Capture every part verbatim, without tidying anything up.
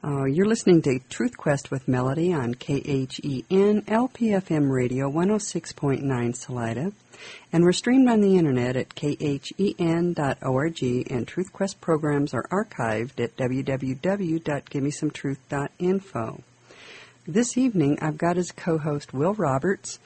Uh, you're listening to Truth Quest with Melody on K H E N L P F M Radio one oh six point nine Salida. And we're streamed on the internet at K H E N dot org, and Truth Quest programs are archived at w w w dot give me some truth dot info. This evening, I've got as co-host Will Roberts,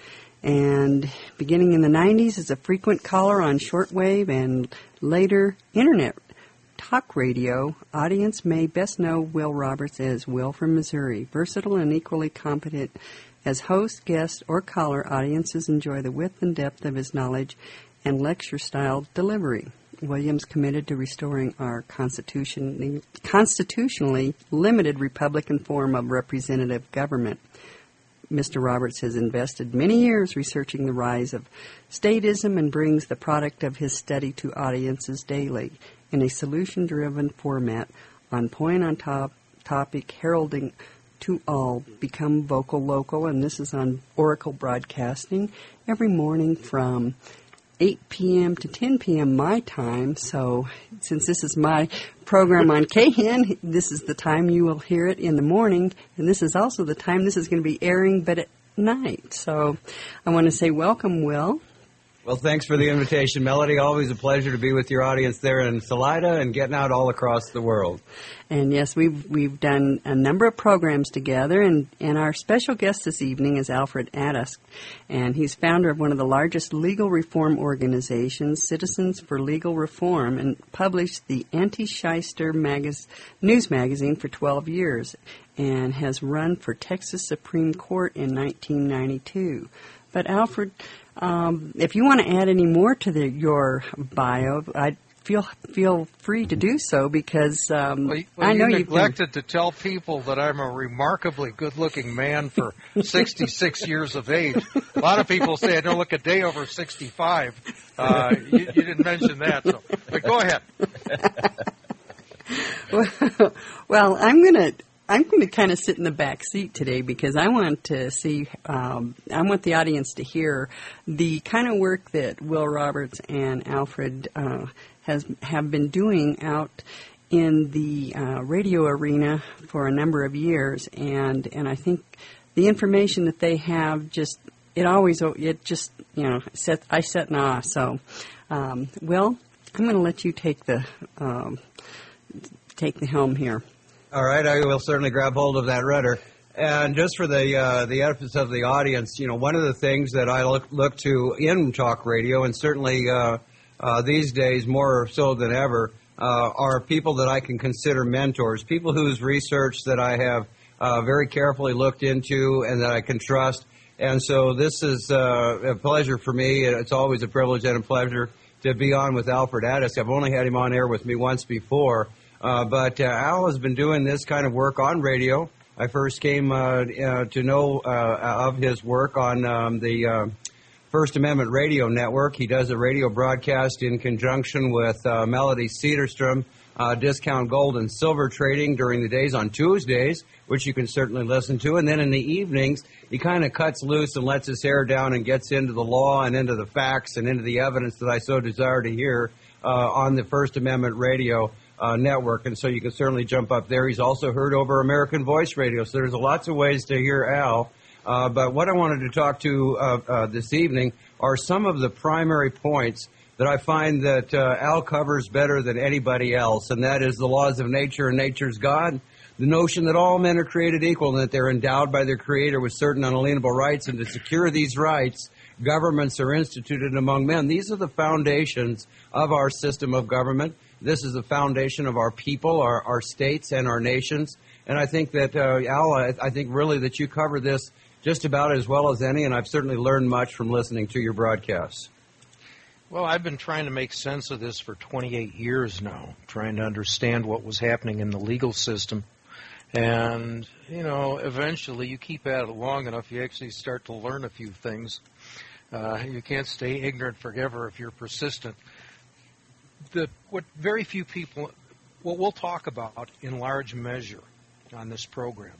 and beginning in the nineties as a frequent caller on shortwave and later internet talk radio, audience may best know Will Roberts as Will from Missouri. Versatile and equally competent as host, guest, or caller, audiences enjoy the width and depth of his knowledge and lecture-style delivery. William's committed to restoring our constitutionally, constitutionally limited Republican form of representative government. Mister Roberts has invested many years researching the rise of statism and brings the product of his study to audiences daily in a solution-driven format, on point, on top, topic, heralding to all. Become vocal local, and this is on Oracle Broadcasting every morning from eight p.m. to ten p.m. my time. So since this is my program on K N, this is the time you will hear it in the morning, and this is also the time this is going to be airing, but at night. So I want to say welcome, Will. Well, thanks for the invitation, Melody. Always a pleasure to be with your audience there in Salida and getting out all across the world. And yes, we've we've done a number of programs together, and, and our special guest this evening is Alfred Adask, and he's founder of one of the largest legal reform organizations, Citizens for Legal Reform, and published the Anti-Shyster magaz- news magazine for twelve years, and has run for Texas Supreme Court in nineteen ninety-two. But Alfred, um, if you want to add any more to the, your bio, I'd feel feel free to do so, because um, well, well, I know you you've neglected to tell people that I'm a remarkably good-looking man for sixty-six years of age. A lot of people say I don't look a day over sixty-five. Uh, you, you didn't mention that, so but go ahead. well, well, I'm gonna. I'm going to kind of sit in the back seat today, because I want to see, um, I want the audience to hear the kind of work that Will Roberts and Alfred uh, has have been doing out in the uh, radio arena for a number of years, and and I think the information that they have just it always it just you know set I set in awe. So, um, Will, I'm going to let you take the um, take the helm here. All right, I will certainly grab hold of that rudder. And just for the uh, the efforts of the audience, you know, one of the things that I look look to in talk radio, and certainly uh, uh, these days more so than ever, uh, are people that I can consider mentors, people whose research that I have uh, very carefully looked into and that I can trust. And so this is uh, a pleasure for me. It's always a privilege and a pleasure to be on with Alfred Adask. I've only had him on air with me once before. Uh, but uh, Al has been doing this kind of work on radio. I first came uh, uh, to know uh, of his work on um, the uh, First Amendment Radio Network. He does a radio broadcast in conjunction with uh, Melody Cedarstrom, uh, Discount Gold and Silver Trading during the days on Tuesdays, which you can certainly listen to. And then in the evenings, he kind of cuts loose and lets his hair down and gets into the law and into the facts and into the evidence that I so desire to hear uh, on the First Amendment Radio Uh, network, and so you can certainly jump up there. He's also heard over American Voice Radio, so there's lots of ways to hear Al. Uh, but what I wanted to talk to uh, uh, this evening are some of the primary points that I find that uh, Al covers better than anybody else, and that is the laws of nature and nature's God, the notion that all men are created equal and that they're endowed by their Creator with certain unalienable rights, and to secure these rights, governments are instituted among men. These are the foundations of our system of government. This is the foundation of our people, our, our states, and our nations. And I think that, uh, Al, I, I think really that you cover this just about as well as any, and I've certainly learned much from listening to your broadcasts. Well, I've been trying to make sense of this for twenty-eight years now, trying to understand what was happening in the legal system. And, you know, eventually you keep at it long enough, you actually start to learn a few things. Uh, you can't stay ignorant forever if you're persistent. The, what very few people, what we'll talk about in large measure on this program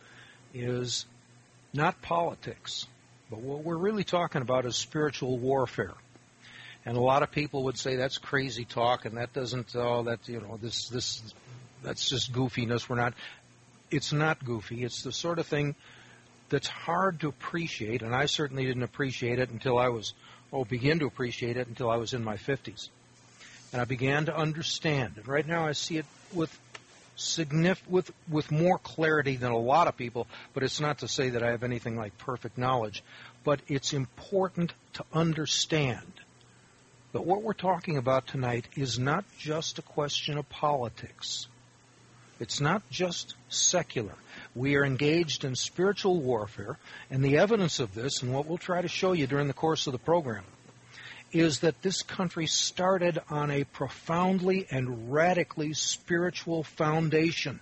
is not politics, but what we're really talking about is spiritual warfare. And a lot of people would say that's crazy talk, and that doesn't, oh, that, you know, this, this, that's just goofiness. We're not. it's not goofy. It's the sort of thing that's hard to appreciate, and I certainly didn't appreciate it until I was, oh, begin to appreciate it until I was in my fifties. And I began to understand. And right now I see it with signif- with with more clarity than a lot of people, but it's not to say that I have anything like perfect knowledge. But it's important to understand that what we're talking about tonight is not just a question of politics. It's not just secular. We are engaged in spiritual warfare, and the evidence of this, and what we'll try to show you during the course of the program, is that this country started on a profoundly and radically spiritual foundation.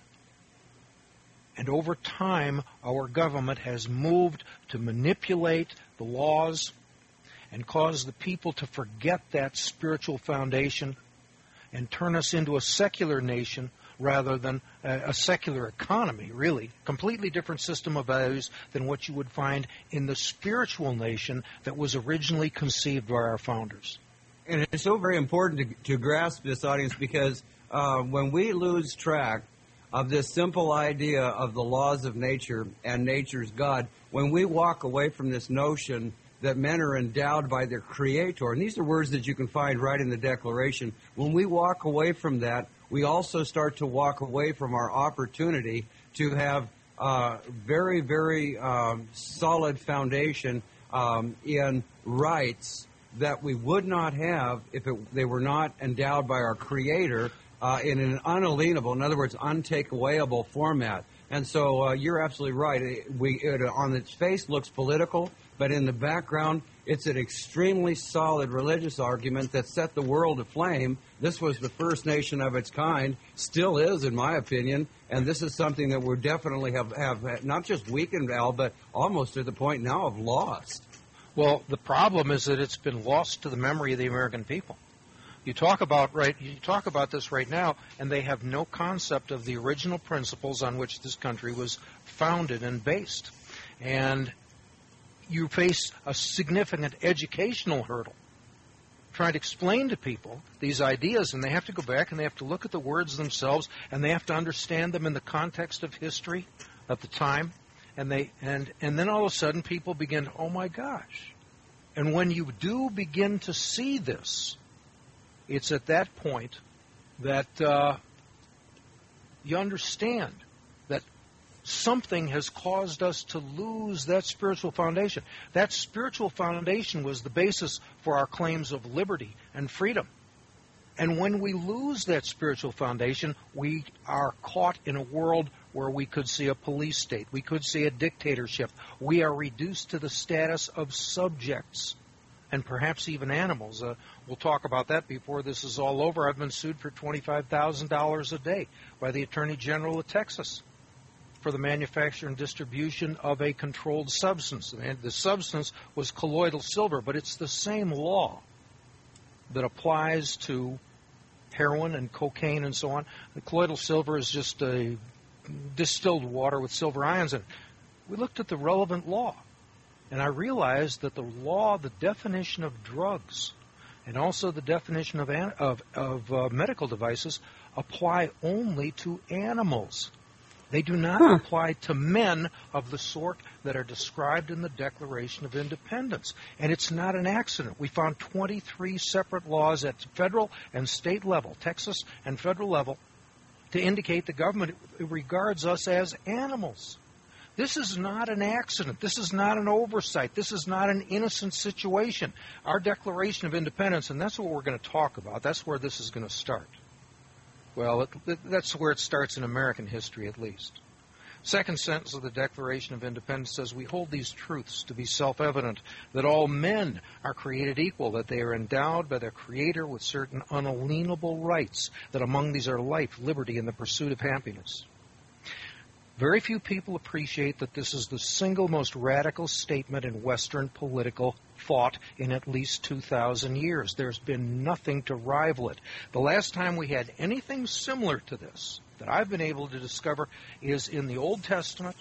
And over time, our government has moved to manipulate the laws and cause the people to forget that spiritual foundation and turn us into a secular nation rather than a, a secular economy, really. Completely different system of values than what you would find in the spiritual nation that was originally conceived by our founders. And it's so very important to, to grasp this, audience, because uh, when we lose track of this simple idea of the laws of nature and nature's God, when we walk away from this notion that men are endowed by their Creator, and these are words that you can find right in the Declaration, when we walk away from that, we also start to walk away from our opportunity to have uh, very, very um, solid foundation um, in rights that we would not have if it, they were not endowed by our Creator uh, in an unalienable, in other words, untakeawayable format. And so uh, you're absolutely right. It, we, it, on its face, looks political, but in the background, it's an extremely solid religious argument that set the world aflame. This was the first nation of its kind, still is, in my opinion, and this is something that we definitely have, have not just weakened, Al, but almost to the point now of lost. Well, the problem is that it's been lost to the memory of the American people. You talk about right. You talk about this right now, and they have no concept of the original principles on which this country was founded and based. And you face a significant educational hurdle trying to explain to people these ideas, and they have to go back and they have to look at the words themselves, and they have to understand them in the context of history at the time. And they and and then all of a sudden people begin, oh my gosh. And when you do begin to see this, it's at that point that uh, you understand that something has caused us to lose that spiritual foundation. That spiritual foundation was the basis for our claims of liberty and freedom. And when we lose that spiritual foundation, we are caught in a world where we could see a police state, we could see a dictatorship. We are reduced to the status of subjects, and perhaps even animals. Uh, we'll talk about that before this is all over. I've been sued for twenty-five thousand dollars a day by the Attorney General of Texas for the manufacture and distribution of a controlled substance. And the substance was colloidal silver, but it's the same law that applies to heroin and cocaine and so on. The colloidal silver is just a distilled water with silver ions in it. We looked at the relevant law, and I realized that the law, the definition of drugs, and also the definition of of, of uh, medical devices apply only to animals. They do not huh. apply to men of the sort that are described in the Declaration of Independence. And it's not an accident. We found twenty-three separate laws at federal and state level, Texas and federal level, to indicate the government regards us as animals. This is not an accident. This is not an oversight. This is not an innocent situation. Our Declaration of Independence, and that's what we're going to talk about, that's where this is going to start. Well, it, it, that's where it starts in American history, at least. Second sentence of the Declaration of Independence says, we hold these truths to be self-evident, that all men are created equal, that they are endowed by their Creator with certain unalienable rights, that among these are life, liberty, and the pursuit of happiness. Very few people appreciate that this is the single most radical statement in Western political thought in at least two thousand years. There's been nothing to rival it. The last time we had anything similar to this that I've been able to discover is in the Old Testament,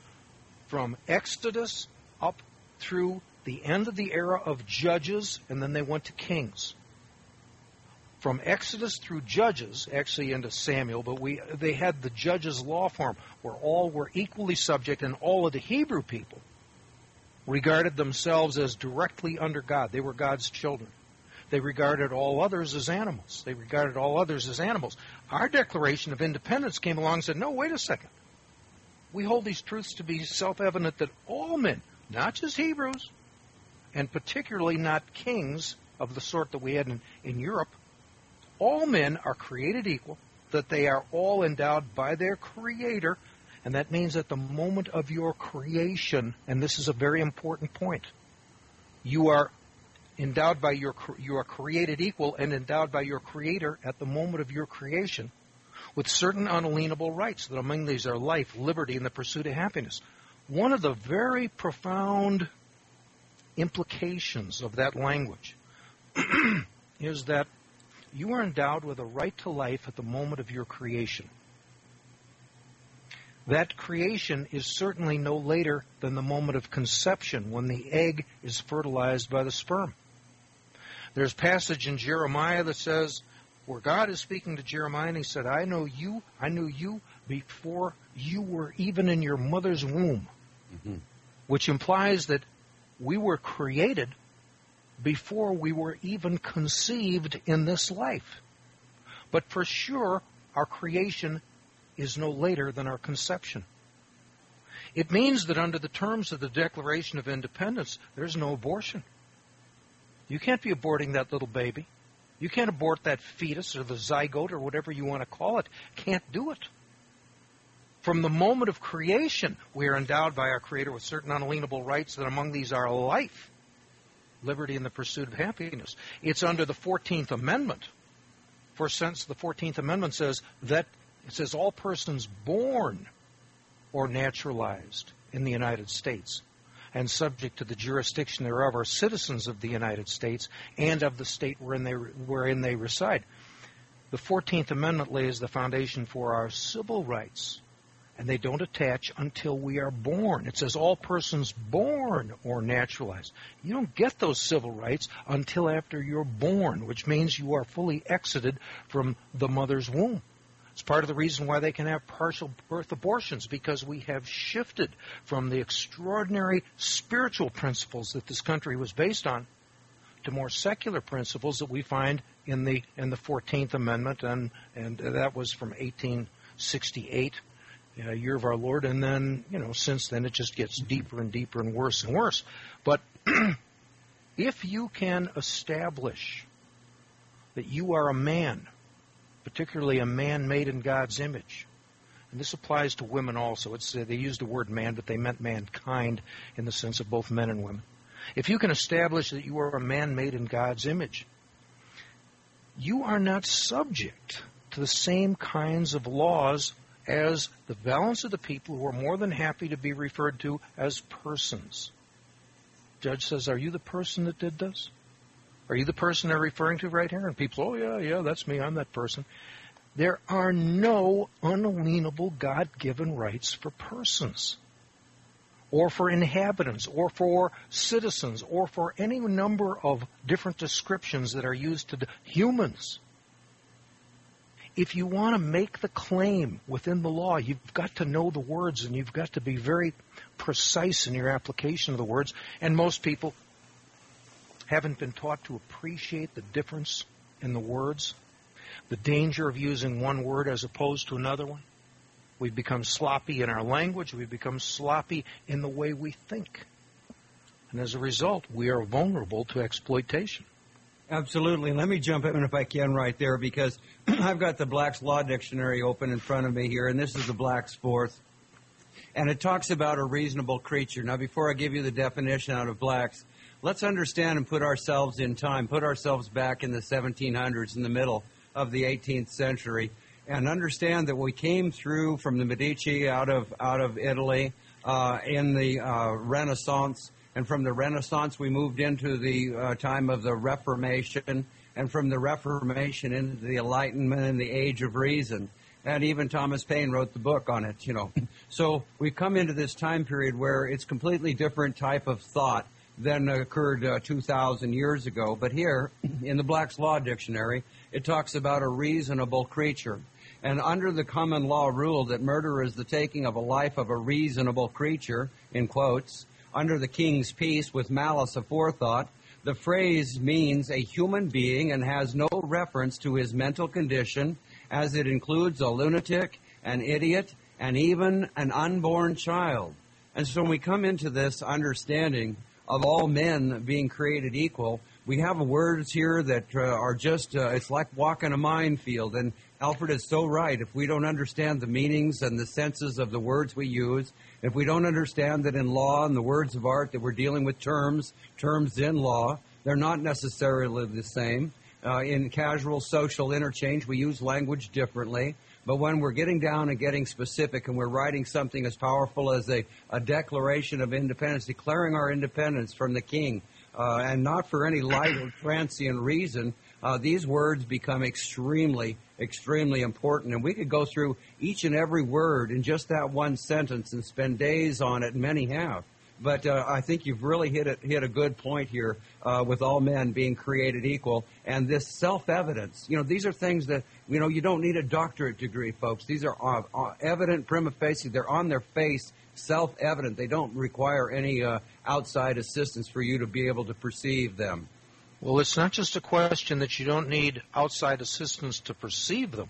from Exodus up through the end of the era of Judges, and then they went to Kings. from Exodus through Judges, actually into Samuel, but we they had the Judges law form where all were equally subject, and all of the Hebrew people regarded themselves as directly under God. They were God's children. They regarded all others as animals. They regarded all others as animals. Our Declaration of Independence came along and said, no, wait a second. We hold these truths to be self-evident that all men, not just Hebrews, and particularly not kings of the sort that we had in, in Europe, all men are created equal, that they are all endowed by their Creator, and that means at the moment of your creation, and this is a very important point, you are endowed by your, you are created equal and endowed by your Creator at the moment of your creation with certain unalienable rights, that among these are life, liberty, and the pursuit of happiness. One of the very profound implications of that language is that you are endowed with a right to life at the moment of your creation. That creation is certainly no later than the moment of conception, when the egg is fertilized by the sperm. There's a passage in Jeremiah that says, where God is speaking to Jeremiah, and he said, I know you, I knew you before you were even in your mother's womb, mm-hmm. which implies that we were created before we were even conceived in this life. But for sure, our creation is no later than our conception. It means that under the terms of the Declaration of Independence, there's no abortion. You can't be aborting that little baby. You can't abort that fetus or the zygote or whatever you want to call it. Can't do it. From the moment of creation, we are endowed by our Creator with certain unalienable rights, that among these are life, liberty, and the pursuit of happiness. It's under the fourteenth Amendment. For since the fourteenth Amendment says that it says all persons born or naturalized in the United States and subject to the jurisdiction thereof are citizens of the United States and of the state wherein they, wherein they reside. The fourteenth Amendment lays the foundation for our civil rights, and they don't attach until we are born. It says all persons born or naturalized. You don't get those civil rights until after you're born, which means you are fully exited from the mother's womb. It's part of the reason why they can have partial birth abortions, because we have shifted from the extraordinary spiritual principles that this country was based on to more secular principles that we find in the in the fourteenth Amendment, and, and that was from eighteen sixty-eight, uh, year of our Lord, and then, you know, since then it just gets deeper and deeper and worse and worse. But if you can establish that you are a man, particularly a man made in God's image. And this applies to women also. It's, uh, they used the word man, but they meant mankind in the sense of both men and women. If you can establish that you are a man made in God's image, you are not subject to the same kinds of laws as the balance of the people who are more than happy to be referred to as persons. Judge says, are you the person that did this? Are you the person they're referring to right here? And people, oh, yeah, yeah, that's me. I'm that person. There are no unalienable God-given rights for persons or for inhabitants or for citizens or for any number of different descriptions that are used to humans. If you want to make the claim within the law, you've got to know the words, and you've got to be very precise in your application of the words. And most people haven't been taught to appreciate the difference in the words, the danger of using one word as opposed to another one. We've become sloppy in our language. We've become sloppy in the way we think. And as a result, we are vulnerable to exploitation. Absolutely. Let me jump in if I can right there, because I've got the Black's Law Dictionary open in front of me here, and this is the Black's Fourth. And it talks about a reasonable creature. Now, before I give you the definition out of Black's, let's understand and put ourselves in time, put ourselves back in the seventeen hundreds, in the middle of the eighteenth century, and understand that we came through from the Medici out of out of Italy uh, in the uh, Renaissance, and from the Renaissance we moved into the uh, time of the Reformation, and from the Reformation into the Enlightenment and the Age of Reason. And even Thomas Paine wrote the book on it, you know. So we've come into this time period where it's completely different type of thought. than occurred uh, two thousand years ago. But here, in the Black's Law Dictionary, it talks about a reasonable creature. And under the common law rule that murder is the taking of a life of a reasonable creature, in quotes, under the king's peace with malice aforethought, the phrase means a human being and has no reference to his mental condition, as it includes a lunatic, an idiot, and even an unborn child. And so when we come into this understanding of all men being created equal, we have words here that uh, are just, uh, it's like walking a minefield. And Alfred is so right. If we don't understand the meanings and the senses of the words we use, if we don't understand that in law and the words of art that we're dealing with terms, terms in law, they're not necessarily the same. Uh, in casual social interchange, we use language differently. But when we're getting down and getting specific and we're writing something as powerful as a, a Declaration of Independence, declaring our independence from the king, uh, and not for any light or transient reason, uh, these words become extremely, extremely important. And we could go through each and every word in just that one sentence and spend days on it, and many have. But uh, I think you've really hit it, hit a good point here uh, with all men being created equal. And this self-evidence, you know, these are things that, you know, you don't need a doctorate degree, folks. These are uh, uh, evident prima facie. They're on their face, self-evident. They don't require any uh, outside assistance for you to be able to perceive them. Well, it's not just a question that you don't need outside assistance to perceive them.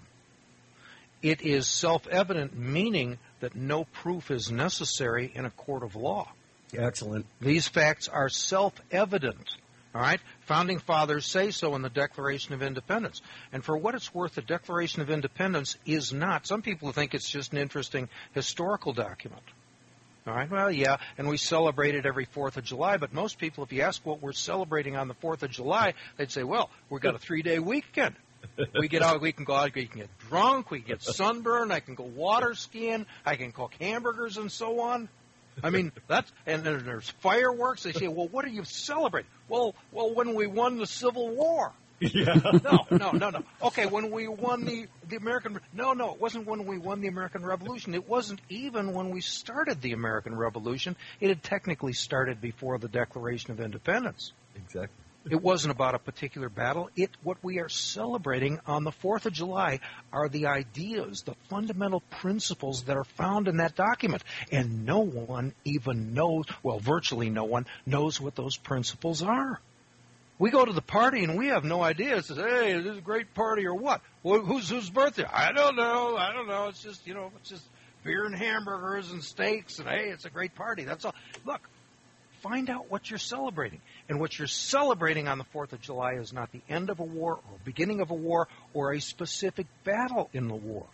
It is self-evident, meaning that no proof is necessary in a court of law. Excellent. These facts are self-evident. All right? Founding fathers say so in the Declaration of Independence. And for what it's worth, the Declaration of Independence is not. Some people think it's just an interesting historical document. All right? Well, yeah, and we celebrate it every fourth of July, but most people, if you ask what we're celebrating on the fourth of July, they'd say, well, we've got a three-day weekend. We get out, we can go out, we can get drunk, we can get sunburned, I can go water skiing, I can cook hamburgers and so on. I mean, that's, and then there's fireworks. They say, well, what are you celebrating? Well, well, when we won the Civil War. Yeah. No, no, no, no. Okay, when we won the, the American, no, no, it wasn't when we won the American Revolution. It wasn't even when we started the American Revolution. It had technically started before the Declaration of Independence. Exactly. It wasn't about a particular battle. It, what we are celebrating on the fourth of July are the ideas, the fundamental principles that are found in that document. And no one even knows, well, virtually no one knows what those principles are. We go to the party and we have no idea. It says, hey, this is a great party or what? Well, who's, whose birthday? I don't know. I don't know. It's just, you know, it's just beer and hamburgers and steaks and, hey, it's a great party. That's all. Look. Find out what you're celebrating. And what you're celebrating on the fourth of July is not the end of a war or beginning of a war or a specific battle in the war.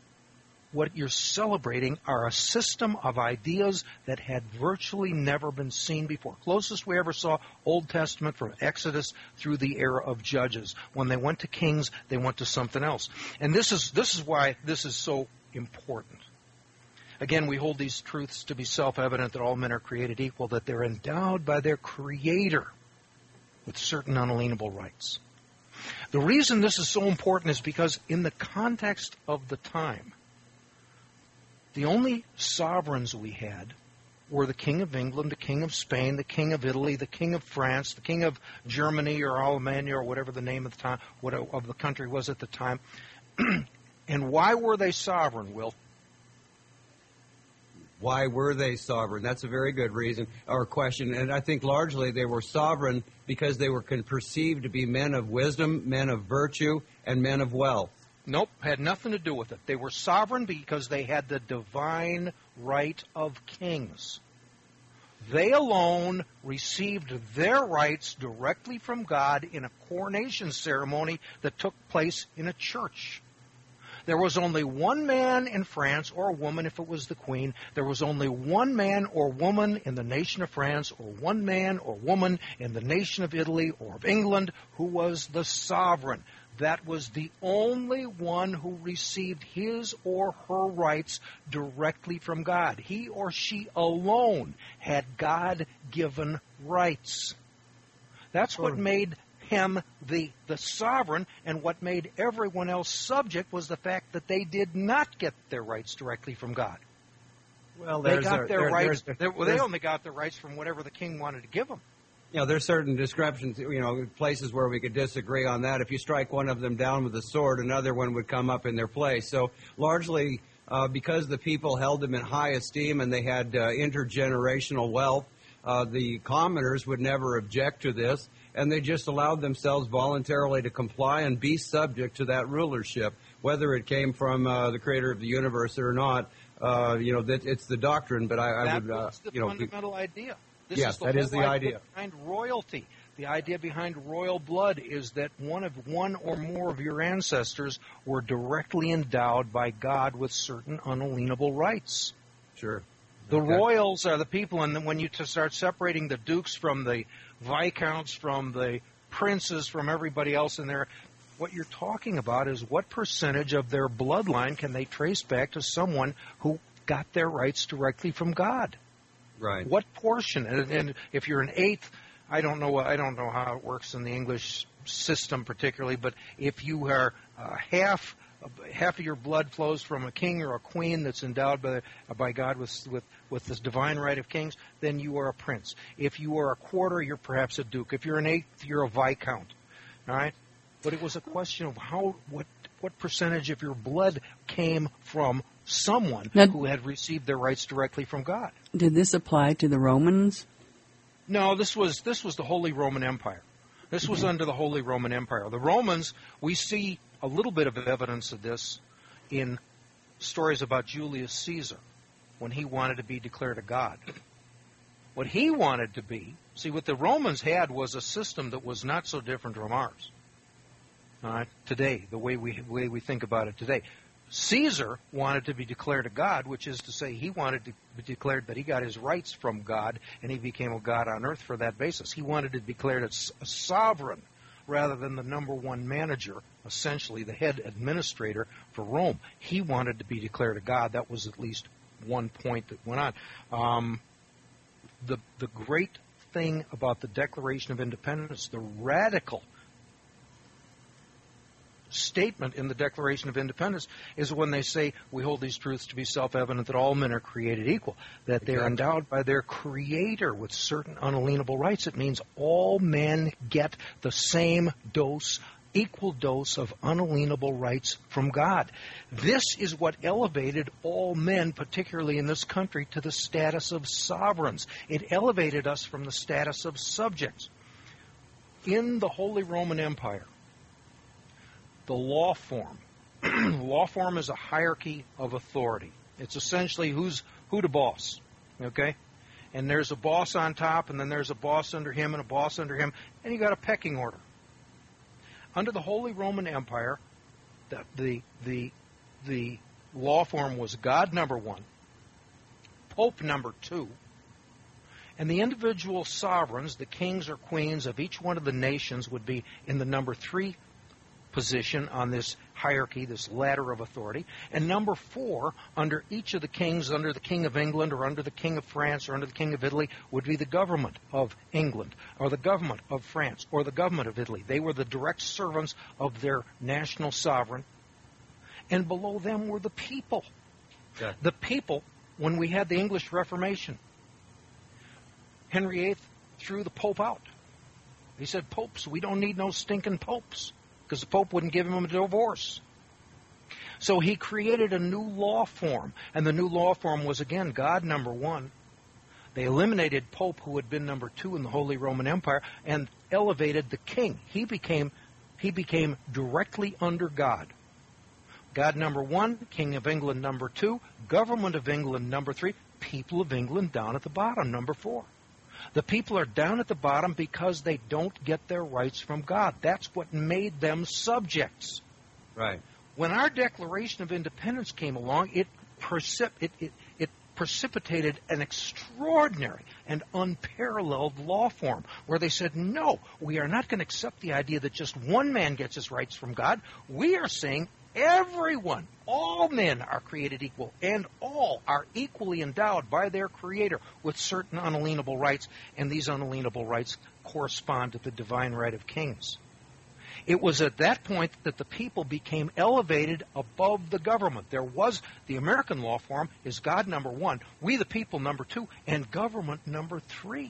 What you're celebrating are a system of ideas that had virtually never been seen before. Closest we ever saw, Old Testament from Exodus through the era of Judges. When they went to kings, they went to something else. And this is, this is why this is so important. Again, we hold these truths to be self-evident that all men are created equal, that they're endowed by their Creator with certain unalienable rights. The reason this is so important is because in the context of the time, the only sovereigns we had were the King of England, the King of Spain, the King of Italy, the King of France, the King of Germany or Alemania or whatever the name of the time what of the country was at the time. And why were they sovereign, Will? Why were they sovereign? That's a very good reason or question. And I think largely they were sovereign because they were perceived to be men of wisdom, men of virtue, and men of wealth. Nope, had nothing to do with it. They were sovereign because they had the divine right of kings. They alone received their rights directly from God in a coronation ceremony that took place in a church. There was only one man in France, or a woman if it was the queen. There was only one man or woman in the nation of France, or one man or woman in the nation of Italy or of England who was the sovereign. That was the only one who received his or her rights directly from God. He or she alone had God-given rights. That's what made him the, the sovereign, and what made everyone else subject was the fact that they did not get their rights directly from God. Well, they got a, their there, rights. There's, they, well, they only got their rights from whatever the king wanted to give them. You know, there's certain discrepancies, you know, places where we could disagree on that. If you strike one of them down with a sword, another one would come up in their place. So largely, uh, because the people held them in high esteem and they had uh, intergenerational wealth, uh, the commoners would never object to this, and they just allowed themselves voluntarily to comply and be subject to that rulership, whether it came from uh, the creator of the universe or not. Uh, you know, that it's the doctrine, but I, I that would, uh, was the you know, fundamental idea. This yes, is the that whole is the idea behind royalty. The idea behind royal blood is that one of one or more of your ancestors were directly endowed by God with certain unalienable rights. Sure. The Okay. royals are the people, and then when you to start separating the dukes from the viscounts, from the princes, from everybody else in there, what you're talking about is what percentage of their bloodline can they trace back to someone who got their rights directly from God? Right. What portion? And, and if you're an eighth, I don't know. I don't know how it works in the English system particularly, but if you are uh, half. Half of your blood flows from a king or a queen that's endowed by by God with with with this divine right of kings, then you are a prince. If you are a quarter, you're perhaps a duke. If you're an eighth, you're a viscount. All right, but it was a question of how what what percentage of your blood came from someone now, who had received their rights directly from God. Did this apply to the Romans? No, this was this was the Holy Roman Empire. This was under the Holy Roman Empire. The Romans, we see a little bit of evidence of this in stories about Julius Caesar when he wanted to be declared a god. What he wanted to be, see, what the Romans had was a system that was not so different from ours. All right, today, the way we way we think about it today. Caesar wanted to be declared a god, which is to say he wanted to be declared that he got his rights from God, and he became a god on earth for that basis. He wanted to be declared as a sovereign rather than the number one manager, essentially the head administrator for Rome. He wanted to be declared a god. That was at least one point that went on. Um, the, the great thing about the Declaration of Independence, the radical statement in the Declaration of Independence is when they say we hold these truths to be self-evident that all men are created equal, that they are endowed by their Creator with certain unalienable rights. It means all men get the same dose, equal dose of unalienable rights from God. This is what elevated all men, particularly in this country, to the status of sovereigns. It elevated us from the status of subjects. In the Holy Roman Empire, the law form. Law form is a hierarchy of authority. It's essentially who's who to boss, okay? And there's a boss on top, and then there's a boss under him, and a boss under him, and you got a pecking order. Under the Holy Roman Empire, the the the, the law form was God number one, Pope number two, and the individual sovereigns, the kings or queens of each one of the nations, would be in the number three position on this hierarchy, this ladder of authority. And number four, under each of the kings, under the King of England or under the King of France or under the King of Italy, would be the government of England or the government of France or the government of Italy. They were the direct servants of their national sovereign. And below them were the people. Yeah. The people, when we had the English Reformation, Henry the eighth threw the Pope out. He said, popes, we don't need no stinking popes, because the Pope wouldn't give him a divorce. So he created a new law form, and the new law form was, again, God number one. They eliminated Pope, who had been number two in the Holy Roman Empire, and elevated the king. He became, he became directly under God. God number one, King of England number two, government of England number three, people of England down at the bottom, number four. The people are down at the bottom because they don't get their rights from God. That's what made them subjects. Right. When our Declaration of Independence came along, it, precip- it, it, it precipitated an extraordinary and unparalleled law form where they said, no, we are not going to accept the idea that just one man gets his rights from God. We are saying everyone, all men are created equal, and all are equally endowed by their Creator with certain unalienable rights, and these unalienable rights correspond to the divine right of kings. It was at that point that the people became elevated above the government. There was, the American law form is God number one, we the people number two, and government number three.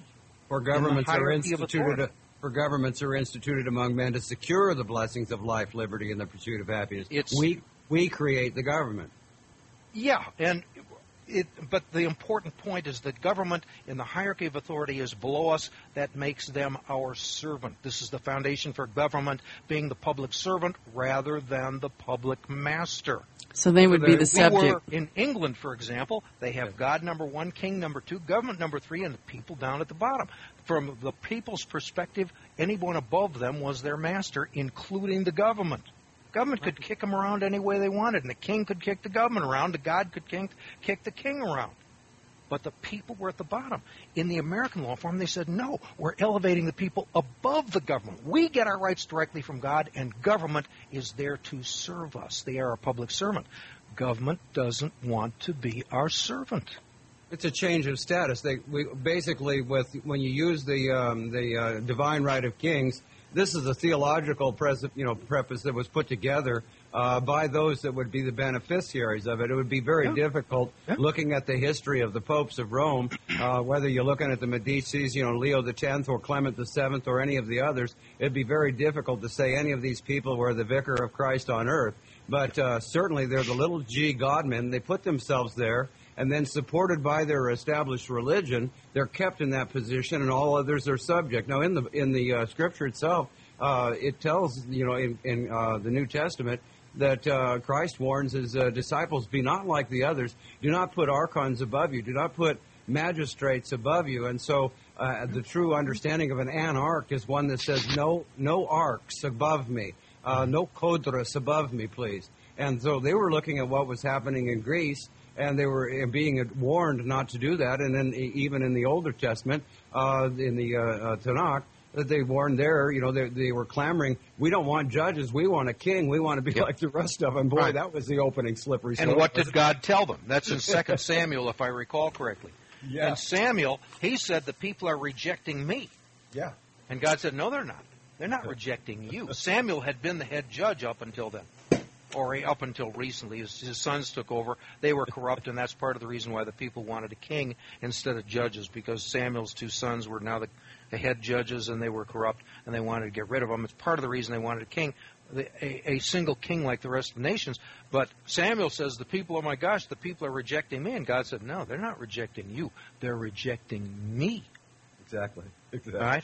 For governments are hierarchy of instituted. authority. For governments are instituted among men to secure the blessings of life, liberty, and the pursuit of happiness. It's- we we create the government. Yeah, and it, but the important point is that government in the hierarchy of authority is below us. That makes them our servant. This is the foundation for government being the public servant rather than the public master. So they would be the We subject. were in England, for example, they have God number one, king number two, government number three, and the people down at the bottom. From the people's perspective, anyone above them was their master, including the government. Government could kick them around any way they wanted, and the king could kick the government around, the God could kick, kick the king around. But the people were at the bottom. In the American law form, they said, no, we're elevating the people above the government. We get our rights directly from God, and government is there to serve us. They are a public servant. Government doesn't want to be our servant. It's a change of status. They we, basically, with when you use the um, the uh, divine right of kings, this is a theological pres- you know preface that was put together uh, by those that would be the beneficiaries of it. It would be very Yeah. difficult Yeah. looking at the history of the popes of Rome, uh, whether you're looking at the Medicis, you know, Leo the Tenth or Clement the Seventh or any of the others. It'd be very difficult to say any of these people were the vicar of Christ on earth. But uh, certainly they're the little g godmen. They put themselves there. And then supported by their established religion, they're kept in that position, and all others are subject. Now, in the in the uh, Scripture itself, uh, it tells, you know, in, in uh, the New Testament, that uh, Christ warns his uh, disciples, be not like the others. Do not put archons above you. Do not put magistrates above you. And so uh, the true understanding of an anarch is one that says, no, no arcs above me. Uh, no kodras above me, please. And so they were looking at what was happening in Greece, and they were being warned not to do that. And then even in the Older Testament, uh, in the uh, uh, Tanakh, that they warned there, you know, they, they were clamoring, we don't want judges, we want a king, we want to be Yep. like the rest of them. Boy, Right. that was the opening slippery And slope. what did God tell them? That's in Second Samuel, if I recall correctly. Yeah. And Samuel, he said, the people are rejecting me. Yeah. And God said, no, they're not. They're not rejecting you. Samuel had been the head judge up until then, or up until recently. His, his sons took over. They were corrupt, and that's part of the reason why the people wanted a king instead of judges, because Samuel's two sons were now the, the head judges, and they were corrupt, and they wanted to get rid of them. It's part of the reason they wanted a king, the, a, a single king like the rest of the nations. But Samuel says, the people, oh my gosh, the people are rejecting me. And God said, no, they're not rejecting you. They're rejecting me. Exactly. Exactly. Right?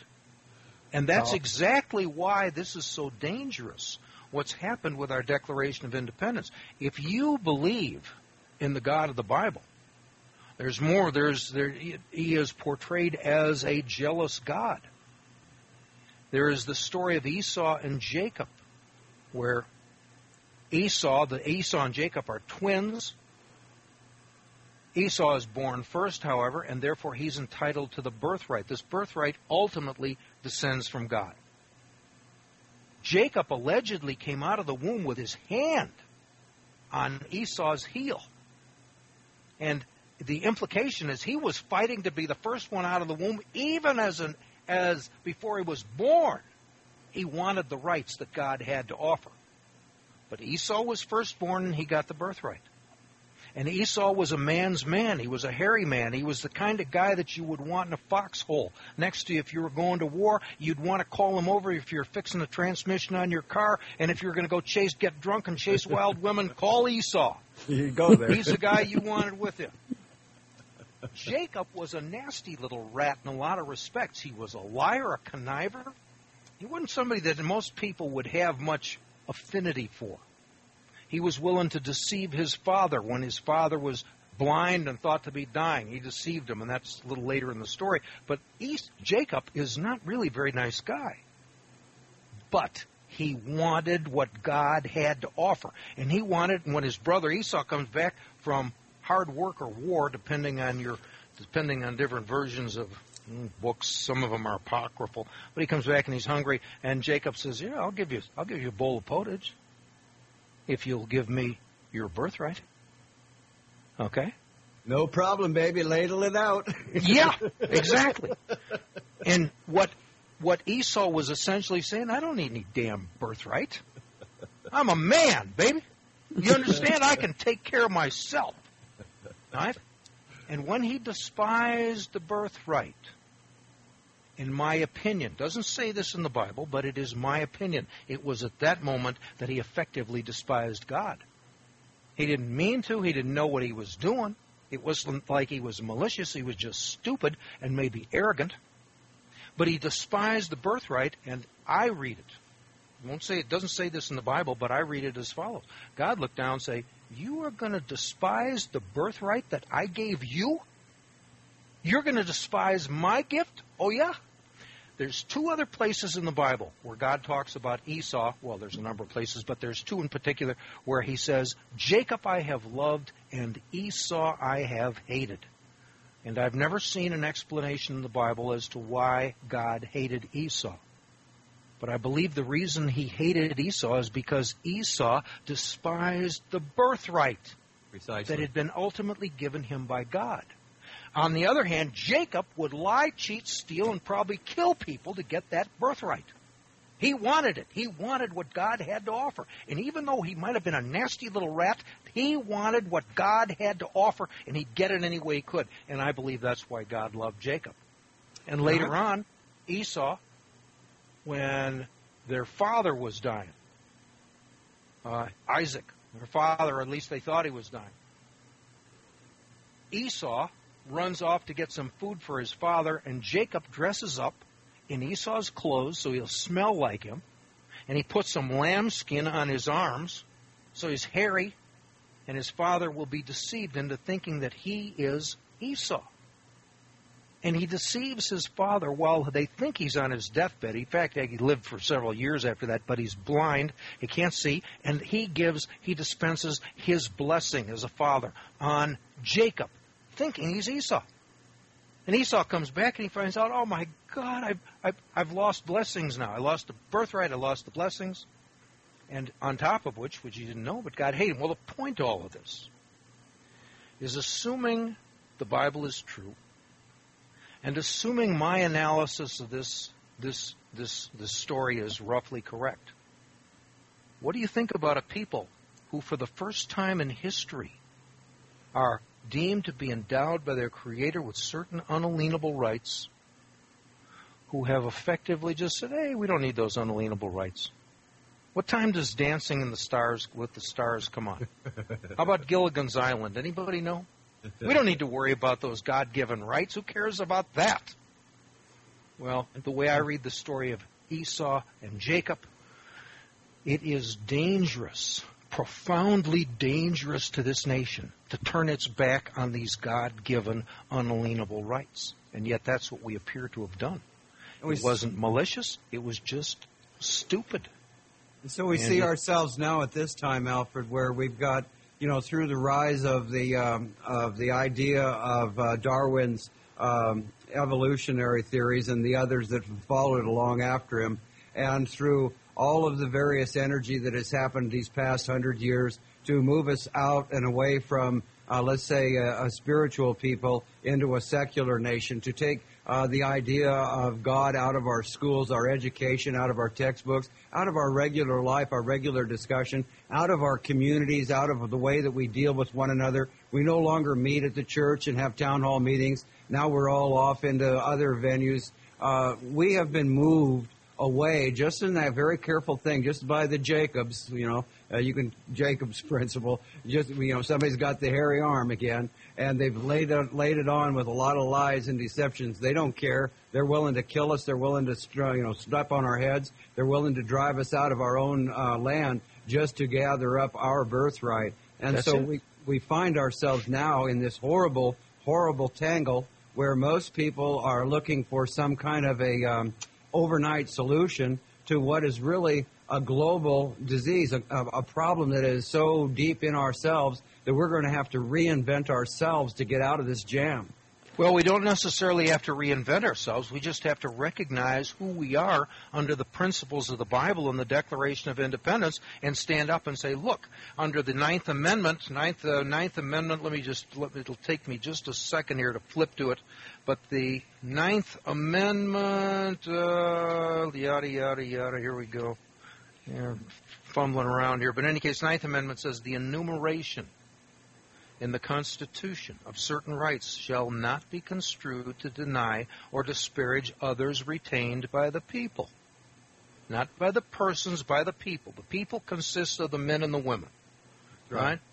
And that's Oh. exactly why this is so dangerous, what's happened with our Declaration of Independence. If you believe in the God of the Bible, there's more. There's there, he is portrayed as a jealous God. There is the story of Esau and Jacob, where Esau, the Esau and Jacob are twins. Esau is born first, however, and therefore he's entitled to the birthright. This birthright ultimately descends from God. Jacob allegedly came out of the womb with his hand on Esau's heel. And the implication is he was fighting to be the first one out of the womb, even as an as before he was born. He wanted the rights that God had to offer. But Esau was firstborn, and he got the birthright. And Esau was a man's man. He was a hairy man. He was the kind of guy that you would want in a foxhole next to you. If you were going to war, you'd want to call him over if you're fixing a transmission on your car. And if you're going to go chase, get drunk and chase wild women, call Esau. You go there. He's the guy you wanted with you. Jacob was a nasty little rat in a lot of respects. He was a liar, a conniver. He wasn't somebody that most people would have much affinity for. He was willing to deceive his father when his father was blind and thought to be dying. He deceived him, and that's a little later in the story. But East, Jacob is not really a very nice guy. But he wanted what God had to offer. And he wanted, when his brother Esau comes back from hard work or war, depending on your, depending on different versions of mm, books, some of them are apocryphal. But he comes back and he's hungry, and Jacob says, "Yeah, I'll give you, I'll give you a bowl of pottage if you'll give me your birthright." Okay? No problem, baby. Ladle it out. Yeah, exactly. And what what Esau was essentially saying, I don't need any damn birthright. I'm a man, baby. You understand? I can take care of myself. Right? And when he despised the birthright, in my opinion, doesn't say this in the Bible, but it is my opinion, it was at that moment that he effectively despised God. He didn't mean to. He didn't know what he was doing. It wasn't like he was malicious. He was just stupid and maybe arrogant. But he despised the birthright, and I read it. It won't say, it doesn't say this in the Bible, but I read it as follows. God looked down and said, you are going to despise the birthright that I gave you? You're going to despise my gift? Oh, yeah? There's two other places in the Bible where God talks about Esau. Well, there's a number of places, but there's two in particular where he says, Jacob I have loved and Esau I have hated. And I've never seen an explanation in the Bible as to why God hated Esau. But I believe the reason he hated Esau is because Esau despised the birthright Precisely. that had been ultimately given him by God. On the other hand, Jacob would lie, cheat, steal, and probably kill people to get that birthright. He wanted it. He wanted what God had to offer. And even though he might have been a nasty little rat, he wanted what God had to offer, and he'd get it any way he could. And I believe that's why God loved Jacob. And later uh-huh. on, Esau, when their father was dying, uh, Isaac, their father, or at least they thought he was dying, Esau runs off to get some food for his father, and Jacob dresses up in Esau's clothes so he'll smell like him, and he puts some lambskin on his arms so he's hairy, and his father will be deceived into thinking that he is Esau. And he deceives his father while they think he's on his deathbed. In fact, he lived for several years after that, but he's blind, he can't see, and he gives, he dispenses his blessing as a father on Jacob, thinking he's Esau. And Esau comes back and he finds out, oh my God, I've, I've, I've lost blessings now. I lost the birthright, I lost the blessings. And on top of which, which he didn't know, but God hated him. Well, the point to all of this is assuming the Bible is true, and assuming my analysis of this, this, this, this story is roughly correct. What do you think about a people who, for the first time in history, are deemed to be endowed by their Creator with certain unalienable rights, who have effectively just said, hey, we don't need those unalienable rights? What time does Dancing in the Stars with the Stars come on? How about Gilligan's Island? Anybody know? We don't need to worry about those God-given rights. Who cares about that? Well, the way I read the story of Esau and Jacob, it is dangerous, profoundly dangerous to this nation to turn its back on these God-given unalienable rights. And yet that's what we appear to have done. It wasn't malicious. It was just stupid. So we and see it, ourselves now at this time, Alfred, where we've got, you know, through the rise of the um, of the idea of uh, Darwin's um, evolutionary theories and the others that followed along after him, and through all of the various energy that has happened these past hundred years to move us out and away from, uh, let's say, a, a spiritual people into a secular nation, to take uh, the idea of God out of our schools, our education, out of our textbooks, out of our regular life, our regular discussion, out of our communities, out of the way that we deal with one another. We no longer meet at the church and have town hall meetings. Now we're all off into other venues. Uh, we have been moved away, just in that very careful thing, just by the Jacobs, you know, uh, you can, Jacob's principle, just, you know, somebody's got the hairy arm again, and they've laid it, laid it on with a lot of lies and deceptions. They don't care. They're willing to kill us. They're willing to, you know, step on our heads. They're willing to drive us out of our own uh, land just to gather up our birthright. And That's so it. we, we find ourselves now in this horrible, horrible tangle where most people are looking for some kind of a um, overnight solution to what is really a global disease, a, a problem that is so deep in ourselves that we're going to have to reinvent ourselves to get out of this jam. Well, we don't necessarily have to reinvent ourselves. We just have to recognize who we are under the principles of the Bible and the Declaration of Independence and stand up and say, look, under the Ninth Amendment, Ninth, uh, Ninth Amendment, let me just, let, it'll take me just a second here to flip to it, but the Ninth Amendment, uh, yada, yada, yada, here we go. Yeah, fumbling around here. But in any case, Ninth Amendment says the enumeration in the Constitution of certain rights shall not be construed to deny or disparage others retained by the people. Not by the persons, by the people. The people consists of the men and the women. Right? right?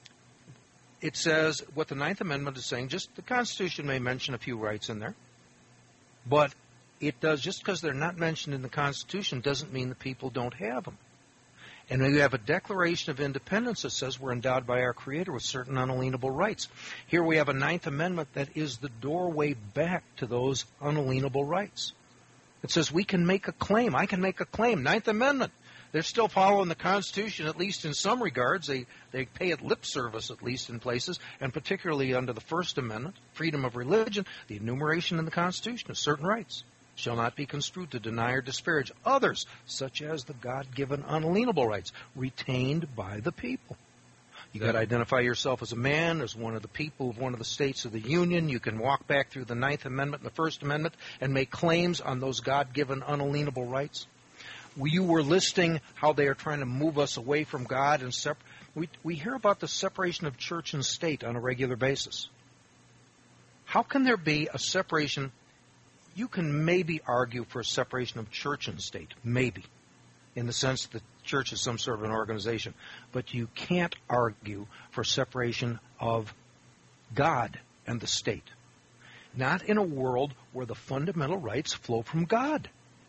It says, what the Ninth Amendment is saying, just the Constitution may mention a few rights in there, but it does, just because they're not mentioned in the Constitution doesn't mean the people don't have them. And we have a Declaration of Independence that says we're endowed by our Creator with certain unalienable rights. Here we have a Ninth Amendment that is the doorway back to those unalienable rights. It says we can make a claim. I can make a claim. Ninth Amendment. They're still following the Constitution, at least in some regards. They, they pay it lip service, at least in places, and particularly under the First Amendment, freedom of religion, the enumeration in the Constitution of certain rights shall not be construed to deny or disparage others, such as the God-given unalienable rights retained by the people. You got to identify yourself as a man, as one of the people of one of the states of the Union. You can walk back through the Ninth Amendment and the First Amendment and make claims on those God-given unalienable rights. You were listing how they are trying to move us away from God, and sep- we, we hear about the separation of church and state on a regular basis. How can there be a separation? You can maybe argue for a separation of church and state, maybe, in the sense that church is some sort of an organization. But you can't argue for separation of God and the state. Not in a world where the fundamental rights flow from God.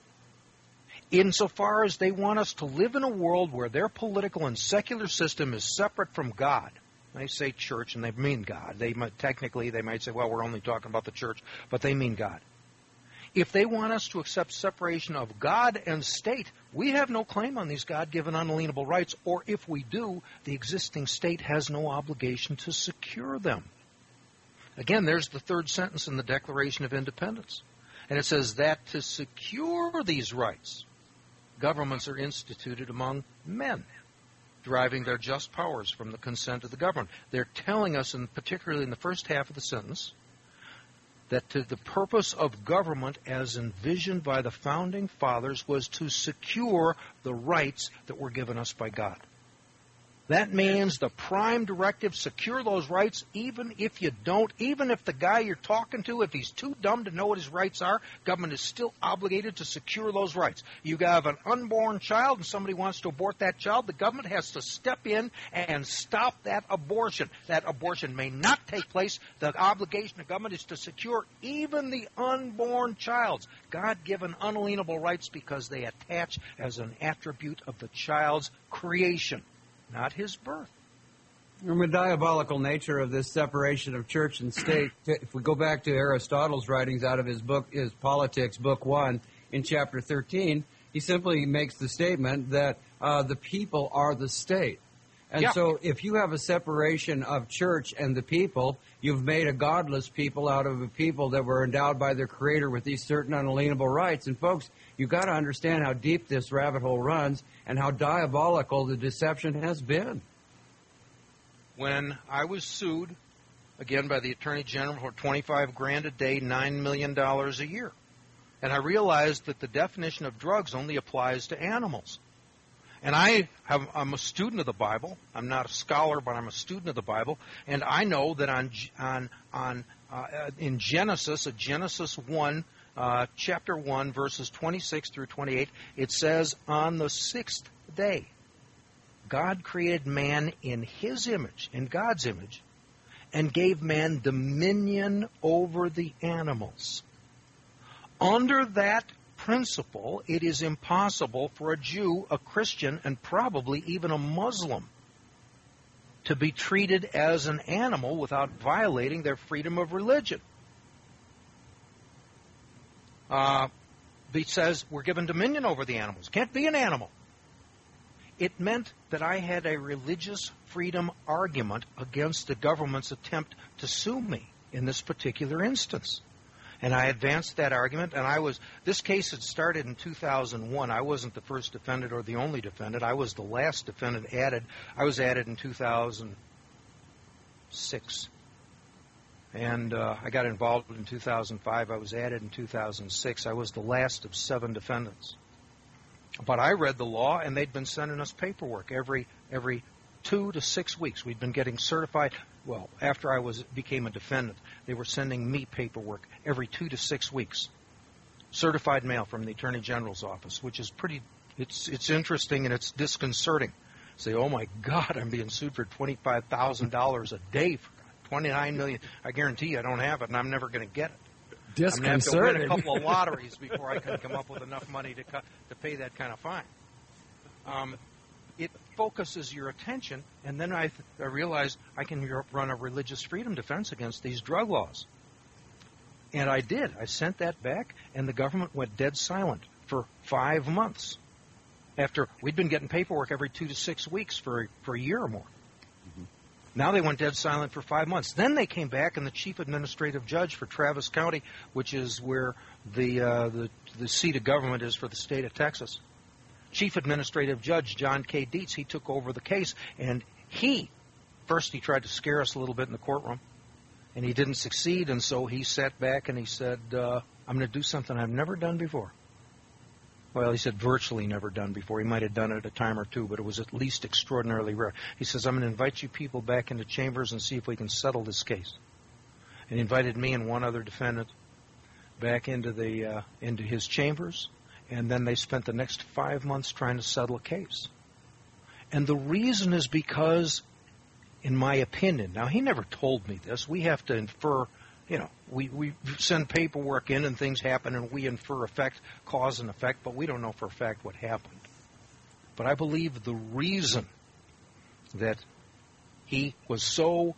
Insofar as they want us to live in a world where their political and secular system is separate from God. They say church and they mean God. They might, technically, they might say, well, we're only talking about the church, but they mean God. If they want us to accept separation of God and state, we have no claim on these God-given unalienable rights, or if we do, the existing state has no obligation to secure them. Again, there's the third sentence in the Declaration of Independence. And it says that to secure these rights, governments are instituted among men, deriving their just powers from the consent of the government. They're telling us, and particularly in the first half of the sentence, that to the purpose of government as envisioned by the Founding Fathers was to secure the rights that were given us by God. That means the prime directive, secure those rights, even if you don't, even if the guy you're talking to, if he's too dumb to know what his rights are, government is still obligated to secure those rights. You have an unborn child and somebody wants to abort that child, the government has to step in and stop that abortion. That abortion may not take place. The obligation of government is to secure even the unborn child's God-given unalienable rights because they attach as an attribute of the child's creation. Not his birth. From the diabolical nature of this separation of church and state, if we go back to Aristotle's writings out of his book, his Politics, Book One, in chapter thirteen, he simply makes the statement that uh, the people are the state. And yeah. So if you have a separation of church and the people, you've made a godless people out of a people that were endowed by their Creator with these certain unalienable rights. And folks, you've got to understand how deep this rabbit hole runs and how diabolical the deception has been. When I was sued, again by the Attorney General, for twenty-five grand a day, nine million dollars a year, and I realized that the definition of drugs only applies to animals. And I have, I'm a student of the Bible. I'm not a scholar, but I'm a student of the Bible. And I know that on on on uh, in Genesis, at Genesis one, uh, chapter one, verses twenty-six through twenty-eight, it says, "On the sixth day, God created man in His image, in God's image, and gave man dominion over the animals." Under that principle, it is impossible for a Jew, a Christian, and probably even a Muslim to be treated as an animal without violating their freedom of religion. Uh, it says we're given dominion over the animals. Can't be an animal. It meant that I had a religious freedom argument against the government's attempt to sue me in this particular instance. And I advanced that argument, and I was, this case had started in two thousand one. I wasn't the first defendant or the only defendant. I was the last defendant added. I was added in two thousand six. And uh, I got involved in two thousand five. I was added in two thousand six. I was the last of seven defendants. But I read the law, and they'd been sending us paperwork every every two to six weeks. We'd been getting certified. well, after I was became a defendant, they were sending me paperwork every two to six weeks, certified mail from the Attorney General's office, which is pretty. It's it's interesting and it's disconcerting. Say, oh my God, I'm being sued for twenty-five thousand dollars a day for twenty-nine million dollars. I guarantee you, I don't have it, and I'm never going to get it. I'm going to have to win a couple of lotteries before I can come up with enough money to cu- to pay that kind of fine. Um, it focuses your attention, and then I, th- I realized I can run a religious freedom defense against these drug laws. And I did. I sent that back, and the government went dead silent for five months. After we'd been getting paperwork every two to six weeks for, for a year or more. Mm-hmm. Now they went dead silent for five months. Then they came back, and the chief administrative judge for Travis County, which is where the, uh, the, the seat of government is for the state of Texas, Chief Administrative Judge John K. Dietz, he took over the case, and he, first he tried to scare us a little bit in the courtroom, and he didn't succeed, and so he sat back and he said, uh, I'm going to do something I've never done before. Well, he said virtually never done before. He might have done it a time or two, but it was at least extraordinarily rare. He says, I'm going to invite you people back into chambers and see if we can settle this case. And he invited me and one other defendant back into the uh, into his chambers. And then they spent the next five months trying to settle a case. And the reason is because, in my opinion, now he never told me this, we have to infer, you know, we, we send paperwork in and things happen and we infer effect, cause and effect, but we don't know for a fact what happened. But I believe the reason that he was so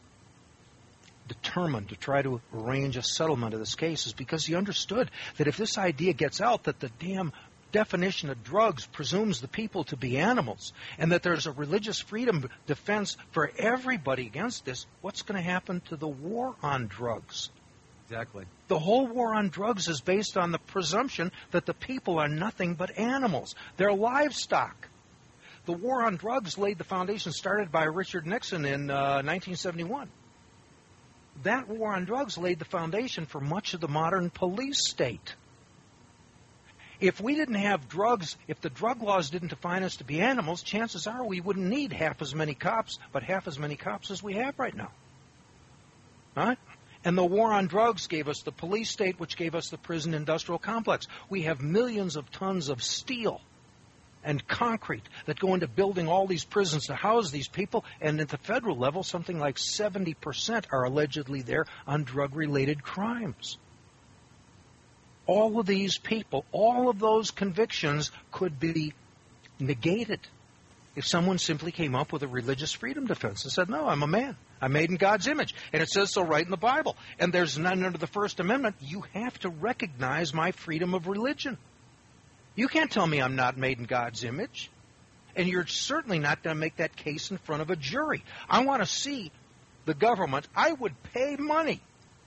determined to try to arrange a settlement of this case is because he understood that if this idea gets out that the damn definition of drugs presumes the people to be animals and that there's a religious freedom defense for everybody against this, what's going to happen to the war on drugs? Exactly. The whole war on drugs is based on the presumption that the people are nothing but animals. They're livestock. The war on drugs laid the foundation started by Richard Nixon in uh, nineteen seventy-one. That war on drugs laid the foundation for much of the modern police state. If we didn't have drugs, if the drug laws didn't define us to be animals, chances are we wouldn't need half as many cops, but half as many cops as we have right now. Right? And the war on drugs gave us the police state, which gave us the prison industrial complex. We have millions of tons of steel and concrete that go into building all these prisons to house these people, and at the federal level, something like seventy percent are allegedly there on drug-related crimes. All of these people, all of those convictions could be negated if someone simply came up with a religious freedom defense and said, no, I'm a man. I'm made in God's image. And it says so right in the Bible. And there's none under the First Amendment. You have to recognize my freedom of religion. You can't tell me I'm not made in God's image. And you're certainly not going to make that case in front of a jury. I want to see the government. I would pay money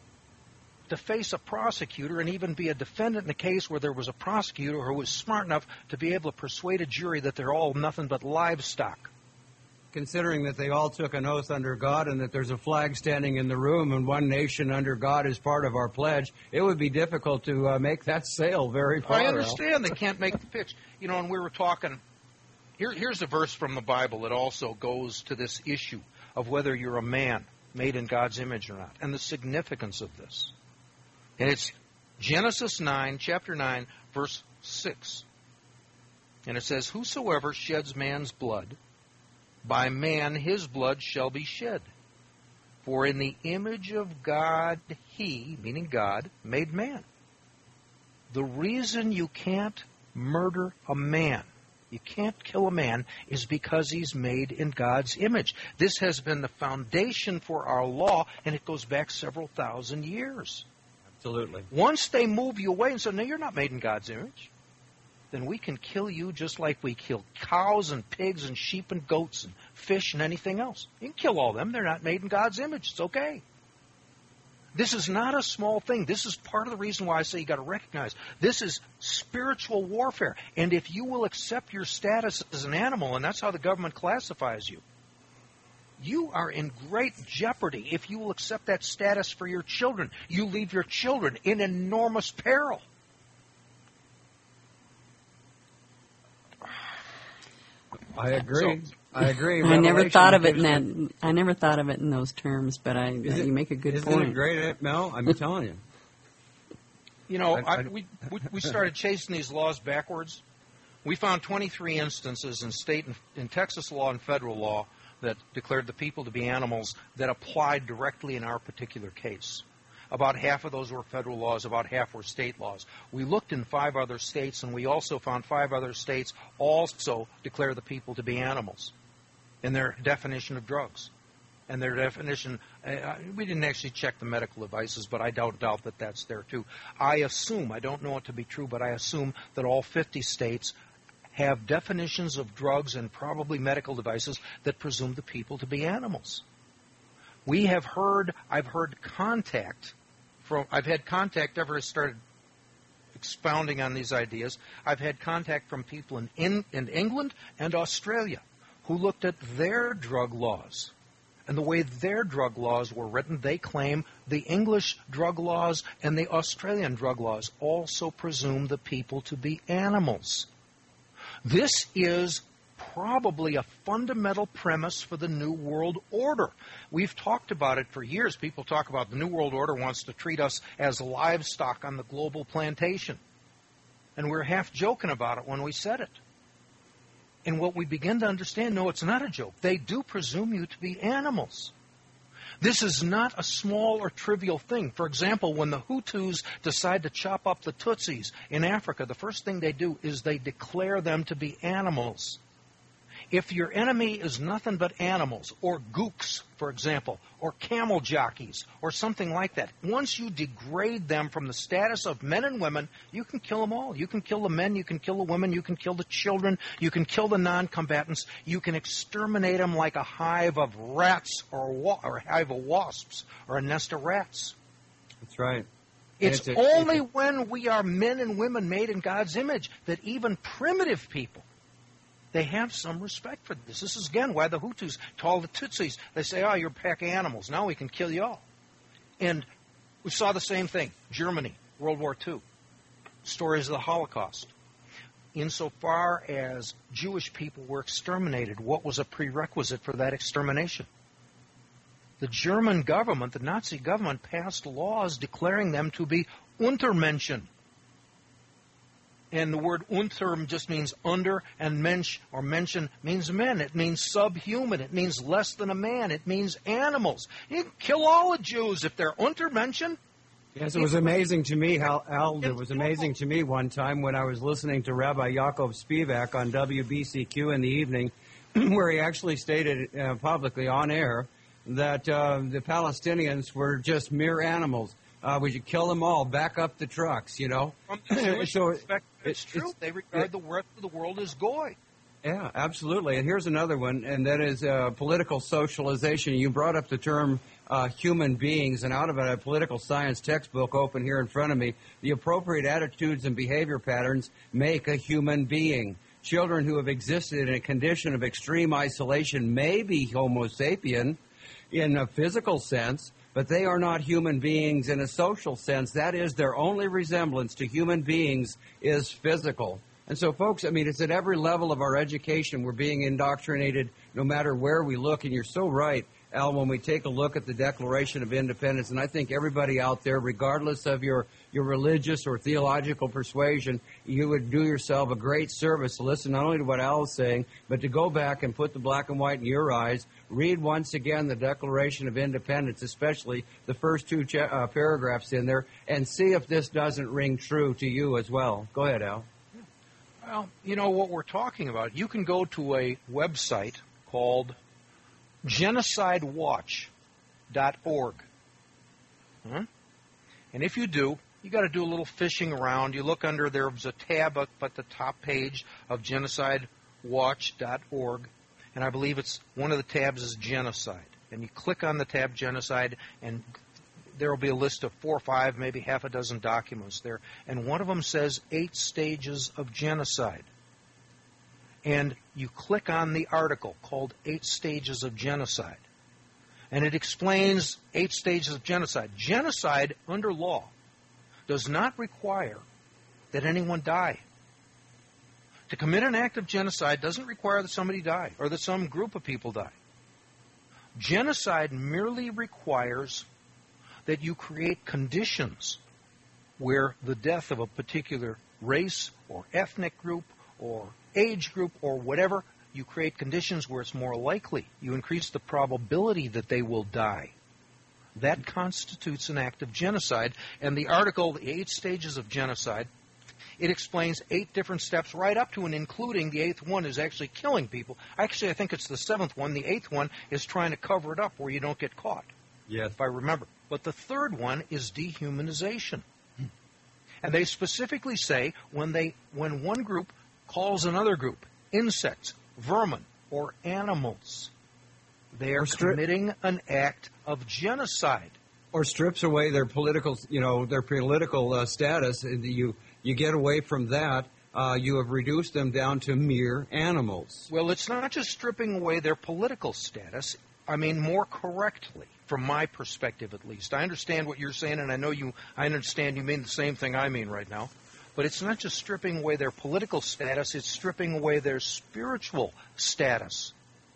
to face a prosecutor and even be a defendant in a case where there was a prosecutor who was smart enough to be able to persuade a jury that they're all nothing but livestock. Considering that they all took an oath under God and that there's a flag standing in the room and one nation under God is part of our pledge, it would be difficult to uh, make that sale very far. I understand they can't make the pitch. You know, and we were talking, here, here's a verse from the Bible that also goes to this issue of whether you're a man made in God's image or not, and the significance of this. And it's Genesis nine, chapter nine, verse six. And it says, whosoever sheds man's blood, by man his blood shall be shed. For in the image of God he, meaning God, made man. The reason you can't murder a man, you can't kill a man, is because he's made in God's image. This has been the foundation for our law, and it goes back several thousand years. Absolutely. Once they move you away and say, no, you're not made in God's image, then we can kill you just like we kill cows and pigs and sheep and goats and fish and anything else. You can kill all them. They're not made in God's image. It's okay. This is not a small thing. This is part of the reason why I say you got to recognize this is spiritual warfare. And if you will accept your status as an animal, and that's how the government classifies you, you are in great jeopardy if you will accept that status for your children. You leave your children in enormous peril. I agree. So, I agree. I never Revelation thought of it in gives that. I never thought of it in those terms, but I Is you it- make a good isn't point. it great, Mel? I'm telling you. You know, I- I, I- we, we we started chasing these laws backwards. We found twenty-three instances in state and in Texas law and federal law that declared the people to be animals that applied directly in our particular case. About half of those were federal laws, about half were state laws. We looked in five other states, and we also found five other states also declare the people to be animals in their definition of drugs. And their definition, uh, we didn't actually check the medical devices, but I don't doubt that that's there too. I assume, I don't know it to be true, but I assume that all fifty states have definitions of drugs and probably medical devices that presume the people to be animals. We have heard, I've heard contact from, I've had contact ever started expounding on these ideas. I've had contact from people in, in, in England and Australia who looked at their drug laws. And the way their drug laws were written, they claim the English drug laws and the Australian drug laws also presume the people to be animals. This is probably a fundamental premise for the New World Order. We've talked about it for years. People talk about the New World Order wants to treat us as livestock on the global plantation. And we're half joking about it when we said it. And what we begin to understand, no, it's not a joke. They do presume you to be animals. This is not a small or trivial thing. For example, when the Hutus decide to chop up the Tutsis in Africa, the first thing they do is they declare them to be animals. If your enemy is nothing but animals, or gooks, for example, or camel jockeys, or something like that, once you degrade them from the status of men and women, you can kill them all. You can kill the men, you can kill the women, you can kill the children, you can kill the non-combatants, you can exterminate them like a hive of rats or a, wa- or a hive of wasps or a nest of rats. That's right. It's, it's a, only it's a, when we are men and women made in God's image that even primitive people, they have some respect for this. This is, again, why the Hutus told the Tutsis, they say, oh, you're a pack of animals. Now we can kill you all. And we saw the same thing. Germany, World War Two. Stories of the Holocaust. Insofar as Jewish people were exterminated, what was a prerequisite for that extermination? The German government, the Nazi government, passed laws declaring them to be Untermenschen. And the word unter just means under, and mensch or mention means men. It means subhuman. It means less than a man. It means animals. You can kill all the Jews if they're untermenschen. Yes, it was amazing to me how, Al, it was amazing to me one time when I was listening to Rabbi Yaakov Spivak on W B C Q in the evening, where he actually stated uh, publicly on air that uh, the Palestinians were just mere animals. Uh, we should kill them all, back up the trucks, you know. From the Jewish So perspective, it's, it's true. it's- They regard it- the rest of the world as goy. Yeah, absolutely. And here's another one, and that is uh, political socialization. You brought up the term uh, human beings, and out of a political science textbook open here in front of me, the appropriate attitudes and behavior patterns make a human being. Children who have existed in a condition of extreme isolation may be Homo sapien in a physical sense, but they are not human beings in a social sense. That is, their only resemblance to human beings is physical. And so, folks, I mean, it's at every level of our education. We're being indoctrinated no matter where we look. And you're so right, Al, when we take a look at the Declaration of Independence. And I think everybody out there, regardless of your, your religious or theological persuasion, you would do yourself a great service to listen not only to what Al is saying, but to go back and put the black and white in your eyes. Read once again the Declaration of Independence, especially the first two cha- uh, paragraphs in there, and see if this doesn't ring true to you as well. Go ahead, Al. Well, you know what we're talking about. You can go to a website called genocide watch dot org. Huh? And if you do, you got to do a little fishing around. You look under, there's a tab up at the top page of genocide watch dot org, and I believe it's one of the tabs is genocide. And you click on the tab genocide, and there will be a list of four or five, maybe half a dozen documents there. And one of them says eight stages of genocide. And you click on the article called Eight Stages of Genocide. And it explains eight stages of genocide. Genocide, under law, does not require that anyone die. To commit an act of genocide doesn't require that somebody die or that some group of people die. Genocide merely requires that you create conditions where the death of a particular race or ethnic group or age group or whatever, you create conditions where it's more likely. You increase the probability that they will die. That constitutes an act of genocide. And the article, The Eight Stages of Genocide, it explains eight different steps right up to and including the eighth one is actually killing people. Actually, I think it's the seventh one. The eighth one is trying to cover it up where you don't get caught. Yes. If I remember. But the third one is dehumanization. And they specifically say when they when one group calls another group insects, vermin, or animals, they are stri- committing an act of genocide. Or strips away their political, you know, their political uh, status. You you get away from that. Uh, you have reduced them down to mere animals. Well, it's not just stripping away their political status. I mean, more correctly, from my perspective at least. I understand what you're saying, and I know you. I understand you mean the same thing I mean right now. But it's not just stripping away their political status. It's stripping away their spiritual status.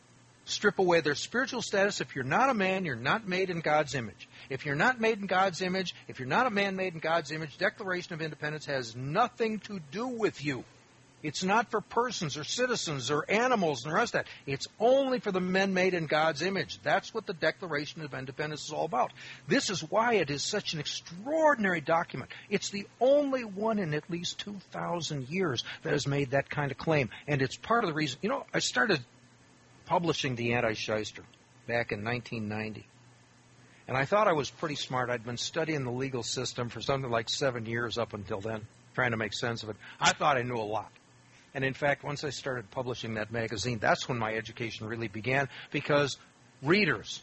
Strip away their spiritual status. If you're not a man, you're not made in God's image. If you're not made in God's image, if you're not a man made in God's image, Declaration of Independence has nothing to do with you. It's not for persons or citizens or animals and the rest of that. It's only for the men made in God's image. That's what the Declaration of Independence is all about. This is why it is such an extraordinary document. It's the only one in at least two thousand years that has made that kind of claim. And it's part of the reason. You know, I started publishing The Anti-Shyster back in nineteen ninety. And I thought I was pretty smart. I'd been studying the legal system for something like seven years up until then, trying to make sense of it. I thought I knew a lot. And in fact, once I started publishing that magazine, that's when my education really began, because readers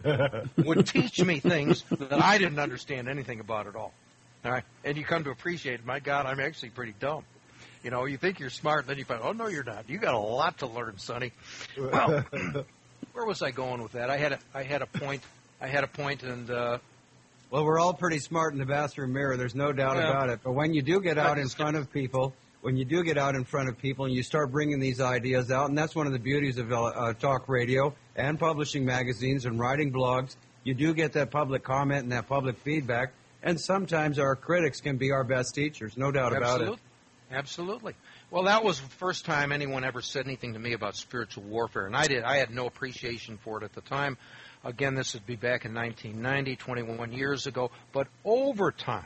would teach me things that I didn't understand anything about at all. All right? And you come to appreciate, my God, I'm actually pretty dumb. You know, you think you're smart, and then you find, oh, no, you're not. You got a lot to learn, Sonny. Well, where was I going with that? I had a, I had a point. I had a point, and uh, well, we're all pretty smart in the bathroom mirror. There's no doubt yeah. about it. But when you do get out in front of people, when you do get out in front of people and you start bringing these ideas out, and that's one of the beauties of uh, talk radio and publishing magazines and writing blogs, you do get that public comment and that public feedback. And sometimes our critics can be our best teachers, no doubt Absolutely. about it. Absolutely. Well, that was the first time anyone ever said anything to me about spiritual warfare, and I did. I had no appreciation for it at the time. Again, this would be back in nineteen ninety, twenty-one years ago. But over time,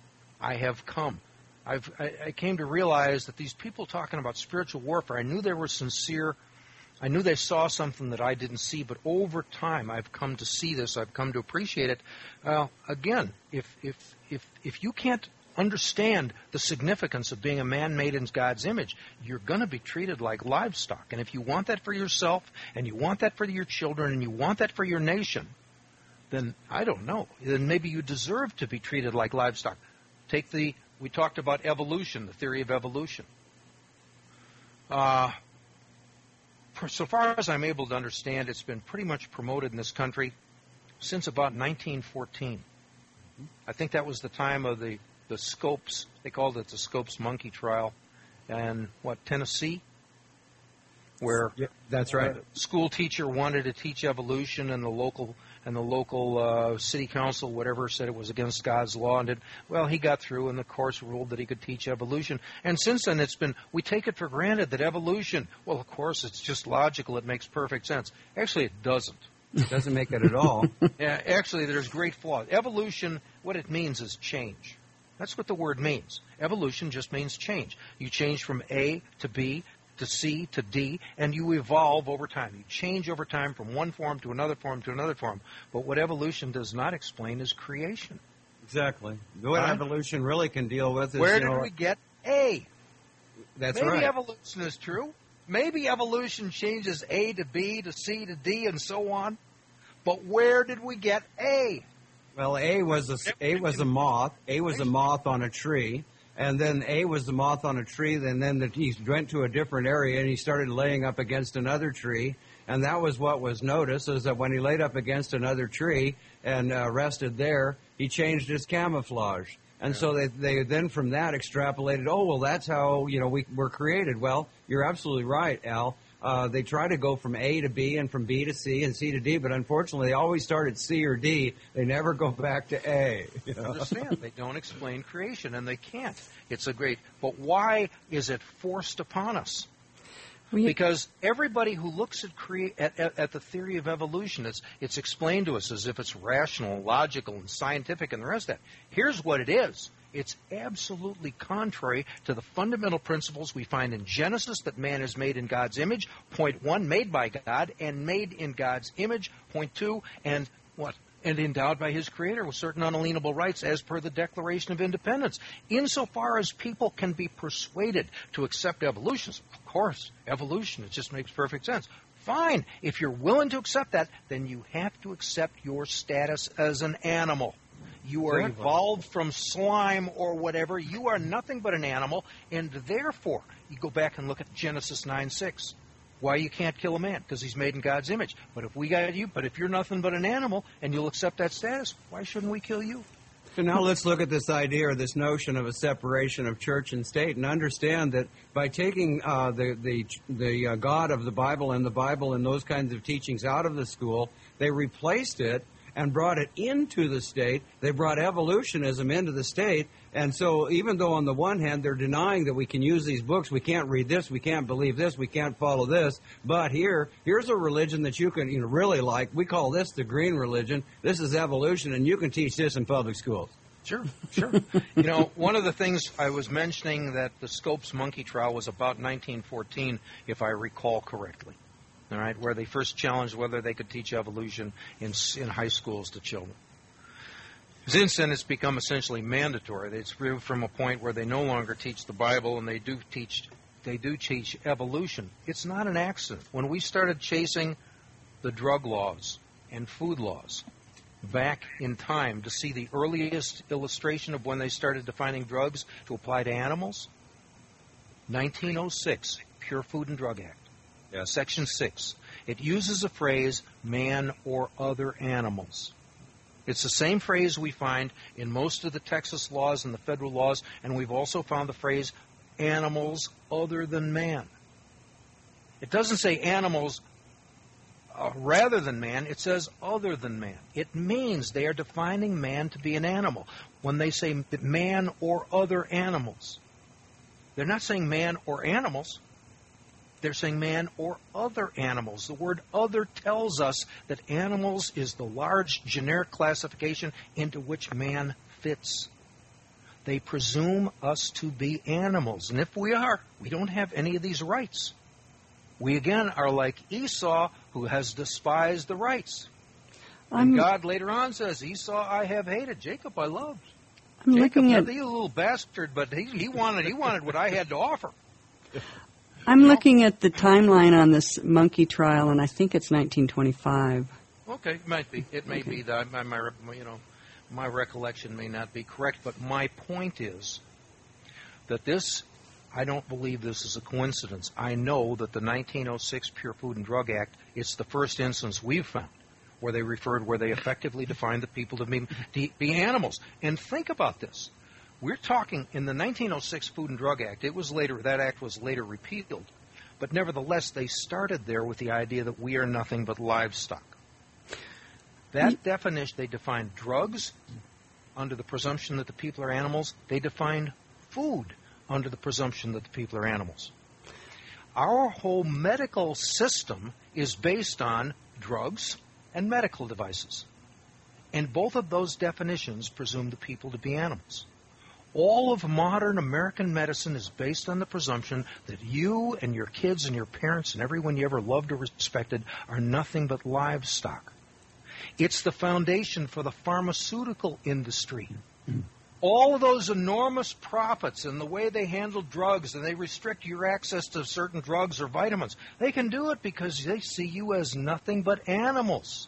I have come. I've, I, I came to realize that these people talking about spiritual warfare, I knew they were sincere. I knew they saw something that I didn't see, but over time I've come to see this. I've come to appreciate it. Well, again, if if if if you can't understand the significance of being a man made in God's image, you're going to be treated like livestock. And if you want that for yourself, and you want that for your children, and you want that for your nation, then I don't know. Then maybe you deserve to be treated like livestock. Take the, we talked about evolution, the theory of evolution. Uh, for, so far as I'm able to understand, it's been pretty much promoted in this country since about nineteen fourteen. I think that was the time of the the Scopes, they called it the Scopes monkey trial, and what, Tennessee, where yeah, that's right. A school teacher wanted to teach evolution, and the local and the local uh, city council, whatever, said it was against God's law, and did, well, he got through, and the course ruled that he could teach evolution. And since then, it's been, we take it for granted that evolution, well, of course, it's just logical, it makes perfect sense. Actually, it doesn't. It doesn't make it at all. Yeah, actually, there's great flaws. Evolution, what it means is change. That's what the word means. Evolution just means change. You change from A to B to C to D, and you evolve over time. You change over time from one form to another form to another form. But what evolution does not explain is creation. Exactly. What Right? evolution really can deal with is, Where you did know, we get A? that's Maybe right. evolution is true. Maybe evolution changes A to B to C to D and so on. But where did we get A? Well, A was a A was a moth. A was a moth on a tree, and then A was the moth on a tree. And then the, he went to a different area and he started laying up against another tree. And that was what was noticed, is that when he laid up against another tree and uh, rested there, he changed his camouflage. And Yeah. so they, they then from that extrapolated, oh, well, that's how, you know, we were created. Well, you're absolutely right, Al. Uh, they try to go from A to B and from B to C and C to D, but unfortunately they always start at C or D. They never go back to A. You know? Understand? They don't explain creation, and they can't. It's a great... But why is it forced upon us? Well, you- Because everybody who looks at, crea- at, at, at the theory of evolution, it's, it's explained to us as if it's rational, logical, and scientific and the rest of that. Here's what it is. It's absolutely contrary to the fundamental principles we find in Genesis, that man is made in God's image, point one, made by God, and made in God's image, point two, and what? And endowed by his Creator with certain unalienable rights as per the Declaration of Independence. Insofar as people can be persuaded to accept evolution, of course, evolution, it just makes perfect sense. Fine. If you're willing to accept that, then you have to accept your status as an animal. You are Exactly. evolved from slime or whatever. You are nothing but an animal, and therefore, you go back and look at Genesis nine six. Why you can't kill a man? Because he's made in God's image. But if we got you, but if you're nothing but an animal and you'll accept that status, why shouldn't we kill you? So now let's look at this idea or this notion of a separation of church and state, and understand that by taking uh, the the the uh, God of the Bible and the Bible and those kinds of teachings out of the school, they replaced it and brought it into the state. They brought evolutionism into the state. And so even though on the one hand they're denying that we can use these books, we can't read this, we can't believe this, we can't follow this, but here, here's a religion that you can you know, really like. We call this the green religion. This is evolution, and you can teach this in public schools. Sure, sure. You know, one of the things I was mentioning that the Scopes monkey trial was about nineteen fourteen, if I recall correctly. All right, where they first challenged whether they could teach evolution in in high schools to children. Since then, it's become essentially mandatory. It's moved from a point where they no longer teach the Bible, and they do teach they do teach evolution. It's not an accident. When we started chasing the drug laws and food laws back in time to see the earliest illustration of when they started defining drugs to apply to animals, nineteen oh six, Pure Food and Drug Act. Yes. Section six. It uses a phrase, man or other animals. It's the same phrase we find in most of the Texas laws and the federal laws, and we've also found the phrase, animals other than man. It doesn't say animals uh, rather than man, it says other than man. It means they are defining man to be an animal. When they say man or other animals, they're not saying man or animals. They're saying man or other animals. The word other tells us that animals is the large generic classification into which man fits. They presume us to be animals. And if we are, we don't have any of these rights. We again are like Esau, who has despised the rights. And I'm, God later on says, Esau I have hated, Jacob I loved. I'm Jacob, looking at he's a little bastard, but he, he wanted he wanted what I had to offer. I'm looking at the timeline on this monkey trial, and I think it's nineteen twenty-five. Okay, it might be. It may Okay. be that my, my you know my recollection may not be correct, but my point is that this. I don't believe this is a coincidence. I know that the nineteen oh six Pure Food and Drug Act, it's the first instance we've found where they referred, where they effectively defined the people to be, to be animals. And think about this. We're talking in the nineteen oh six Food and Drug Act. It was later, that act was later repealed. But nevertheless, they started there with the idea that we are nothing but livestock. That definition, they defined drugs under the presumption that the people are animals. They defined food under the presumption that the people are animals. Our whole medical system is based on drugs and medical devices. And both of those definitions presume the people to be animals. All of modern American medicine is based on the presumption that you and your kids and your parents and everyone you ever loved or respected are nothing but livestock. It's the foundation for the pharmaceutical industry. All of those enormous profits and the way they handle drugs and they restrict your access to certain drugs or vitamins, they can do it because they see you as nothing but animals.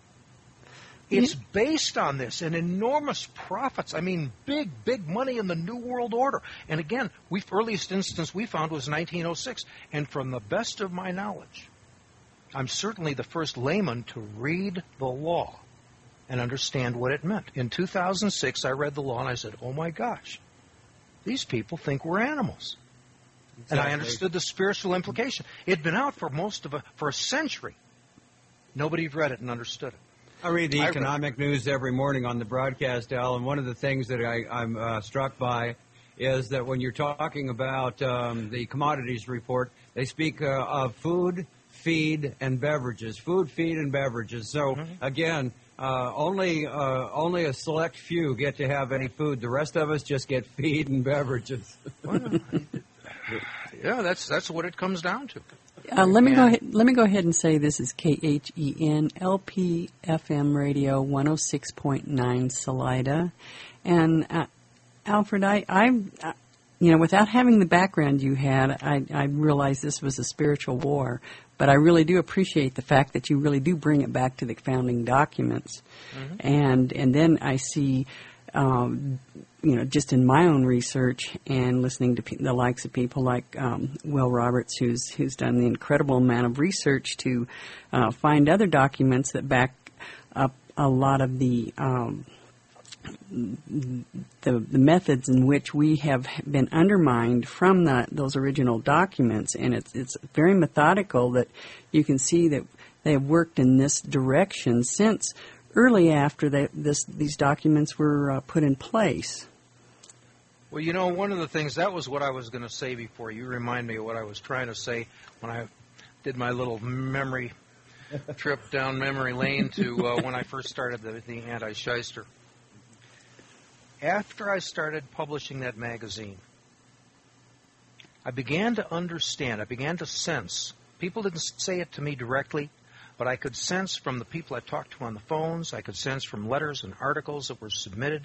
It's based on this and enormous profits. I mean, big, big money in the New World Order. And again, we earliest instance we found was nineteen oh six. And from the best of my knowledge, I'm certainly the first layman to read the law and understand what it meant. In two thousand six, I read the law and I said, oh my gosh, these people think we're animals. Exactly. And I understood the spiritual implication. It had been out for most of a, for a century. Nobody had read it and understood it. I read the I economic read news every morning on the broadcast, Al, and one of the things that I, I'm uh, struck by is that when you're talking about um, the commodities report, they speak uh, of food, feed, and beverages. Food, feed, and beverages. So, mm-hmm. again, uh, only uh, only a select few get to have any food. The rest of us just get feed and beverages. Well, yeah, that's that's what it comes down to. Uh, let me go ahead. Let me go ahead and say this is K H E N L P F M Radio one oh six point nine Salida, and uh, Alfred, I, I, uh, you know, without having the background you had, I, I realized this was a spiritual war. But I really do appreciate the fact that you really do bring it back to the founding documents, mm-hmm. and and then I see. Um, you know, just in my own research and listening to pe- the likes of people like um, Will Roberts, who's who's done the incredible amount of research to uh, find other documents that back up a lot of the, um, the the methods in which we have been undermined from the, those original documents, and it's it's very methodical that you can see that they have worked in this direction since early after they, this these documents were uh, put in place. Well, you know, one of the things, that was what I was going to say before. You remind me of what I was trying to say when I did my little memory trip down memory lane to uh, when I first started the, the Anti-Shyster. After I started publishing that magazine, I began to understand, I began to sense, people didn't say it to me directly, but I could sense from the people I talked to on the phones, I could sense from letters and articles that were submitted,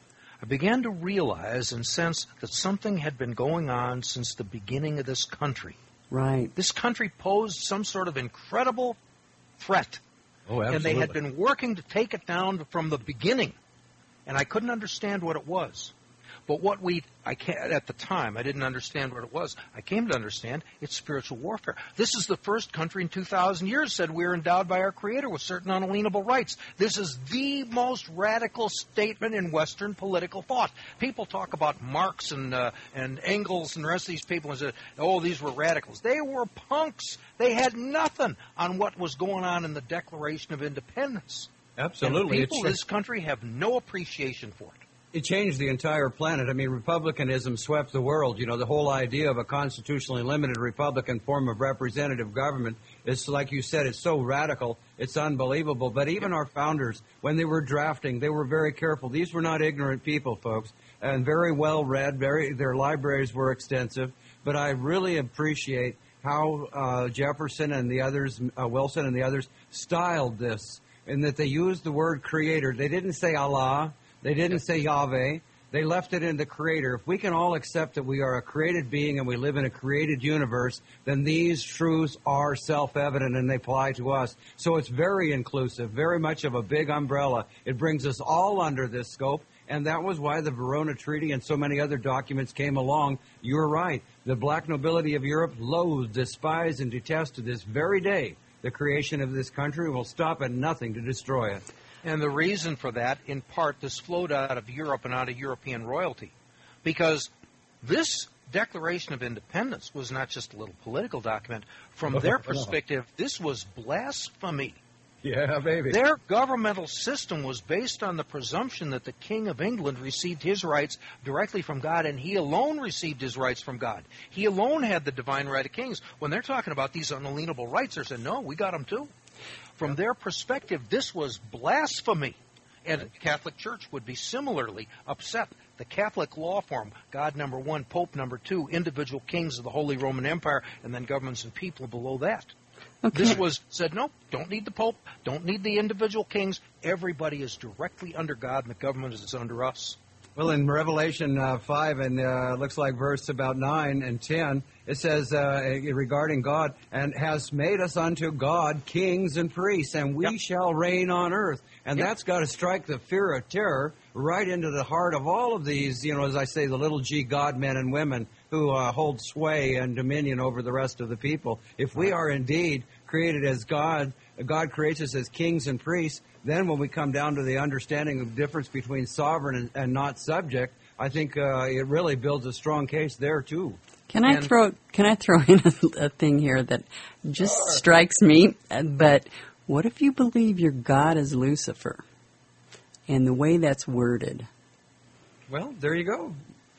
I began to realize and sense that something had been going on since the beginning of this country. Right. This country posed some sort of incredible threat. Oh, absolutely. And they had been working to take it down from the beginning. And I couldn't understand what it was. But what we, I can't, at the time, I didn't understand what it was. I came to understand it's spiritual warfare. This is the first country in two thousand years said we're endowed by our Creator with certain unalienable rights. This is the most radical statement in Western political thought. People talk about Marx and uh, and Engels and the rest of these people and say, oh, these were radicals. They were punks. They had nothing on what was going on in the Declaration of Independence. Absolutely. And the people of this country have no appreciation for it. It changed the entire planet. I mean, republicanism swept the world. You know, the whole idea of a constitutionally limited Republican form of representative government is, like you said, it's so radical, it's unbelievable. But even our founders, when they were drafting, they were very careful. These were not ignorant people, folks, and very well read. Very, their libraries were extensive. But I really appreciate how uh, Jefferson and the others, uh, Wilson and the others, styled this, in that they used the word creator. They didn't say Allah. They didn't say Yahweh. They left it in the Creator. If we can all accept that we are a created being and we live in a created universe, then these truths are self-evident and they apply to us. So it's very inclusive, very much of a big umbrella. It brings us all under this scope, and that was why the Verona Treaty and so many other documents came along. You're right. The black nobility of Europe loathed, despised, and detests to this very day the creation of this country and will stop at nothing to destroy it. And the reason for that, in part, this flowed out of Europe and out of European royalty. Because this Declaration of Independence was not just a little political document. From their perspective, this was blasphemy. Yeah, baby. Their governmental system was based on the presumption that the King of England received his rights directly from God, and he alone received his rights from God. He alone had the divine right of kings. When they're talking about these unalienable rights, they're saying, no, we got them too. From their perspective, this was blasphemy. And the Catholic Church would be similarly upset. The Catholic law form, God number one, Pope number two, individual kings of the Holy Roman Empire, and then governments and people below that. Okay. This was said, no, don't need the Pope, don't need the individual kings. Everybody is directly under God, and the government is under us. Well, in Revelation uh, five, and uh, looks like verse about nine and ten, it says uh, regarding God, and has made us unto God kings and priests, and we yep. shall reign on earth. And yep. that's got to strike the fear of terror right into the heart of all of these, you know, as I say, the little g God men and women who uh, hold sway and dominion over the rest of the people. If we are indeed created as God, God creates us as kings and priests, then when we come down to the understanding of the difference between sovereign and, and not subject, I think uh, it really builds a strong case there too. Can I And- throw Can I throw in a, a thing here that just strikes me? But what if you believe your God is Lucifer, and the way that's worded? Well, there you go.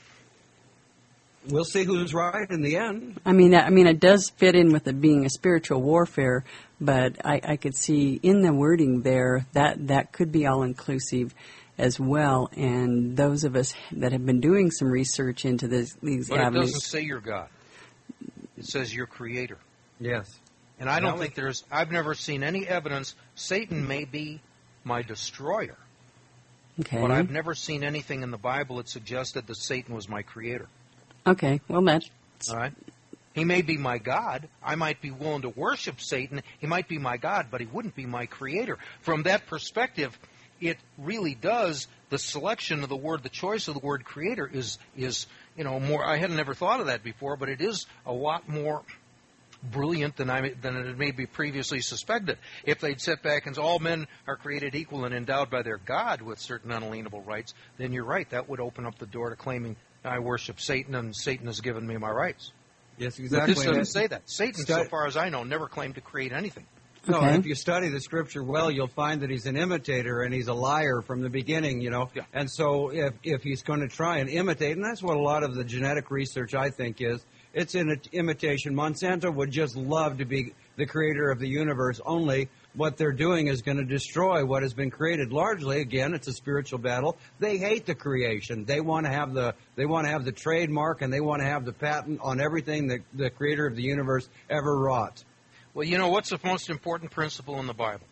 We'll see who's right in the end. I mean, I mean, it does fit in with it being a spiritual warfare, but I, I could see in the wording there that that could be all inclusive as well. And those of us that have been doing some research into this, these But avenues, it doesn't say you're God. It says you're creator. Yes. And I don't That think there's, I've never seen any evidence. Satan may be my destroyer, okay, but I've never seen anything in the Bible that suggested that Satan was my creator. okay, well that's All right? He may be my God. I might be willing to worship Satan. He might be my God, but he wouldn't be my creator. From that perspective, it really does, the selection of the word, the choice of the word creator is, is you know, more, I hadn't never thought of that before, but it is a lot more brilliant than I than it may be previously suspected. If they'd sit back and say all men are created equal and endowed by their God with certain unalienable rights, then you're right. That would open up the door to claiming I worship Satan and Satan has given me my rights. Yes, But exactly. this doesn't say that. Satan, so Stu- far as I know, never claimed to create anything. No, Okay. if you study the scripture well, you'll find that he's an imitator and he's a liar from the beginning, you know. Yeah. And so if, if he's going to try and imitate, and that's what a lot of the genetic research, I think, is, it's an imitation. Monsanto would just love to be the creator of the universe, only what they're doing is going to destroy what has been created. Largely, again, it's a spiritual battle. They hate the creation. They want to have the they want to have the trademark and they want to have the patent on everything that the creator of the universe ever wrought. Well, you know, what's the most important principle in the Bible?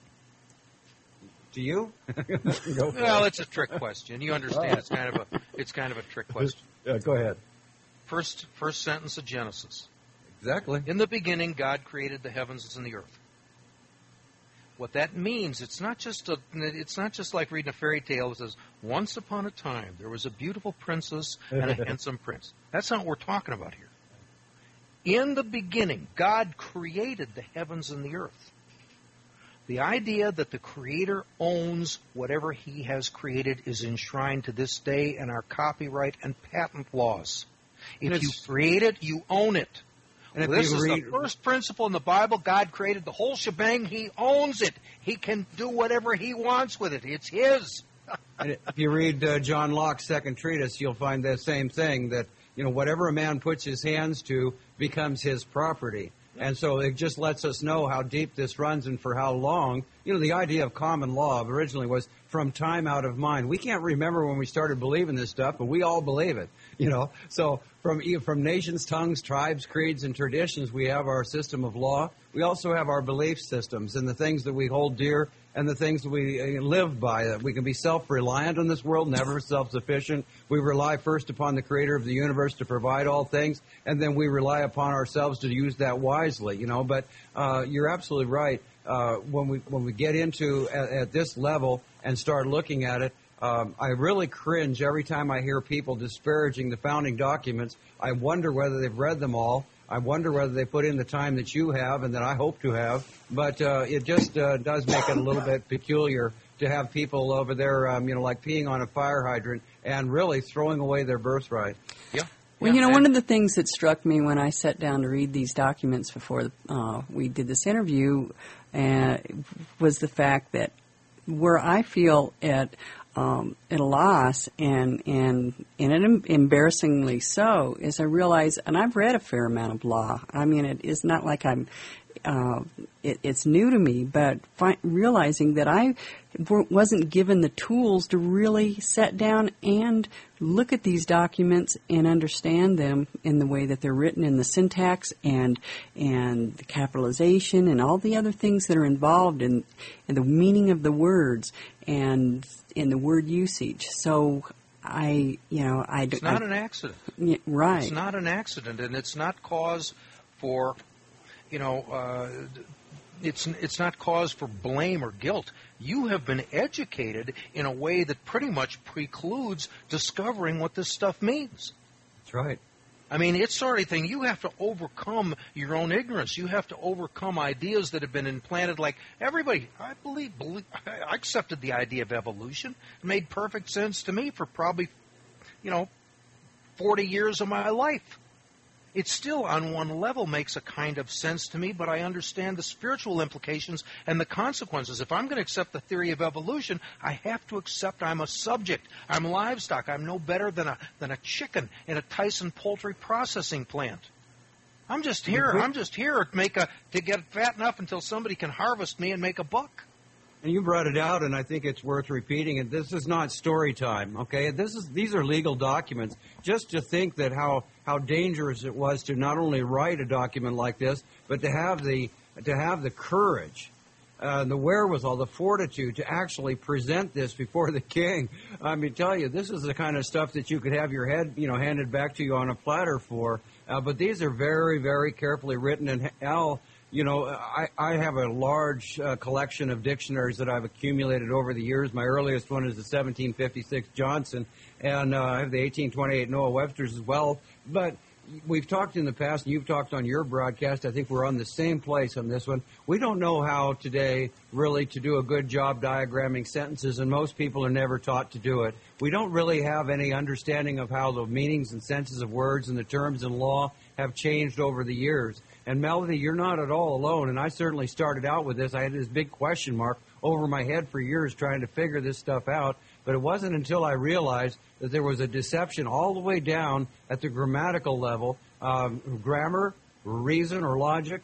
To you? Go for Well, it. it's a trick question. You understand? It's kind of a it's kind of a trick question. Yeah, go ahead. First first sentence of Genesis. Exactly. In the beginning, God created the heavens and the earth. What that means, it's not just a, it's not just like reading a fairy tale that says, once upon a time, there was a beautiful princess and a handsome prince. That's not what we're talking about here. In the beginning, God created the heavens and the earth. The idea that the Creator owns whatever He has created is enshrined to this day in our copyright and patent laws. If And you it's- create it, you own it. And if Well, this you is read- the first principle in the Bible. God created the whole shebang. He owns it. He can do whatever He wants with it. It's His. And if you read uh, John Locke's second treatise, you'll find the same thing, that, you know, whatever a man puts his hands to becomes his property. And so it just lets us know how deep this runs and for how long. You know, the idea of common law originally was from time out of mind. We can't remember when we started believing this stuff, but we all believe it, you know. So from from nations, tongues, tribes, creeds, and traditions, we have our system of law. We also have our belief systems and the things that we hold dear and the things that we uh, live by. That we can be self-reliant in this world, never self-sufficient. We rely first upon the Creator of the universe to provide all things, and then we rely upon ourselves to use that wisely, you know. But uh, you're absolutely right. Uh, when we when we get into at, at this level and start looking at it, um, I really cringe every time I hear people disparaging the founding documents. I wonder whether they've read them all. I wonder whether they put in the time that you have and that I hope to have. But uh, it just uh, does make it a little bit peculiar to have people over there, um, you know, like peeing on a fire hydrant and really throwing away their birthright. Yeah. Well, Yeah, you know, and- one of the things that struck me when I sat down to read these documents before uh, we did this interview uh, was the fact that where I feel at um, at a loss and and and it embarrassingly so is I realize, and I've read a fair amount of law. I mean, it is not like I'm. Uh, it, it's new to me, but fi- realizing that I w- wasn't given the tools to really sit down and look at these documents and understand them in the way that they're written, in the syntax and and the capitalization and all the other things that are involved in, in the meaning of the words and in the word usage. So I, you know, I It's not an accident. yeah, right. It's not an accident, and it's not cause for, you know, uh, it's it's not cause for blame or guilt. You have been educated in a way that pretty much precludes discovering what this stuff means. That's right. I mean, it's sort of thing. You have to overcome your own ignorance. You have to overcome ideas that have been implanted. Like everybody, I believe, believe I accepted the idea of evolution. It made perfect sense to me for probably, you know, forty years of my life. It still, on one level, makes a kind of sense to me, but I understand the spiritual implications and the consequences. If I'm going to accept the theory of evolution, I have to accept I'm a subject. I'm livestock. I'm no better than a than a chicken in a Tyson poultry processing plant. I'm just here. I'm just here to make a to get fat enough until somebody can harvest me and make a buck. And you brought it out, and I think it's worth repeating. And this is not story time, okay? This is these are legal documents. Just to think that how how dangerous it was to not only write a document like this, but to have the to have the courage, uh, the wherewithal, the fortitude to actually present this before the king. I mean, tell you, this is the kind of stuff that you could have your head, you know, handed back to you on a platter for. Uh, but these are very, very carefully written, and Al. You know, I, I have a large uh, collection of dictionaries that I've accumulated over the years. My earliest one is the seventeen fifty-six Johnson, and uh, I have the eighteen twenty-eight Noah Webster's as well. But we've talked in the past, and you've talked on your broadcast. I think we're on the same place on this one. We don't know how today really to do a good job diagramming sentences, and most people are never taught to do it. We don't really have any understanding of how the meanings and senses of words and the terms in law have changed over the years. And Melody, you're not at all alone, and I certainly started out with this. I had this big question mark over my head for years trying to figure this stuff out, but it wasn't until I realized that there was a deception all the way down at the grammatical level, um, grammar, reason, or logic,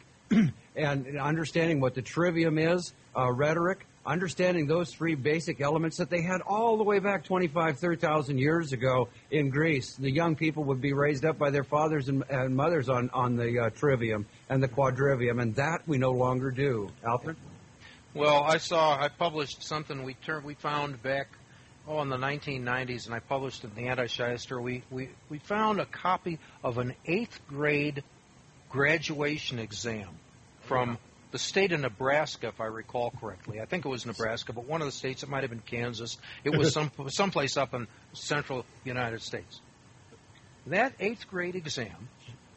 and understanding what the trivium is, uh, rhetoric, understanding those three basic elements that they had all the way back twenty-five, thirty thousand years ago in Greece. The young people would be raised up by their fathers and, and mothers on, on the uh, trivium and the quadrivium, and that we no longer do. Alfred? Well, I saw, I published something we turned, we found back, oh, in the nineteen nineties, and I published it in the Anti-Shyster. We, we, we found a copy of an eighth grade graduation exam from the state of Nebraska, if I recall correctly. I think it was Nebraska, but one of the states, it might have been Kansas. It was some someplace up in central United States. That eighth grade exam,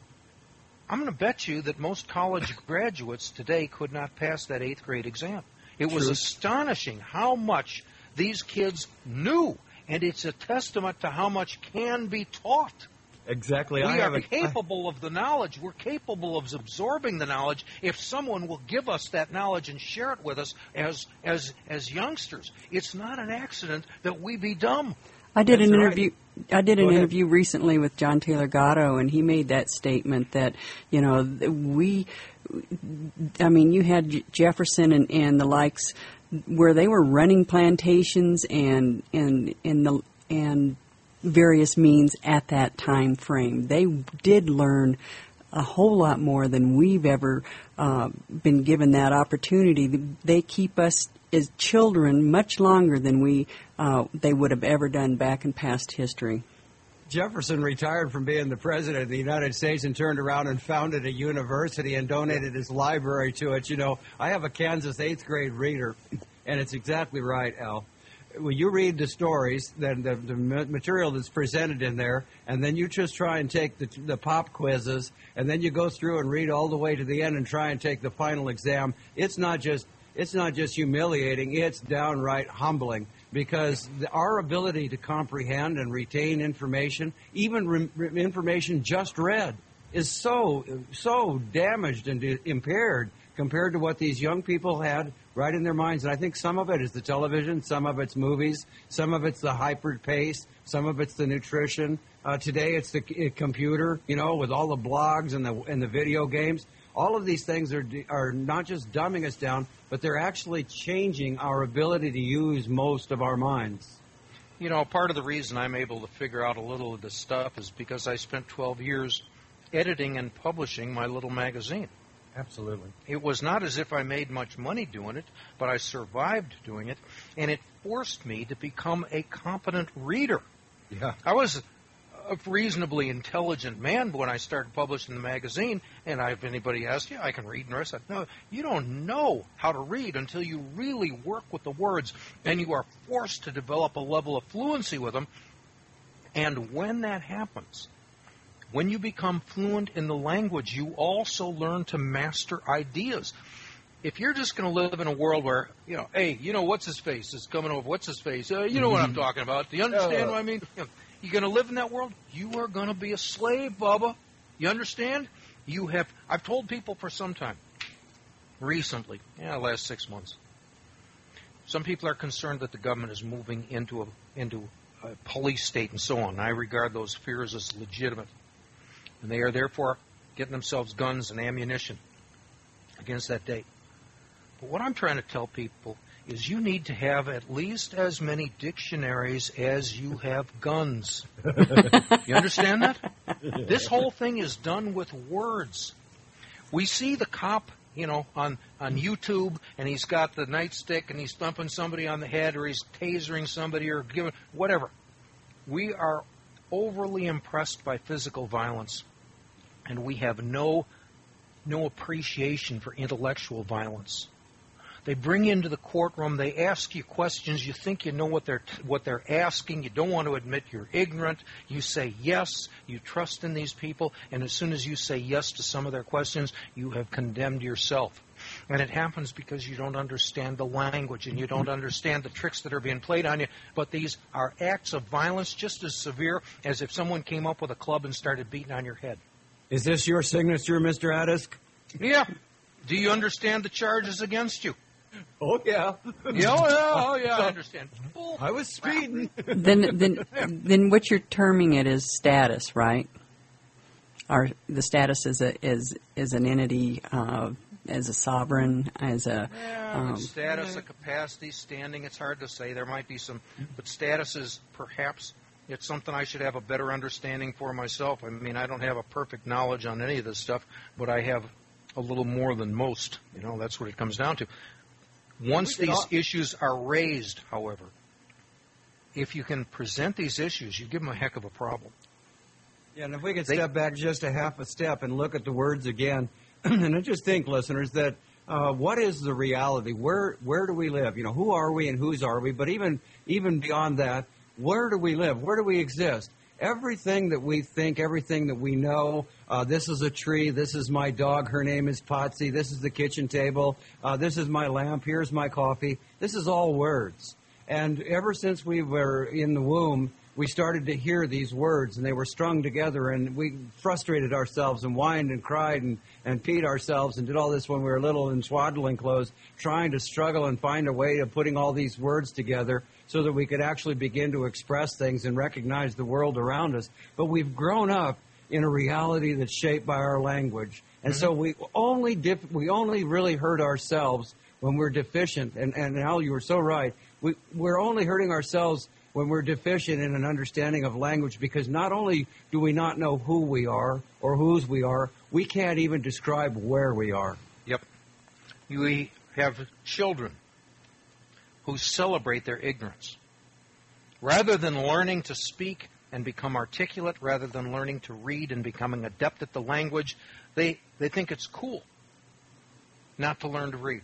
I'm going to bet you that most college graduates today could not pass that eighth grade exam. It was True. astonishing how much these kids knew, and it's a testament to how much can be taught. Exactly. We I are have a, capable of the knowledge. We're capable of absorbing the knowledge if someone will give us that knowledge and share it with us as as as youngsters. It's not an accident that we be dumb. I did That's an right. interview. I did an Go ahead. interview recently with John Taylor Gatto, and he made that statement that, you know, we, I mean, you had J- Jefferson and, and the likes where they were running plantations and and and the and various means at that time frame. They did learn a whole lot more than we've ever uh, been given that opportunity. They keep us as children much longer than we uh, they would have ever done back in past history. Jefferson retired from being the president of the United States and turned around and founded a university and donated his library to it. You know, I have a Kansas eighth grade reader, and it's exactly right, Al. When you read the stories, then the, the material that's presented in there, and then you just try and take the, the pop quizzes, and then you go through and read all the way to the end and try and take the final exam. It's not just it's not just humiliating; it's downright humbling, because the, our ability to comprehend and retain information, even re, re, information just read, is so so damaged and de- impaired compared to what these young people had right in their minds. And I think some of it is the television, some of it's movies, some of it's the hyper pace, some of it's the nutrition. Uh, today it's the c- computer, you know, with all the blogs and the and the video games. All of these things are are not just dumbing us down, but they're actually changing our ability to use most of our minds. You know, part of the reason I'm able to figure out a little of this stuff is because I spent twelve years editing and publishing my little magazine. Absolutely. It was not as if I made much money doing it, but I survived doing it, and it forced me to become a competent reader. Yeah. I was a reasonably intelligent man when I started publishing the magazine, and if anybody asked you, I can read and rest. I said, no, you don't know how to read until you really work with the words, and you are forced to develop a level of fluency with them. And when that happens, When you become fluent in the language, you also learn to master ideas. If you're just going to live in a world where, you know, hey, you know, what's his face is coming over, what's his face? Uh, you know what I'm talking about. Do you understand what I mean? You know, you're going to live in that world, you are going to be a slave, Bubba. You understand? You have, I've told people for some time, recently, yeah, the last six months, some people are concerned that the government is moving into a, into a police state and so on. I regard those fears as legitimate. And they are therefore getting themselves guns and ammunition against that date. But what I'm trying to tell people is you need to have at least as many dictionaries as you have guns. You understand that? This whole thing is done with words. We see the cop, you know, on, on YouTube, and he's got the nightstick, and he's thumping somebody on the head, or he's tasering somebody, or giving, whatever. We are overly impressed by physical violence, and we have no no appreciation for intellectual violence. They bring you into the courtroom, they ask you questions, you think you know what they're what they're asking, you don't want to admit you're ignorant, you say yes, you trust in these people, and as soon as you say yes to some of their questions, you have condemned yourself. And it happens because you don't understand the language and you don't understand the tricks that are being played on you. But these are acts of violence just as severe as if someone came up with a club and started beating on your head. Is this your signature, Mister Addis? Yeah. Do you understand the charges against you? Oh, yeah. Yeah, oh, yeah, oh, yeah, I understand. Bull I was speeding. then, then, then what you're terming it is status, right? Or the status is a is is an entity, uh, as a sovereign, as a yeah, um, status, a capacity, standing. It's hard to say. There might be some, but status is perhaps it's something I should have a better understanding for myself. I mean, I don't have a perfect knowledge on any of this stuff, but I have a little more than most. You know, that's what it comes down to. Once these issues are raised, however, if you can present these issues, you give them a heck of a problem. Yeah, and if we could They, step back just a half a step and look at the words again, and I just think, listeners, that uh, what is the reality? Where where do we live? You know, who are we and whose are we? But even even beyond that, where do we live? Where do we exist? Everything that we think, everything that we know, uh, this is a tree, this is my dog, her name is Potsy, this is the kitchen table, uh, this is my lamp, here's my coffee. This is all words. And ever since we were in the womb, we started to hear these words, and they were strung together, and we frustrated ourselves and whined and cried and, and peed ourselves and did all this when we were little in swaddling clothes, trying to struggle and find a way of putting all these words together so that we could actually begin to express things and recognize the world around us. But we've grown up in a reality that's shaped by our language. And mm-hmm. so we only dif- we only really hurt ourselves when we're deficient. And, and Al, you were so right. We, we're only hurting ourselves when we're deficient in an understanding of language, because not only do we not know who we are or whose we are, we can't even describe where we are. Yep. We have children who celebrate their ignorance. Rather than learning to speak and become articulate, rather than learning to read and becoming adept at the language, they, they think it's cool not to learn to read.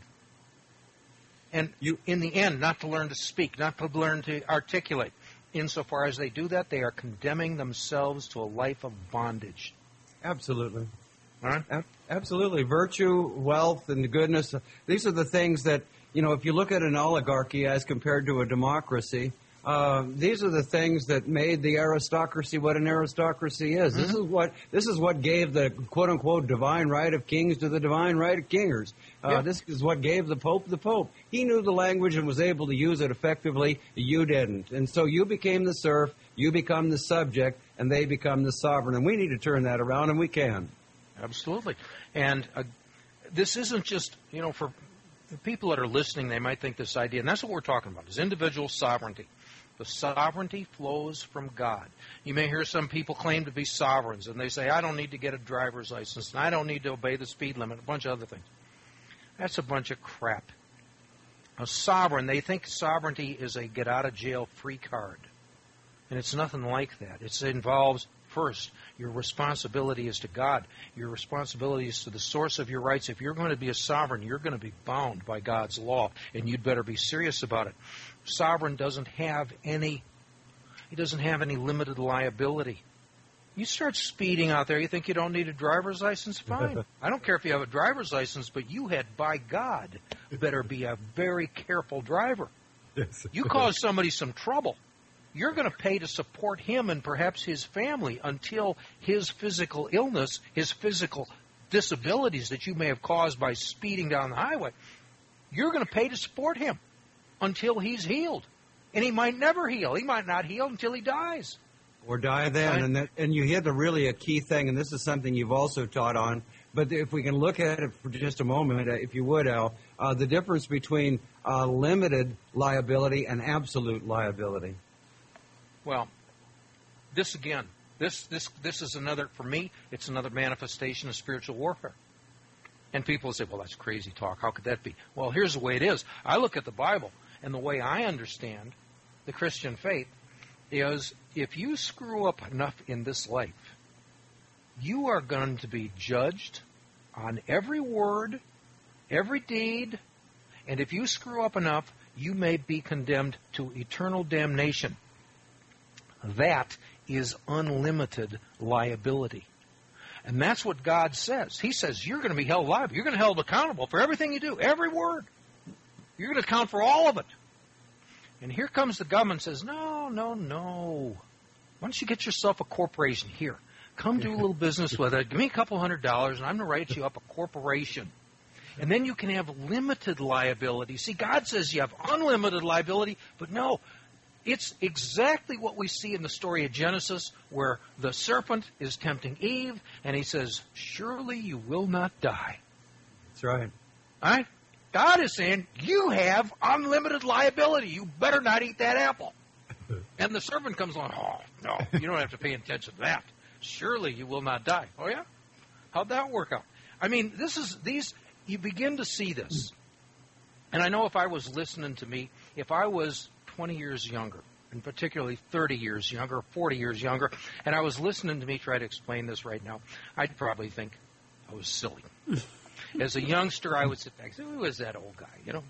And you, in the end, not to learn to speak, not to learn to articulate. Insofar as they do that, they are condemning themselves to a life of bondage. Absolutely. All right? A- absolutely. Virtue, wealth, and goodness, these are the things that, you know, if you look at an oligarchy as compared to a democracy, uh, these are the things that made the aristocracy what an aristocracy is. Mm-hmm. This is what this is what gave the quote-unquote divine right of kings to the divine right of kingers. Uh, yeah. This is what gave the Pope the Pope. He knew the language and was able to use it effectively. You didn't. And so you became the serf, you become the subject, and they become the sovereign. And we need to turn that around, and we can. Absolutely. And uh, this isn't just, you know, for people that are listening, they might think this idea, and that's what we're talking about, is individual sovereignty. The sovereignty flows from God. You may hear some people claim to be sovereigns, and they say, I don't need to get a driver's license, and I don't need to obey the speed limit, a bunch of other things. That's a bunch of crap. A sovereign, they think sovereignty is a get-out-of-jail-free card. And it's nothing like that. It involves, first, your responsibility is to God. Your responsibility is to the source of your rights. If you're going to be a sovereign, you're going to be bound by God's law, and you'd better be serious about it. Sovereign doesn't have any, he doesn't have any limited liability. You start speeding out there, you think you don't need a driver's license? Fine. I don't care if you have a driver's license, but you had, by God, better be a very careful driver. Yes. You cause somebody some trouble, you're going to pay to support him and perhaps his family until his physical illness, his physical disabilities that you may have caused by speeding down the highway, you're going to pay to support him until he's healed. And he might never heal. He might not heal until he dies. Or die then. Right. And that, and you hit a really a key thing, and this is something you've also taught on. But if we can look at it for just a moment, if you would, Al, uh, the difference between uh, limited liability and absolute liability. Well, this again, this this this is another, for me, it's another manifestation of spiritual warfare. And people say, well, that's crazy talk. How could that be? Well, here's the way it is. I look at the Bible, and the way I understand the Christian faith is if you screw up enough in this life, you are going to be judged on every word, every deed, and if you screw up enough, you may be condemned to eternal damnation. That is unlimited liability. And that's what God says. He says you're going to be held liable. You're going to be held accountable for everything you do, every word. You're going to account for all of it. And here comes the government and says, no, no, no. Why don't you get yourself a corporation here? Come do a little business with it. Give me a couple hundred dollars, and I'm going to write you up a corporation. And then you can have limited liability. See, God says you have unlimited liability, but no. It's exactly what we see in the story of Genesis, where the serpent is tempting Eve, and he says, surely you will not die. That's right. All right? God is saying, you have unlimited liability. You better not eat that apple. And the serpent comes along, oh, no, you don't have to pay attention to that. Surely you will not die. Oh, yeah? How'd that work out? I mean, this is, these, you begin to see this. And I know if I was listening to me, if I was twenty years younger, and particularly thirty years younger, forty years younger, and I was listening to me try to explain this right now, I'd probably think I was silly. As a youngster, I would sit back and say, who is that old guy, you know?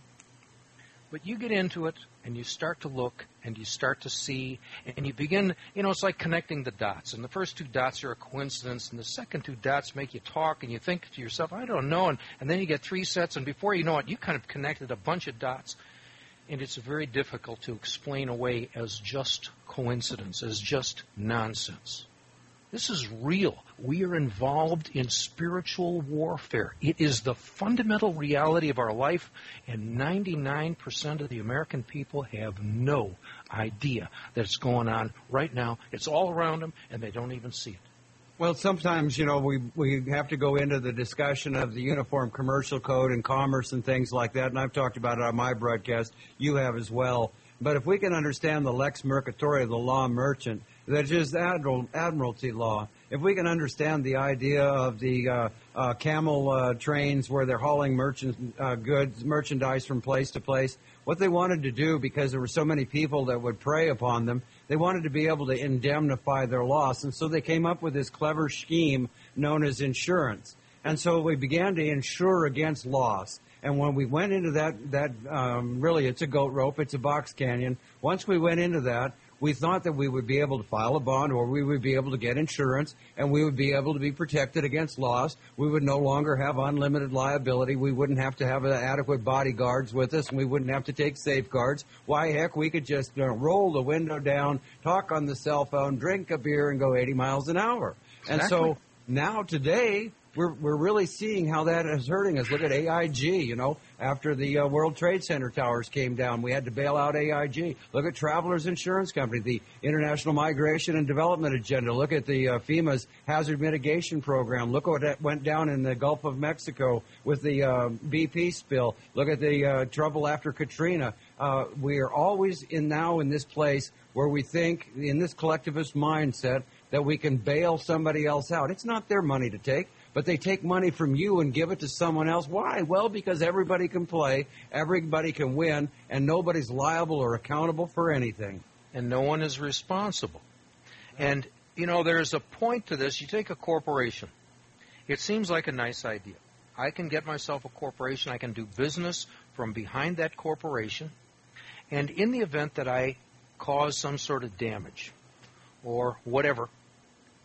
But you get into it, and you start to look, and you start to see, and you begin, you know, it's like connecting the dots. And the first two dots are a coincidence, and the second two dots make you talk, and you think to yourself, I don't know. And, and then you get three sets, and before you know it, you kind of connected a bunch of dots. And it's very difficult to explain away as just coincidence, as just nonsense. This is real. We are involved in spiritual warfare. It is the fundamental reality of our life, and ninety-nine percent of the American people have no idea that it's going on right now. It's all around them, and they don't even see it. Well, sometimes, you know, we we have to go into the discussion of the Uniform Commercial Code and commerce and things like that, and I've talked about it on my broadcast. You have as well. But if we can understand the lex mercatoria, the law merchant, that is admiral, admiralty law, if we can understand the idea of the uh, uh, camel uh, trains where they're hauling merchant uh, goods, merchandise from place to place, what they wanted to do, because there were so many people that would prey upon them, they wanted to be able to indemnify their loss. And so they came up with this clever scheme known as insurance. And so we began to insure against loss. And when we went into that, that um, really, it's a goat rope, it's a box canyon. Once we went into that, we thought that we would be able to file a bond, or we would be able to get insurance, and we would be able to be protected against loss. We would no longer have unlimited liability. We wouldn't have to have adequate bodyguards with us, and we wouldn't have to take safeguards. Why, heck, we could just you know, roll the window down, talk on the cell phone, drink a beer, and go eighty miles an hour. Exactly. And so now today, We're we're really seeing how that is hurting us. Look at A I G, you know, after the uh, World Trade Center towers came down, we had to bail out A I G. Look at Travelers Insurance Company, the International Migration and Development Agenda. Look at the uh, FEMA's Hazard Mitigation Program. Look what went down in the Gulf of Mexico with the uh, B P spill. Look at the uh, trouble after Katrina. Uh, we are always in now in this place where we think, in this collectivist mindset, that we can bail somebody else out. It's not their money to take. But they take money from you and give it to someone else. Why? Well, because everybody can play, everybody can win, and nobody's liable or accountable for anything. And no one is responsible. And, you know, there's a point to this. You take a corporation. It seems like a nice idea. I can get myself a corporation. I can do business from behind that corporation. And in the event that I cause some sort of damage or whatever,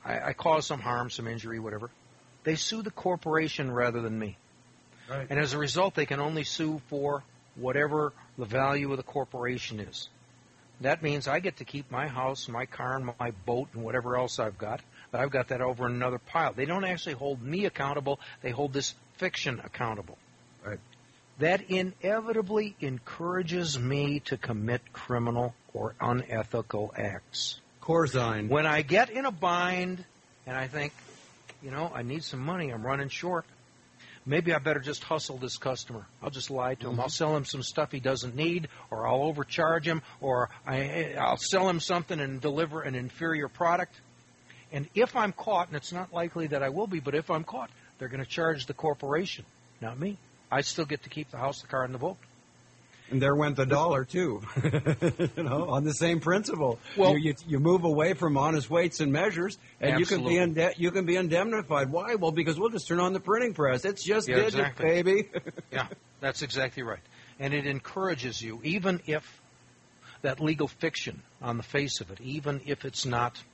I, I cause some harm, some injury, whatever, they sue the corporation rather than me. Right. And as a result, they can only sue for whatever the value of the corporation is. That means I get to keep my house, my car, and my boat, and whatever else I've got, but I've got that over in another pile. They don't actually hold me accountable. They hold this fiction accountable. Right. That inevitably encourages me to commit criminal or unethical acts. Corzine. When I get in a bind and I think, you know, I need some money, I'm running short, maybe I better just hustle this customer. I'll just lie to him. Mm-hmm. I'll sell him some stuff he doesn't need, or I'll overcharge him, or I, I'll sell him something and deliver an inferior product. And if I'm caught, and it's not likely that I will be, but if I'm caught, they're going to charge the corporation, not me. I still get to keep the house, the car, and the boat. And there went the dollar, too, you know, on the same principle. Well, you, you, you move away from honest weights and measures, and absolutely. you can be inde- you can be indemnified. Why? Well, because we'll just turn on the printing press. It's just Yeah, digits, exactly. baby. Yeah, that's exactly right. And it encourages you, even if that legal fiction on the face of it, even if it's not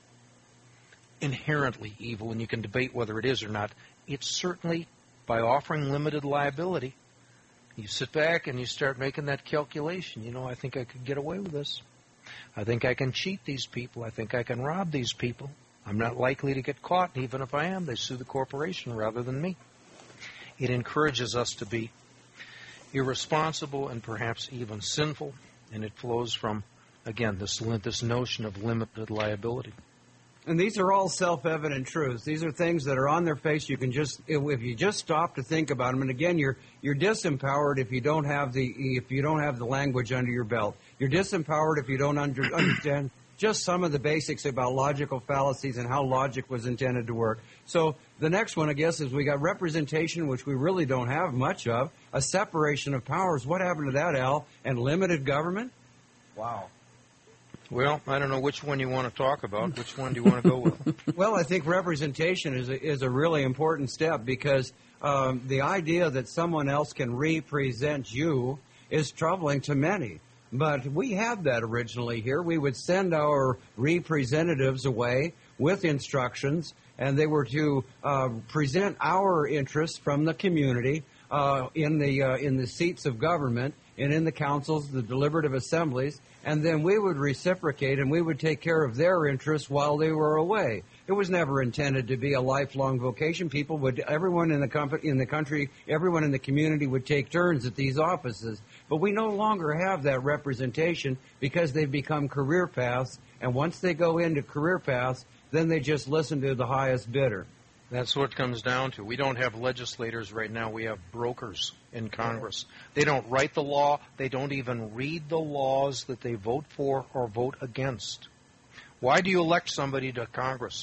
inherently evil, and you can debate whether it is or not, it's certainly, by offering limited liability, you sit back and you start making that calculation. You know, I think I could get away with this. I think I can cheat these people. I think I can rob these people. I'm not likely to get caught, and even if I am, they sue the corporation rather than me. It encourages us to be irresponsible and perhaps even sinful, and it flows from, again, this this notion of limited liability. And these are all self-evident truths. These are things that are on their face. You can just, if you just stop to think about them. And again, you're you're disempowered if you don't have the if you don't have the language under your belt. You're disempowered if you don't under, understand just some of the basics about logical fallacies and how logic was intended to work. So the next one, I guess, is we got representation, which we really don't have much of. A separation of powers. What happened to that, Al? And limited government? Wow. Well, I don't know which one you want to talk about. Which one do you want to go with? Well, I think representation is a, is a really important step because um, the idea that someone else can represent you is troubling to many. But we had that originally here. We would send our representatives away with instructions, and they were to uh, present our interests from the community uh, in the uh, in the seats of government and in the councils, the deliberative assemblies, and then we would reciprocate and we would take care of their interests while they were away. It was never intended to be a lifelong vocation. People would, everyone in the company, in the country, everyone in the community would take turns at these offices. But we no longer have that representation because they've become career paths, and once they go into career paths, then they just listen to the highest bidder. That's what it comes down to. We don't have legislators right now. We have brokers in Congress. They don't write the law. They don't even read the laws that they vote for or vote against. Why do you elect somebody to Congress?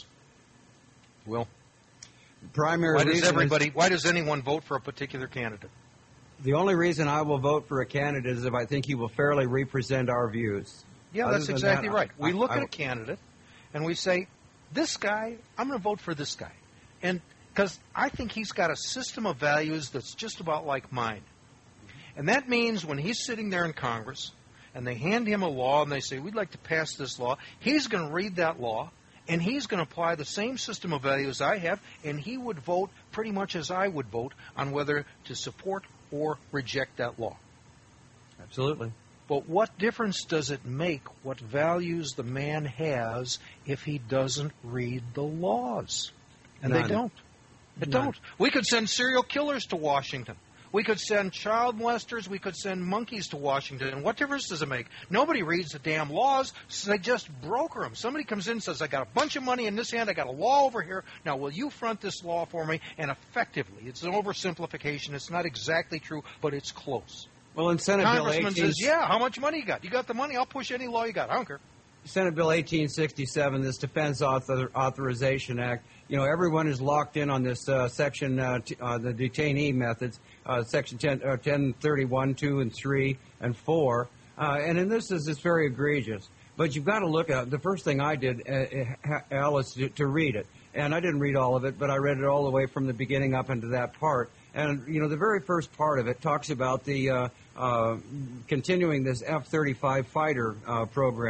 Will? Primary Why does reason everybody? is, Why does anyone vote for a particular candidate? the only reason I will vote for a candidate is if I think he will fairly represent our views. Yeah, Other that's than exactly that, right. I- We look I- at a candidate and we say, this guy, I'm going to vote for this guy. And because I think he's got a system of values that's just about like mine. And that means when he's sitting there in Congress and they hand him a law and they say, we'd like to pass this law, he's going to read that law and he's going to apply the same system of values I have, and he would vote pretty much as I would vote on whether to support or reject that law. Absolutely. But what difference does it make what values the man has if he doesn't read the laws? And None. they don't. They None. don't. We could send serial killers to Washington. We could send child molesters. We could send monkeys to Washington. And what difference does it make? Nobody reads the damn laws, so they just broker them. Somebody comes in and says, I got a bunch of money in this hand. I got a law over here. Now, will you front this law for me? And effectively, it's an oversimplification. It's not exactly true, but it's close. Well, in Senate Bill Congressman eighteen, says, yeah, how much money you got? You got the money? I'll push any law you got. I don't care. Senate Bill eighteen sixty-seven, this Defense Author- Authorization Act, you know, everyone is locked in on this uh, section, uh, t- uh, the detainee methods, uh, section ten, uh, ten thirty-one, two, and three, and four. Uh, and in this is it's very egregious. But you've got to look at it. The first thing I did, uh, Alice, to, to read it. And I didn't read all of it, but I read it all the way from the beginning up into that part. And, you know, the very first part of it talks about the uh, uh, continuing this F thirty-five fighter uh, program.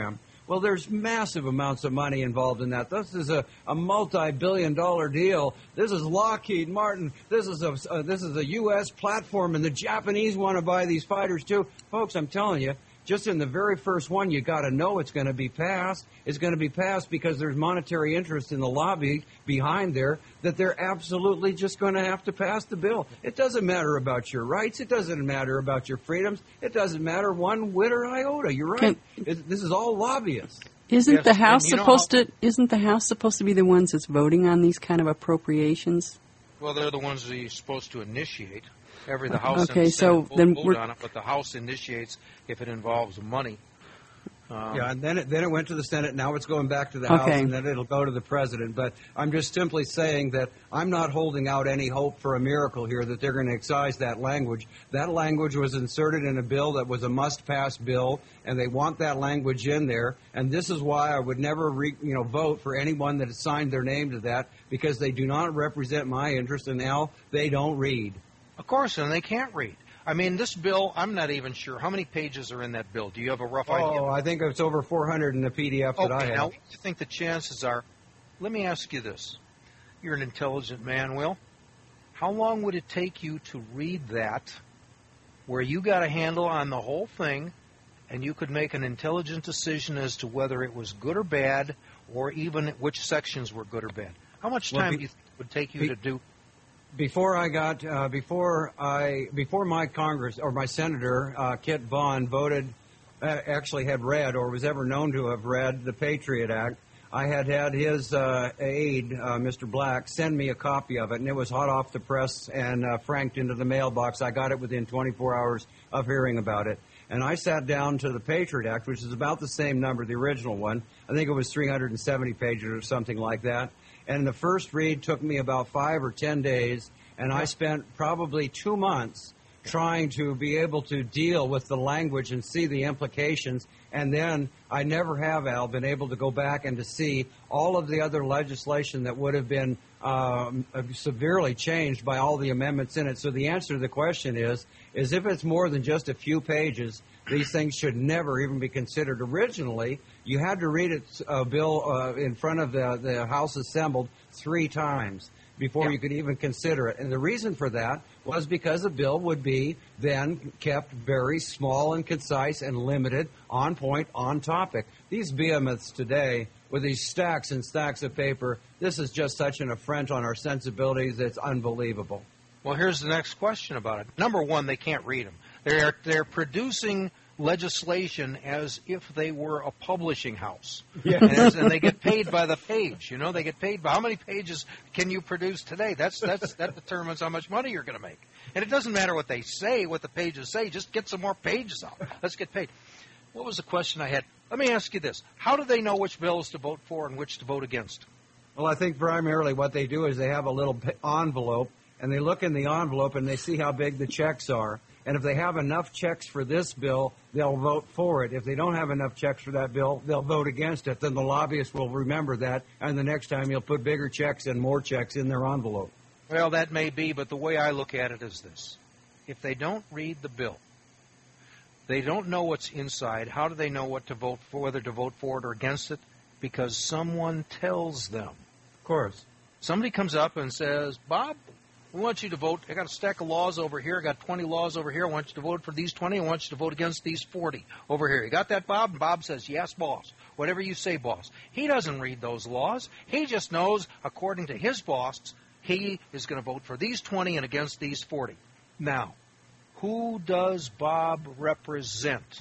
Well, there's massive amounts of money involved in that. This is a, a multi-billion dollar deal. This is Lockheed Martin. This is a uh, this is a U S platform, and the Japanese want to buy these fighters too. Folks, I'm telling you, just in the very first one, you got to know it's going to be passed. It's going to be passed because there's monetary interest in the lobby behind there that they're absolutely just going to have to pass the bill. It doesn't matter about your rights. It doesn't matter about your freedoms. It doesn't matter one whit or iota. You're right. Can, it, this is all lobbyists. Isn't yes, the House supposed how, to? Isn't the House supposed to be the ones that's voting on these kind of appropriations? Well, they're the ones that you're supposed to initiate. Every the House okay, and the so Senate then vote we're, on it, but the House initiates if it involves money. Um, yeah, and then it, then it went to the Senate. Now it's going back to the okay. House, and then it'll go to the President. But I'm just simply saying that I'm not holding out any hope for a miracle here that they're going to excise that language. That language was inserted in a bill that was a must-pass bill, and they want that language in there. And this is why I would never, re, you know, vote for anyone that has signed their name to that, because they do not represent my interest, and now they don't read. Of course, and they can't read. I mean, this bill, I'm not even sure. How many pages are in that bill? Do you have a rough oh, idea? Oh, I think it's over four hundred in the P D F that okay, I have. Now, what do you think the chances are? Let me ask you this. You're an intelligent man, Will. How long would it take you to read that where you got a handle on the whole thing and you could make an intelligent decision as to whether it was good or bad, or even which sections were good or bad? How much time well, be, do you think it would take you be, to do? Before I got, uh, before I, before my Congress or my Senator uh, Kit Vaughn voted, uh, actually had read or was ever known to have read the Patriot Act, I had had his uh, aide, uh, Mister Black, send me a copy of it, and it was hot off the press and uh, franked into the mailbox. I got it within twenty-four hours of hearing about it. And I sat down to the Patriot Act, which is about the same number, the original one. I think it was three hundred seventy pages or something like that. And the first read took me about five or ten days, and I spent probably two months trying to be able to deal with the language and see the implications. And then I never have, Al, been able to go back and to see all of the other legislation that would have been um, severely changed by all the amendments in it. So the answer to the question is, is if it's more than just a few pages, these things should never even be considered. Originally, you had to read it, uh, Bill, uh, in front of the, the House assembled three times before yeah. you could even consider it. And the reason for that was because the bill would be then kept very small and concise and limited, on point, on topic. These behemoths today, with these stacks and stacks of paper, this is just such an affront on our sensibilities that's unbelievable. Well, here's the next question about it. Number one, they can't read them. They're, they're producing legislation as if they were a publishing house. Yeah. And, as, and they get paid by the page. You know, they get paid by how many pages can you produce today? That's that's that determines how much money you're going to make. And it doesn't matter what they say, what the pages say. Just get some more pages out. Let's get paid. What was the question I had? Let me ask you this. How do they know which bills to vote for and which to vote against? Well, I think primarily what they do is they have a little envelope, and they look in the envelope and they see how big the checks are. And if they have enough checks for this bill, they'll vote for it. If they don't have enough checks for that bill, they'll vote against it. Then the lobbyists will remember that, and the next time you'll put bigger checks and more checks in their envelope. Well, that may be, but the way I look at it is this. If they don't read the bill, they don't know what's inside, how do they know what to vote for, whether to vote for it or against it? Because someone tells them. Of course. Somebody comes up and says, Bob, we want you to vote. I got a stack of laws over here. I got twenty laws over here. I want you to vote for these twenty. I want you to vote against these forty over here. You got that, Bob? And Bob says, yes, boss. Whatever you say, boss. He doesn't read those laws. He just knows, according to his boss, he is going to vote for these twenty and against these forty. Now, who does Bob represent?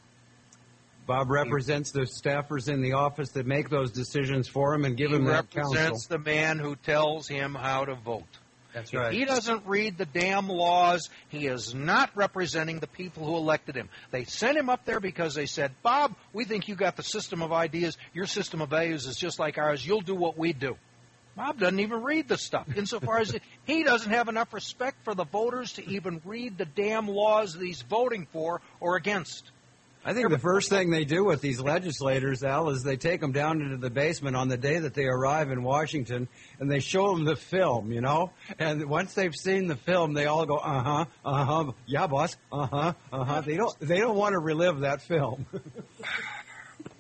Bob represents the staffers in the office that make those decisions for him and give him that counsel. He represents the man who tells him how to vote. That's right. If he doesn't read the damn laws, he is not representing the people who elected him. They sent him up there because they said, Bob, we think you got the system of ideas. Your system of values is just like ours. You'll do what we do. Bob doesn't even read the stuff. Insofar as he doesn't have enough respect for the voters to even read the damn laws that he's voting for or against. I think the first thing they do with these legislators, Al, is they take them down into the basement on the day that they arrive in Washington, and they show them the film, you know? And once they've seen the film, they all go, uh-huh, uh-huh, yeah, boss, uh-huh, uh-huh. They don't, they don't want to relive that film.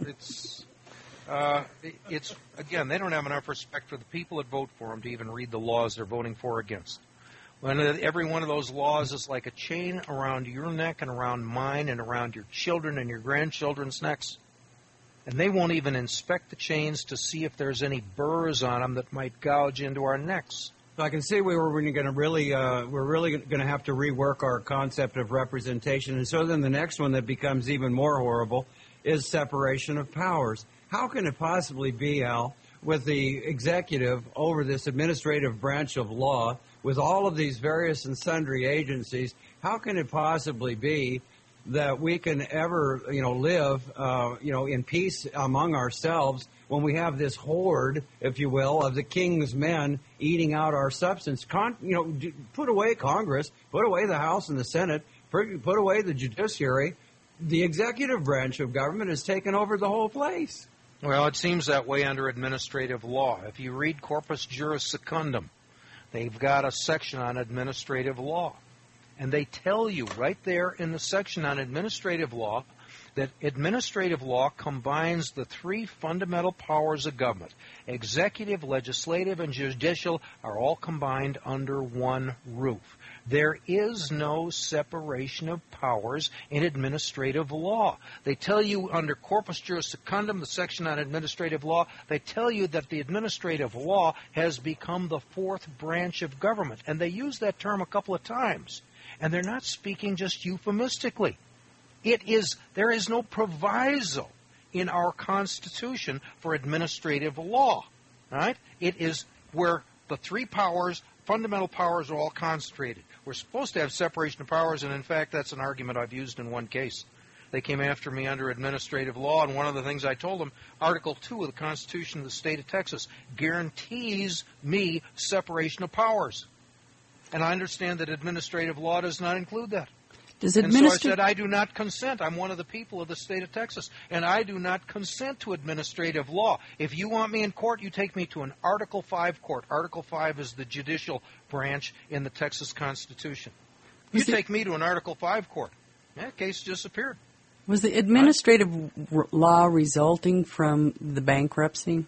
it's, uh, it's again, they don't have enough respect for the people that vote for them to even read the laws they're voting for or against. When every one of those laws is like a chain around your neck and around mine and around your children and your grandchildren's necks. And they won't even inspect the chains to see if there's any burrs on them that might gouge into our necks. So I can see we were going to really, uh, we're really going to have to rework our concept of representation. And so then the next one that becomes even more horrible is separation of powers. How can it possibly be, Al, with the executive over this administrative branch of law, with all of these various and sundry agencies, how can it possibly be that we can ever, you know, live, uh, you know, in peace among ourselves when we have this horde, if you will, of the king's men eating out our substance? Con- you know, put away Congress, put away the House and the Senate, put away the judiciary. The executive branch of government has taken over the whole place. Well, it seems that way under administrative law. If you read Corpus Juris Secundum, they've got a section on administrative law. And they tell you right there in the section on administrative law that administrative law combines the three fundamental powers of government. Executive, legislative, and judicial are all combined under one roof. There is no separation of powers in administrative law. They tell you under Corpus Juris Secundum, the section on administrative law, they tell you that the administrative law has become the fourth branch of government. And they use that term a couple of times. And they're not speaking just euphemistically. It is, there is no proviso in our Constitution for administrative law. Right? It is where the three powers, fundamental powers, are all concentrated. We're supposed to have separation of powers, and in fact, that's an argument I've used in one case. They came after me under administrative law, and one of the things I told them, Article two of the Constitution of the State of Texas guarantees me separation of powers. And I understand that administrative law does not include that. Does and administra- so I said, I do not consent. I'm one of the people of the state of Texas, and I do not consent to administrative law. If you want me in court, you take me to an Article five court. Article five is the judicial branch in the Texas Constitution. You Was take me to an Article five court. That case disappeared. Was the administrative r- law resulting from the bankruptcy?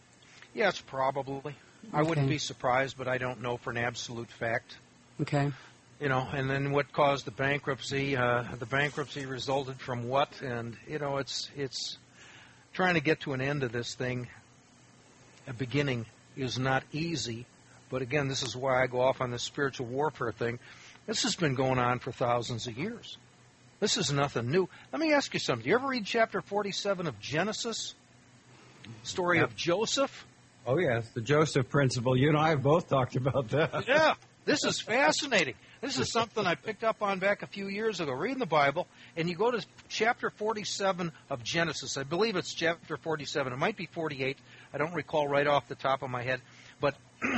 Yes, probably. I Okay. wouldn't be surprised, but I don't know for an absolute fact. Okay. You know, and then what caused the bankruptcy? Uh, the bankruptcy resulted from what? And, you know, it's it's trying to get to an end of this thing. A beginning is not easy. But, again, this is why I go off on this spiritual warfare thing. This has been going on for thousands of years. This is nothing new. Let me ask you something. Do you ever read chapter forty-seven of Genesis? Story Yep. of Joseph? Oh, yes, the Joseph principle. You and I have both talked about that. Yeah, this is fascinating. This is something I picked up on back a few years ago, reading the Bible, and you go to chapter forty-seven of Genesis. I believe it's chapter forty-seven. It might be forty-eight. I don't recall right off the top of my head. But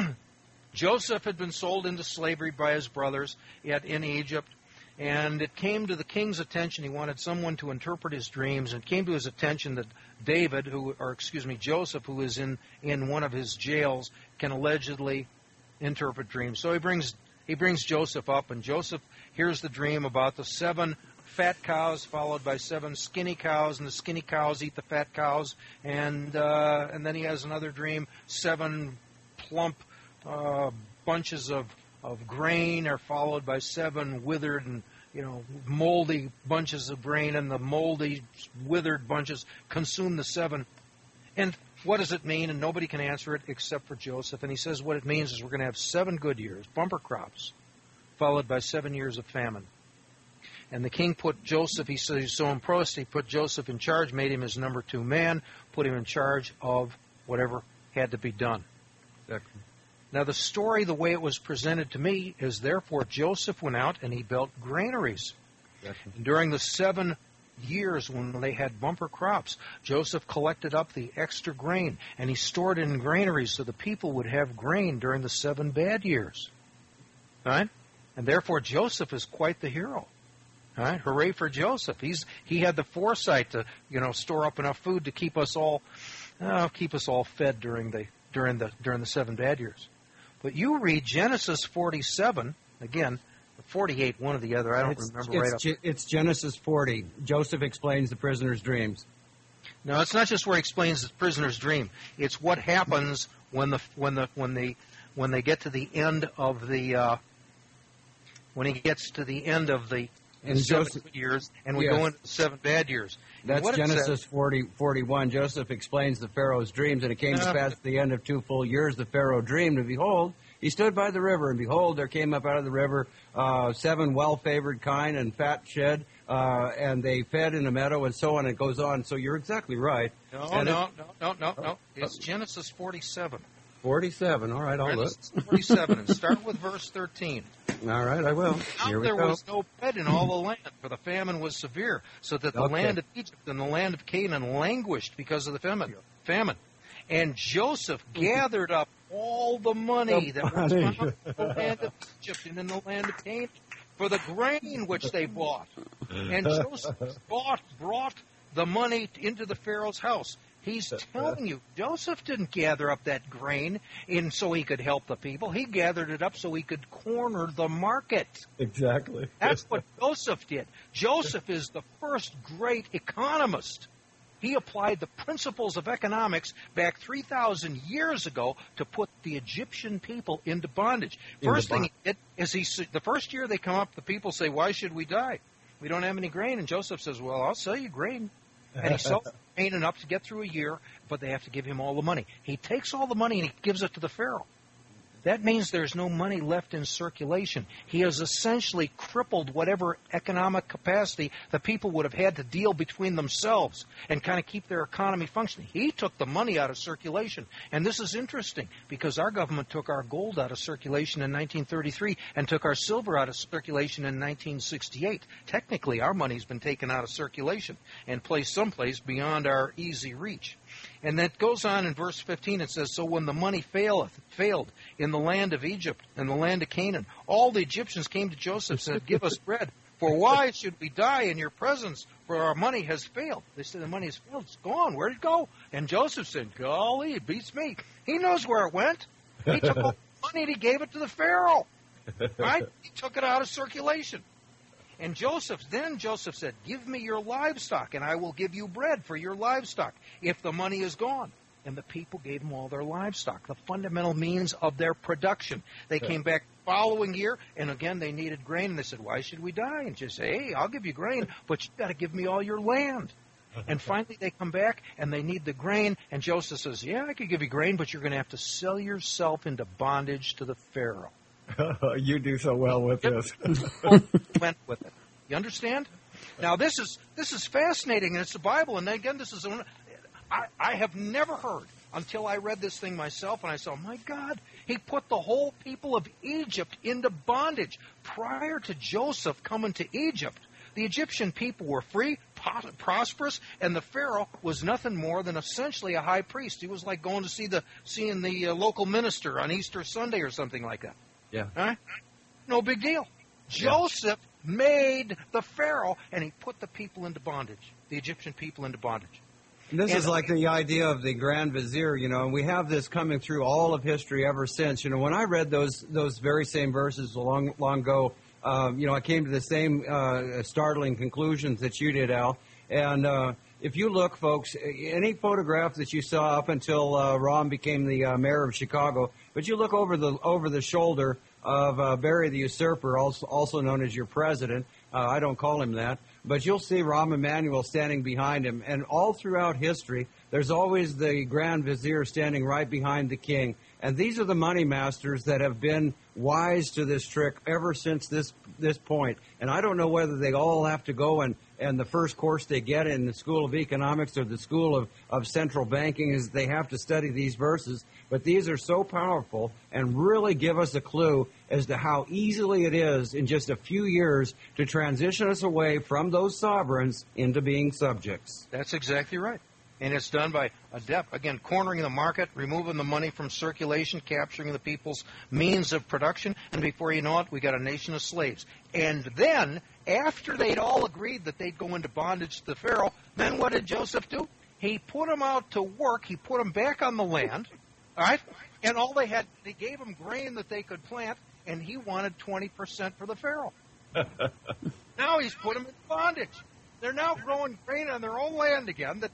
Joseph had been sold into slavery by his brothers yet in Egypt, and it came to the king's attention. He wanted someone to interpret his dreams, and it came to his attention that David, who, or excuse me, Joseph, who is in, in one of his jails, can allegedly interpret dreams. So he brings he brings Joseph up, and Joseph hears the dream about the seven fat cows followed by seven skinny cows, and the skinny cows eat the fat cows, and uh, and then he has another dream: seven plump uh, bunches of of grain are followed by seven withered and you know moldy bunches of grain, and the moldy withered bunches consume the seven. And what does it mean? And nobody can answer it except for Joseph. And he says what it means is we're going to have seven good years, bumper crops, followed by seven years of famine. And the king put Joseph, he says he's so impressed, he put Joseph in charge, made him his number two man, put him in charge of whatever had to be done. Exactly. Now the story, the way it was presented to me, is therefore Joseph went out and he built granaries. Exactly. And during the seven years when they had bumper crops, Joseph collected up the extra grain and he stored it in granaries so the people would have grain during the seven bad years. Right? And therefore Joseph is quite the hero. All right? Hooray for Joseph. He's he had the foresight to, you know, store up enough food to keep us all uh, keep us all fed during the during the during the seven bad years. But you read Genesis forty-seven, again, forty-eight, one or the other, I don't it's, remember it's, right Ge- it's Genesis forty. Joseph explains the prisoner's dreams. No, it's not just where he explains the prisoner's dream. It's what happens when the when the when the when they get to the end of the uh, when he gets to the end of the And seven Joseph- good years, and we yes. go into the seven bad years. And That's what it says- Genesis forty, forty-one. Joseph explains the Pharaoh's dreams, and it came to Yeah. pass at the end of two full years the Pharaoh dreamed, and behold, he stood by the river, and behold, there came up out of the river uh, seven well-favored kine and fat shed, uh, and they fed in a meadow, and so on. It goes on. So you're exactly right. No, And no, it- no, no, no, no. It's Genesis forty-seven. forty-seven. All right, I'll look. Genesis forty-seven, and start with verse thirteen. All right, I will. Now Here we there go. was no bread in all the land, for the famine was severe, so that the Okay. land of Egypt and the land of Canaan languished because of the famine. famine. And Joseph gathered up all the money The that was money. found in the land of Egypt and in the land of Canaan for the grain which they bought. And Joseph bought, brought the money into the Pharaoh's house. He's telling you, Joseph didn't gather up that grain in so he could help the people. He gathered it up so he could corner the market. Exactly. That's what Joseph did. Joseph is the first great economist. He applied the principles of economics back three thousand years ago to put the Egyptian people into bondage. Into First thing bond- he did is he, s- the first year they come up, the people say, why should we die? We don't have any grain. And Joseph says, well, I'll sell you grain. And he sells grain enough to get through a year, but they have to give him all the money. He takes all the money and he gives it to the Pharaoh. That means there's no money left in circulation. He has essentially crippled whatever economic capacity the people would have had to deal between themselves and kind of keep their economy functioning. He took the money out of circulation. And this is interesting because our government took our gold out of circulation in nineteen thirty-three and took our silver out of circulation in nineteen sixty-eight. Technically, our money's been taken out of circulation and placed someplace beyond our easy reach. And that goes on in verse fifteen. It says, so when the money faileth, failed in the land of Egypt and the land of Canaan, all the Egyptians came to Joseph and said, give us bread. For why should we die in your presence? For our money has failed. They said, the money has failed. It's gone. Where did it go? And Joseph said, golly, it beats me. He knows where it went. He took all the money and he gave it to the Pharaoh. Right? He took it out of circulation. And Joseph, then Joseph said, give me your livestock, and I will give you bread for your livestock if the money is gone. And the people gave him all their livestock, the fundamental means of their production. They came back the following year, and again they needed grain, and they said, why should we die? And just say, hey, I'll give you grain, but you've got to give me all your land. And finally they come back, and they need the grain, and Joseph says, yeah, I could give you grain, but you're going to have to sell yourself into bondage to the Pharaoh. You do so well with this. Went with it. You understand? Now this is this is fascinating, and it's the Bible. And again, this is one I, I have never heard until I read this thing myself, and I saw, my God, he put the whole people of Egypt into bondage prior to Joseph coming to Egypt. The Egyptian people were free, po- prosperous, and the Pharaoh was nothing more than essentially a high priest. He was like going to see the seeing the uh, local minister on Easter Sunday or something like that. Yeah. Huh? No big deal. Joseph made the Pharaoh, and he put the people into bondage, the Egyptian people into bondage. This And- is like the idea of the Grand Vizier, you know, and we have this coming through all of history ever since. You know, when I read those those very same verses long long ago, um, you know, I came to the same uh, startling conclusions that you did, Al. And uh, if you look, folks, any photograph that you saw up until uh, Rahm became the uh, mayor of Chicago, but you look over the over the shoulder of uh, Barry the Usurper, also also known as your president. Uh, I don't call him that. But you'll see Rahm Emanuel standing behind him. And all throughout history, there's always the Grand Vizier standing right behind the king. And these are the money masters that have been wise to this trick ever since this this point. And I don't know whether they all have to go and, and the first course they get in the School of Economics or the School of, of Central Banking is they have to study these verses. But these are so powerful and really give us a clue as to how easily it is in just a few years to transition us away from those sovereigns into being subjects. That's exactly right. And it's done by adept, again, cornering the market, removing the money from circulation, capturing the people's means of production, and before you know it, we got a nation of slaves. And then, after they'd all agreed that they'd go into bondage to the Pharaoh, then what did Joseph do? He put them out to work. He put them back on the land, all right? And all they had, they gave them grain that they could plant, and he wanted twenty percent for the Pharaoh. Now he's put them in bondage. They're now growing grain on their own land again that they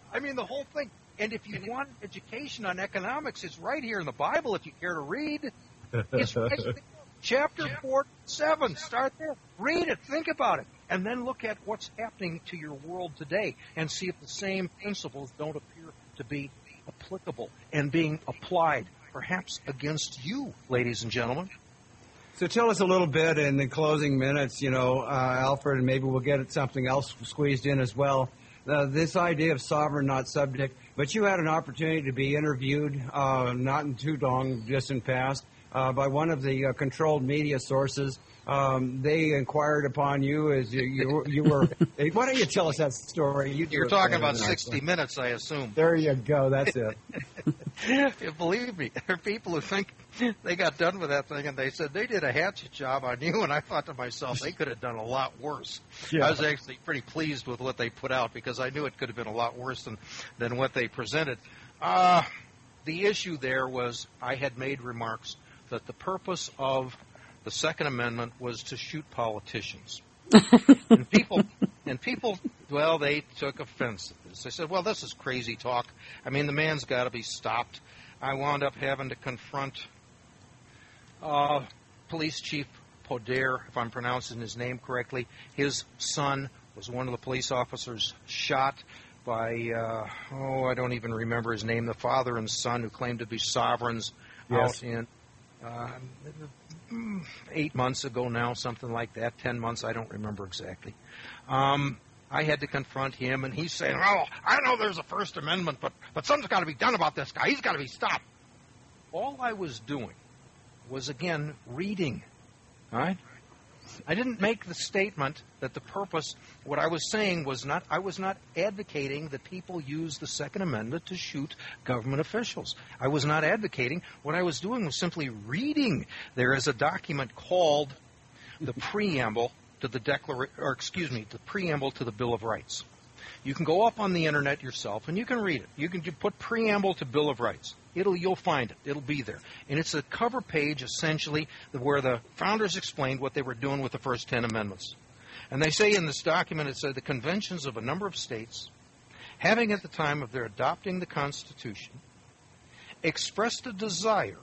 I mean, the whole thing. And if you want education on economics, it's right here in the Bible if you care to read. It's right there. Chapter four, seven. Start there. Read it. Think about it. And then look at what's happening to your world today and see if the same principles don't appear to be applicable and being applied, perhaps against you, ladies and gentlemen. So tell us a little bit in the closing minutes, you know, uh, Alfred, and maybe we'll get something else squeezed in as well. Uh, this idea of sovereign, not subject, but you had an opportunity to be interviewed uh, not in too long distant past uh, by one of the uh, controlled media sources. Um, they inquired upon you as you, you, you were. Why don't you tell us that story? You You're talking about sixty minutes, I assume. There you go. That's it. Believe me, there are people who think they got done with that thing and they said they did a hatchet job on you, and I thought to myself they could have done a lot worse. Yeah. I was actually pretty pleased with what they put out because I knew it could have been a lot worse than, than what they presented. Uh, the issue there was I had made remarks that the purpose of the Second Amendment was to shoot politicians. and people, and people, well, they took offense at this. They said, well, this is crazy talk. I mean, the man's got to be stopped. I wound up having to confront uh, Police Chief Poder, if I'm pronouncing his name correctly. His son was one of the police officers shot by, uh, oh, I don't even remember his name, the father and son who claimed to be sovereigns yes. out in uh, eight months ago now, something like that, ten months, I don't remember exactly. Um, I had to confront him, and he's saying, oh, I know there's a First Amendment, but, but something's got to be done about this guy. He's got to be stopped. All I was doing was, again, reading, all right? I didn't make the statement that the purpose, what I was saying was not, I was not advocating that people use the Second Amendment to shoot government officials. I was not advocating. What I was doing was simply reading. There is a document called the Preamble to the Declaration, or excuse me, the Preamble to the Bill of Rights. You can go up on the internet yourself and you can read it. You can put Preamble to Bill of Rights. It'll, you'll find it. It'll be there. And it's a cover page, essentially, where the founders explained what they were doing with the first ten amendments. And they say in this document, it said the conventions of a number of states, having at the time of their adopting the Constitution, expressed a desire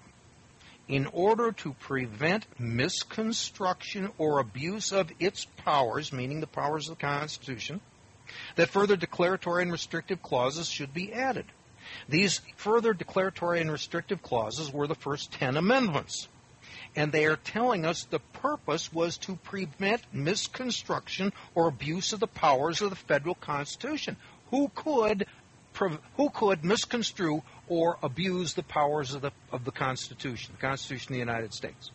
in order to prevent misconstruction or abuse of its powers, meaning the powers of the Constitution, that further declaratory and restrictive clauses should be added. These further declaratory and restrictive clauses were the first ten amendments. And they are telling us the purpose was to prevent misconstruction or abuse of the powers of the federal Constitution. Who could who could misconstrue or abuse the powers of the of the Constitution, the Constitution of the United States?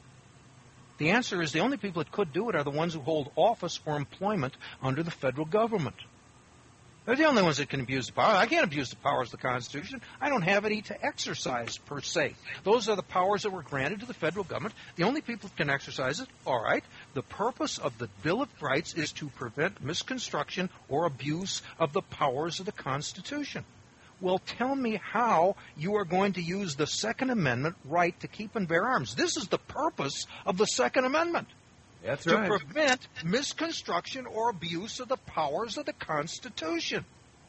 The answer is the only people that could do it are the ones who hold office or employment under the federal government. They're the only ones that can abuse the power. I can't abuse the powers of the Constitution. I don't have any to exercise, per se. Those are the powers that were granted to the federal government. The only people that can exercise it, all right, the purpose of the Bill of Rights is to prevent misconstruction or abuse of the powers of the Constitution. Well, tell me how you are going to use the Second Amendment right to keep and bear arms. This is the purpose of the Second Amendment. That's to right. prevent misconstruction or abuse of the powers of the Constitution.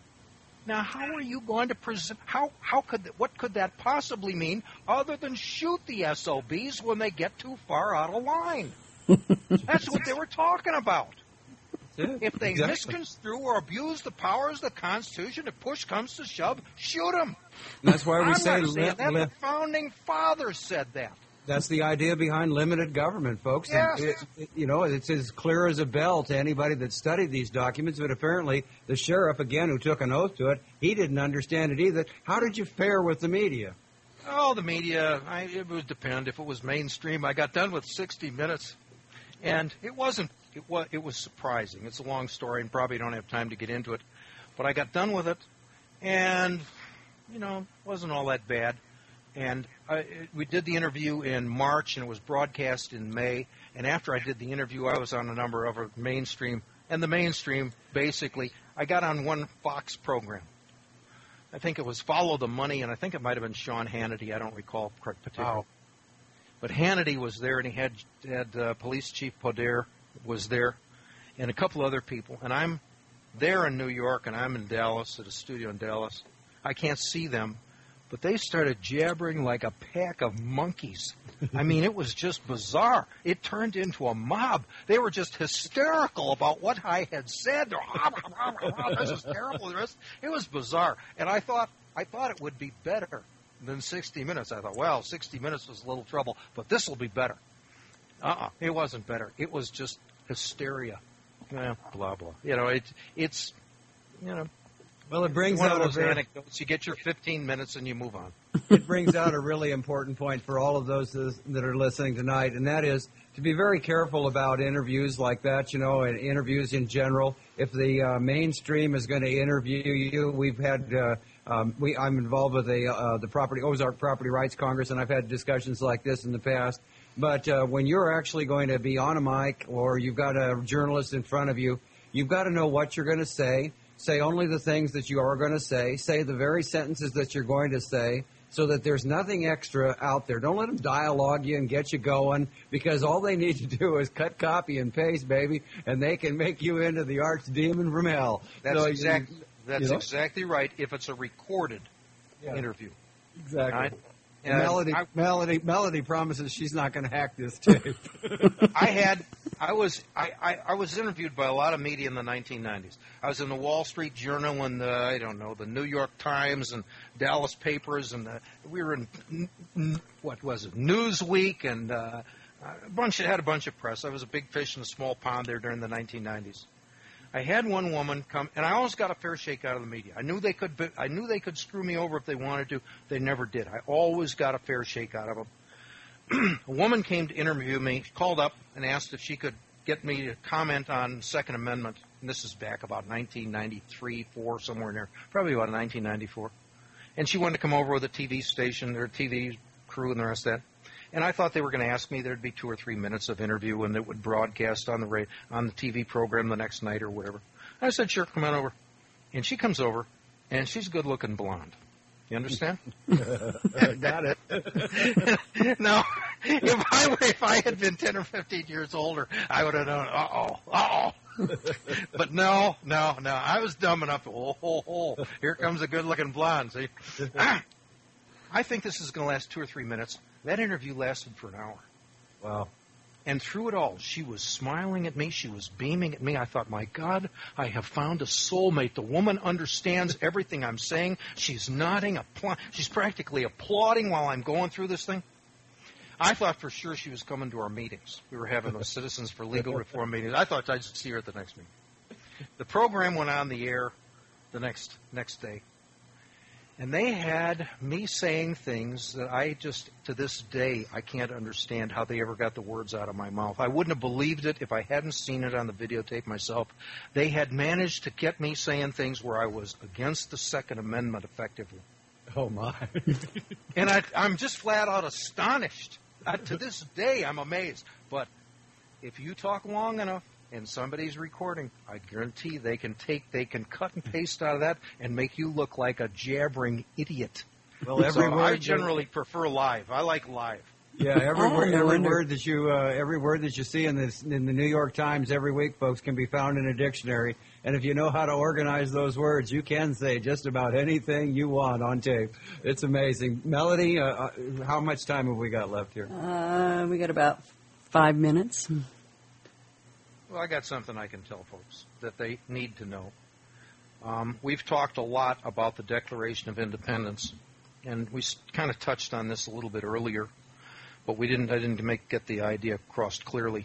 Now, how are you going to present? How how could what could that possibly mean other than shoot the S O Bs when they get too far out of line? That's what they were talking about. If they exactly. misconstrue or abuse the powers of the Constitution, if push comes to shove, shoot them. That's why we I'm say not saying li- that. li- The founding fathers said that. That's the idea behind limited government, folks. Yes. It, it, you know, it's as clear as a bell to anybody that studied these documents, but apparently the sheriff, again, who took an oath to it, he didn't understand it either. How did you fare with the media? Oh, the media, I, it would depend. If it was mainstream, I got done with sixty minutes, and it wasn't, it was, it was surprising. It's a long story, and probably don't have time to get into it, but I got done with it, and, you know, it wasn't all that bad. And I, we did the interview in March, and it was broadcast in May. And after I did the interview, I was on a number of other mainstream. And the mainstream, basically, I got on one Fox program. I think it was Follow the Money, and I think it might have been Sean Hannity. I don't recall particularly. Wow. But Hannity was there, and he had, had uh, Police Chief Poder was there, and a couple other people. And I'm They're in New York, and I'm in Dallas at a studio in Dallas. I can't see them, but they started jabbering like a pack of monkeys. I mean, it was just bizarre. It turned into a mob. They were just hysterical about what I had said. This is terrible. It was bizarre. And I thought, I thought it would be better than sixty minutes. I thought, well, sixty minutes was a little trouble, but this will be better. Uh-uh. It wasn't better. It was just hysteria. Well, blah, blah. You know, it, it's, you know. Well, it brings one out of those a very, anecdotes. You get your fifteen minutes and you move on. It brings out a really important point for all of those that are listening tonight, and that is to be very careful about interviews like that, you know, and interviews in general. If the uh, mainstream is going to interview you, we've had, uh, um, we, I'm involved with the, uh, the property Ozark Property Rights Congress, and I've had discussions like this in the past. But uh, when you're actually going to be on a mic or you've got a journalist in front of you, you've got to know what you're going to say. Say only the things that you are going to say. Say the very sentences that you're going to say so that there's nothing extra out there. Don't let them dialogue you and get you going, because all they need to do is cut, copy, and paste, baby, and they can make you into the archdemon from hell. That's, so, exact, that's you know? exactly right if it's a recorded yeah. interview. Exactly. Right? And Melody, I, Melody, Melody promises she's not going to hack this tape. I had, I was, I, I, I was interviewed by a lot of media in the nineteen nineties. I was in the Wall Street Journal and the, I don't know, the New York Times and Dallas papers, and the, we were in, what was it, Newsweek, and uh, a bunch. Had a bunch of press. I was a big fish in a small pond there during the nineteen nineties. I had one woman come, and I always got a fair shake out of the media. I knew they could, be, I knew they could screw me over if they wanted to. They never did. I always got a fair shake out of them. A woman came to interview me, called up and asked if she could get me to comment on Second Amendment. And this is back about nineteen ninety-three, four, somewhere in there, probably about nineteen ninety-four. And she wanted to come over with a T V station, their T V crew, and the rest of that. And I thought they were going to ask me. There'd be two or three minutes of interview, and it would broadcast on the ra- on the T V program the next night or whatever. I said, sure, come on over. And she comes over, and she's a good-looking blonde. You understand? Got it. Now, if I were, if I had been ten or fifteen years older, I would have known. Uh oh, uh oh. But no, no, no. I was dumb enough. To, oh, oh, oh, here comes a good-looking blonde. See, I think this is going to last two or three minutes. That interview lasted for an hour. Wow. And through it all, she was smiling at me. She was beaming at me. I thought, my God, I have found a soulmate. The woman understands everything I'm saying. She's nodding. Appla- she's practically applauding while I'm going through this thing. I thought for sure she was coming to our meetings. We were having those Citizens for Legal Reform meetings. I thought I'd see her at the next meeting. The program went on the air the next next day. And they had me saying things that I just, to this day, I can't understand how they ever got the words out of my mouth. I wouldn't have believed it if I hadn't seen it on the videotape myself. They had managed to get me saying things where I was against the Second Amendment effectively. Oh, my. And I, I'm just flat out astonished. Uh, to this day, I'm amazed. But if you talk long enough, and somebody's recording, I guarantee they can take, they can cut and paste out of that and make you look like a jabbering idiot. Well, every so word I generally that, prefer live. I like live. Yeah, every oh, word, no every wonder. word that you, uh, every word that you see in this in the New York Times every week, folks, can be found in a dictionary. And if you know how to organize those words, you can say just about anything you want on tape. It's amazing. Melody, uh, how much time have we got left here? Uh, we got about five minutes. Well, I got something I can tell folks that they need to know. Um, we've talked a lot about the Declaration of Independence, and we kind of touched on this a little bit earlier, but we didn't. I didn't make get the idea crossed clearly.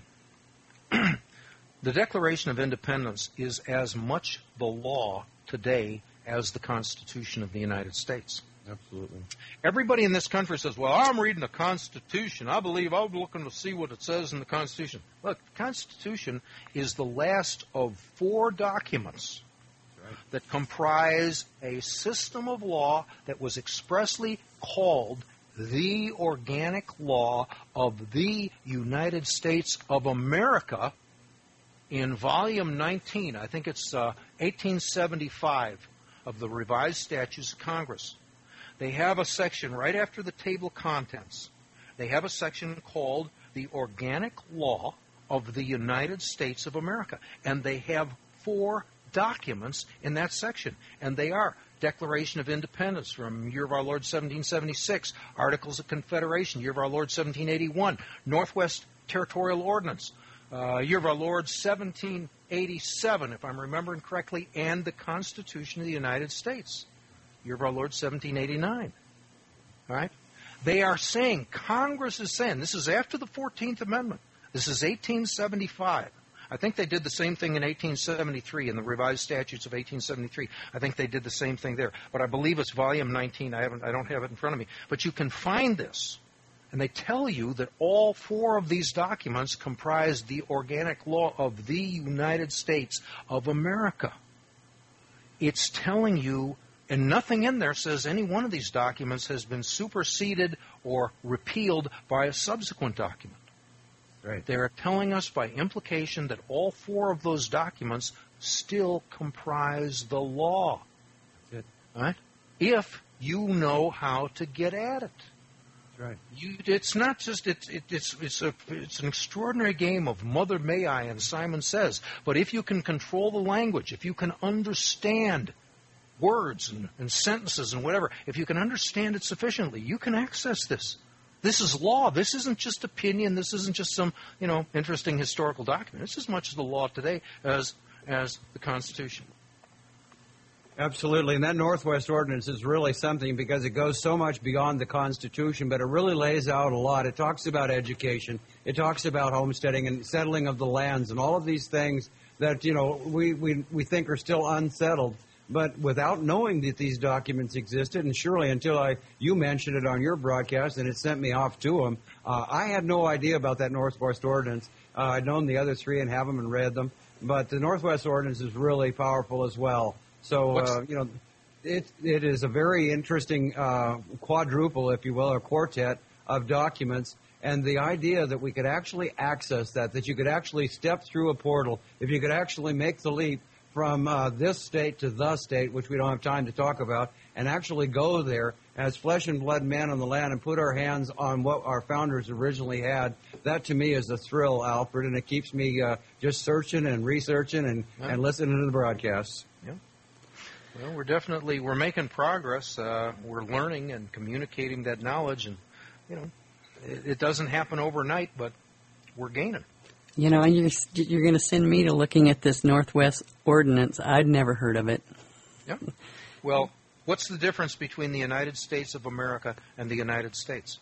The Declaration of Independence is as much the law today as the Constitution of the United States. Absolutely. Everybody in this country says, well, I'm reading the Constitution. I believe I'm looking to see what it says in the Constitution. Look, the Constitution is the last of four documents right. that comprise a system of law that was expressly called the organic law of the United States of America in Volume nineteen. I think it's uh, eighteen seventy-five of the Revised Statutes of Congress. They have a section right after the table of contents. They have a section called the Organic Law of the United States of America. And they have four documents in that section, and they are Declaration of Independence from Year of Our Lord seventeen seventy-six, Articles of Confederation, Year of Our Lord seventeen eighty-one, Northwest Territorial Ordinance, uh, Year of Our Lord seventeen eighty-seven, if I'm remembering correctly, and the Constitution of the United States, Year of Our Lord seventeen eighty-nine. All right? They are saying, Congress is saying, this is after the fourteenth Amendment. This is eighteen seventy-five. I think they did the same thing in eighteen seventy-three, in the revised statutes of eighteen seventy-three. I think they did the same thing there. But I believe it's volume nineteen. I haven't, I don't have it in front of me. But you can find this. And they tell you that all four of these documents comprise the organic law of the United States of America. It's telling you, and nothing in there says any one of these documents has been superseded or repealed by a subsequent document. Right. They're telling us by implication that all four of those documents still comprise the law. That's it. Right? If you know how to get at it. That's right. You, it's not just it, it, it's it's a it's an extraordinary game of Mother May I and Simon Says. But if you can control the language, if you can understand words and, and sentences and whatever, if you can understand it sufficiently, you can access this. This is law. This isn't just opinion. This isn't just some, you know, interesting historical document. It's as much as the law today as as the Constitution. Absolutely, and that Northwest Ordinance is really something because it goes so much beyond the Constitution, but it really lays out a lot. It talks about education. It talks about homesteading and settling of the lands and all of these things that, you know, we, we, we think are still unsettled. But without knowing that these documents existed, and surely until I you mentioned it on your broadcast and it sent me off to them, uh, I had no idea about that Northwest Ordinance. Uh, I'd known the other three and have them and read them, but the Northwest Ordinance is really powerful as well. So, uh, you know, it it is a very interesting uh, quadruple, if you will, or quartet of documents. And the idea that we could actually access that, that you could actually step through a portal, if you could actually make the leap from uh, this state to the state, which we don't have time to talk about, and actually go there as flesh and blood men on the land and put our hands on what our founders originally had, that to me is a thrill, Alfred, and it keeps me uh, just searching and researching and, yeah. and listening to the broadcasts. Yeah. Well, we're definitely, we're making progress. Uh, we're learning and communicating that knowledge, and, you know, it, it doesn't happen overnight, but we're gaining. You know, and you're, you're going to send me to looking at this Northwest Ordinance. I'd never heard of it. Yeah. Well, what's the difference between the United States of America and the United States?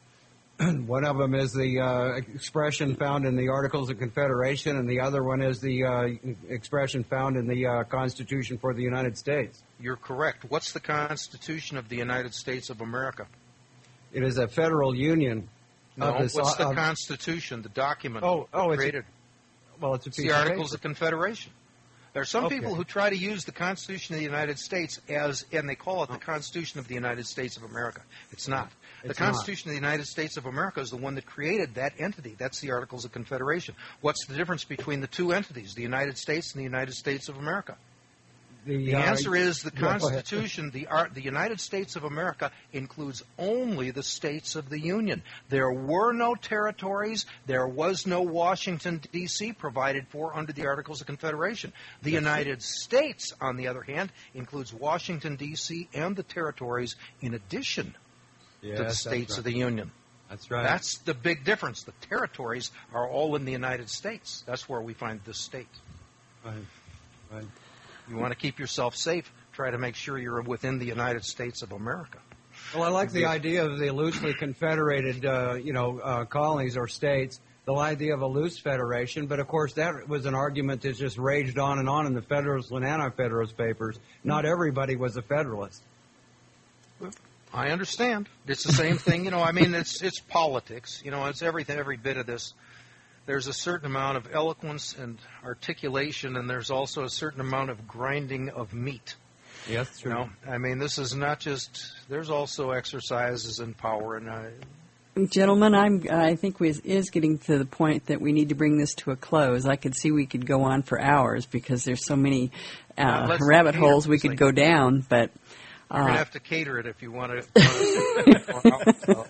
One of them is the uh, expression found in the Articles of Confederation, and the other one is the uh, expression found in the uh, Constitution for the United States. You're correct. What's the Constitution of the United States of America? It is a federal union. No, of this, what's the uh, Constitution, the document oh, oh, it's created? A, well, it's a It's piece the of Articles paper. of Confederation. There are some Okay. people who try to use the Constitution of the United States as, and they call it the Constitution of the United States of America. It's not. The It's Constitution of the United States of America is the one that created that entity. That's the Articles of Confederation. What's the difference between the two entities, the United States and the United States of America? The uh, answer is the go ahead. Constitution, the, Ar- the United States of America includes only the states of the Union. There were no territories. There was no Washington, D C provided for under the Articles of Confederation. The United States, on the other hand, includes Washington, D C and the territories in addition Yes, to the that's states right. of the Union. That's right. That's the big difference. The territories are all in the United States. That's where we find this state. Right. Right. You want to keep yourself safe, try to make sure you're within the United States of America. Well, I like the idea of the loosely confederated, uh, you know, uh, colonies or states. The idea of a loose federation, but of course that was an argument that just raged on and on in the Federalist and Anti-Federalist papers. Not everybody was a Federalist. I understand. It's the same thing, you know. I mean, it's it's politics. You know, it's everything. Every bit of this. There's a certain amount of eloquence and articulation, and there's also a certain amount of grinding of meat. Yes, You know, I mean, this is not just. There's also exercises in power, and I, Gentlemen, I'm, I think we is getting to the point that we need to bring this to a close. I could see we could go on for hours because there's so many uh, Uh, let's rabbit cater. holes we It's could like- go down, but... you're going Uh, to have to cater it if you want to.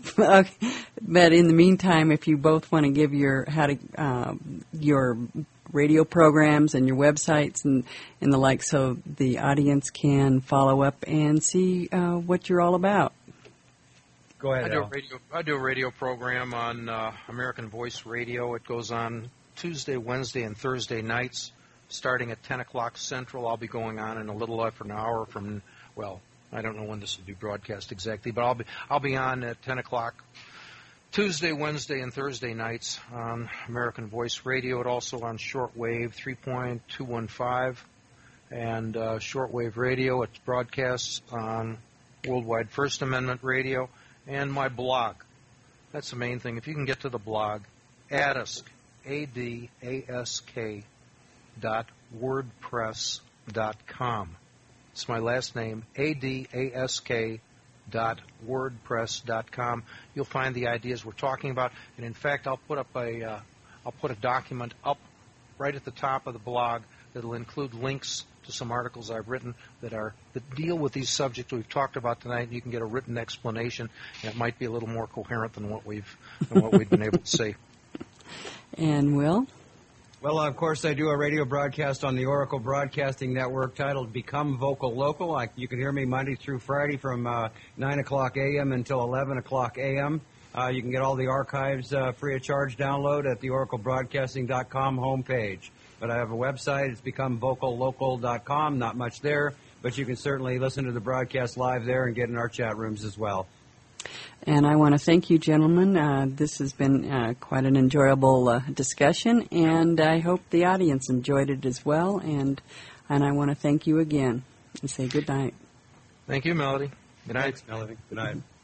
okay. But in the meantime, if you both want to give your how to uh, your radio programs and your websites and, and the like, so the audience can follow up and see uh, what you're all about. Go ahead, I do, a Al. radio, I do a radio program on uh, American Voice Radio. It goes on Tuesday, Wednesday, and Thursday nights, starting at ten o'clock Central. I'll be going on in a little over an hour from, well, I don't know when this will be broadcast exactly, but I'll be I'll be on at ten o'clock Tuesday, Wednesday, and Thursday nights on American Voice Radio. It also on shortwave three point two one five and uh, shortwave radio. It broadcasts on Worldwide First Amendment Radio and my blog. That's the main thing. If you can get to the blog, Adask, A D A S K dot wordpress dot com. It's my last name, A D A S K dot wordpress dot com. You'll find the ideas we're talking about, and in fact, I'll put up a uh, I'll put a document up right at the top of the blog that'll include links to some articles I've written that are that deal with these subjects we've talked about tonight. You can get a written explanation, and it might be a little more coherent than what we've than what we've been able to say. And Will? Well, of course, I do a radio broadcast on the Oracle Broadcasting Network titled Become Vocal Local. I, you can hear me Monday through Friday from uh, nine o'clock a m until eleven o'clock a m Uh, you can get all the archives uh, free of charge download at the oracle broadcasting dot com homepage. But I have a website. It's become vocal local dot com. Not much there, but you can certainly listen to the broadcast live there and get in our chat rooms as well. And I want to thank you, gentlemen. Uh, this has been uh, quite an enjoyable uh, discussion, and I hope the audience enjoyed it as well. And and I want to thank you again and say good night. Thank you, Melody. Good night. Thanks, Melody. Good night.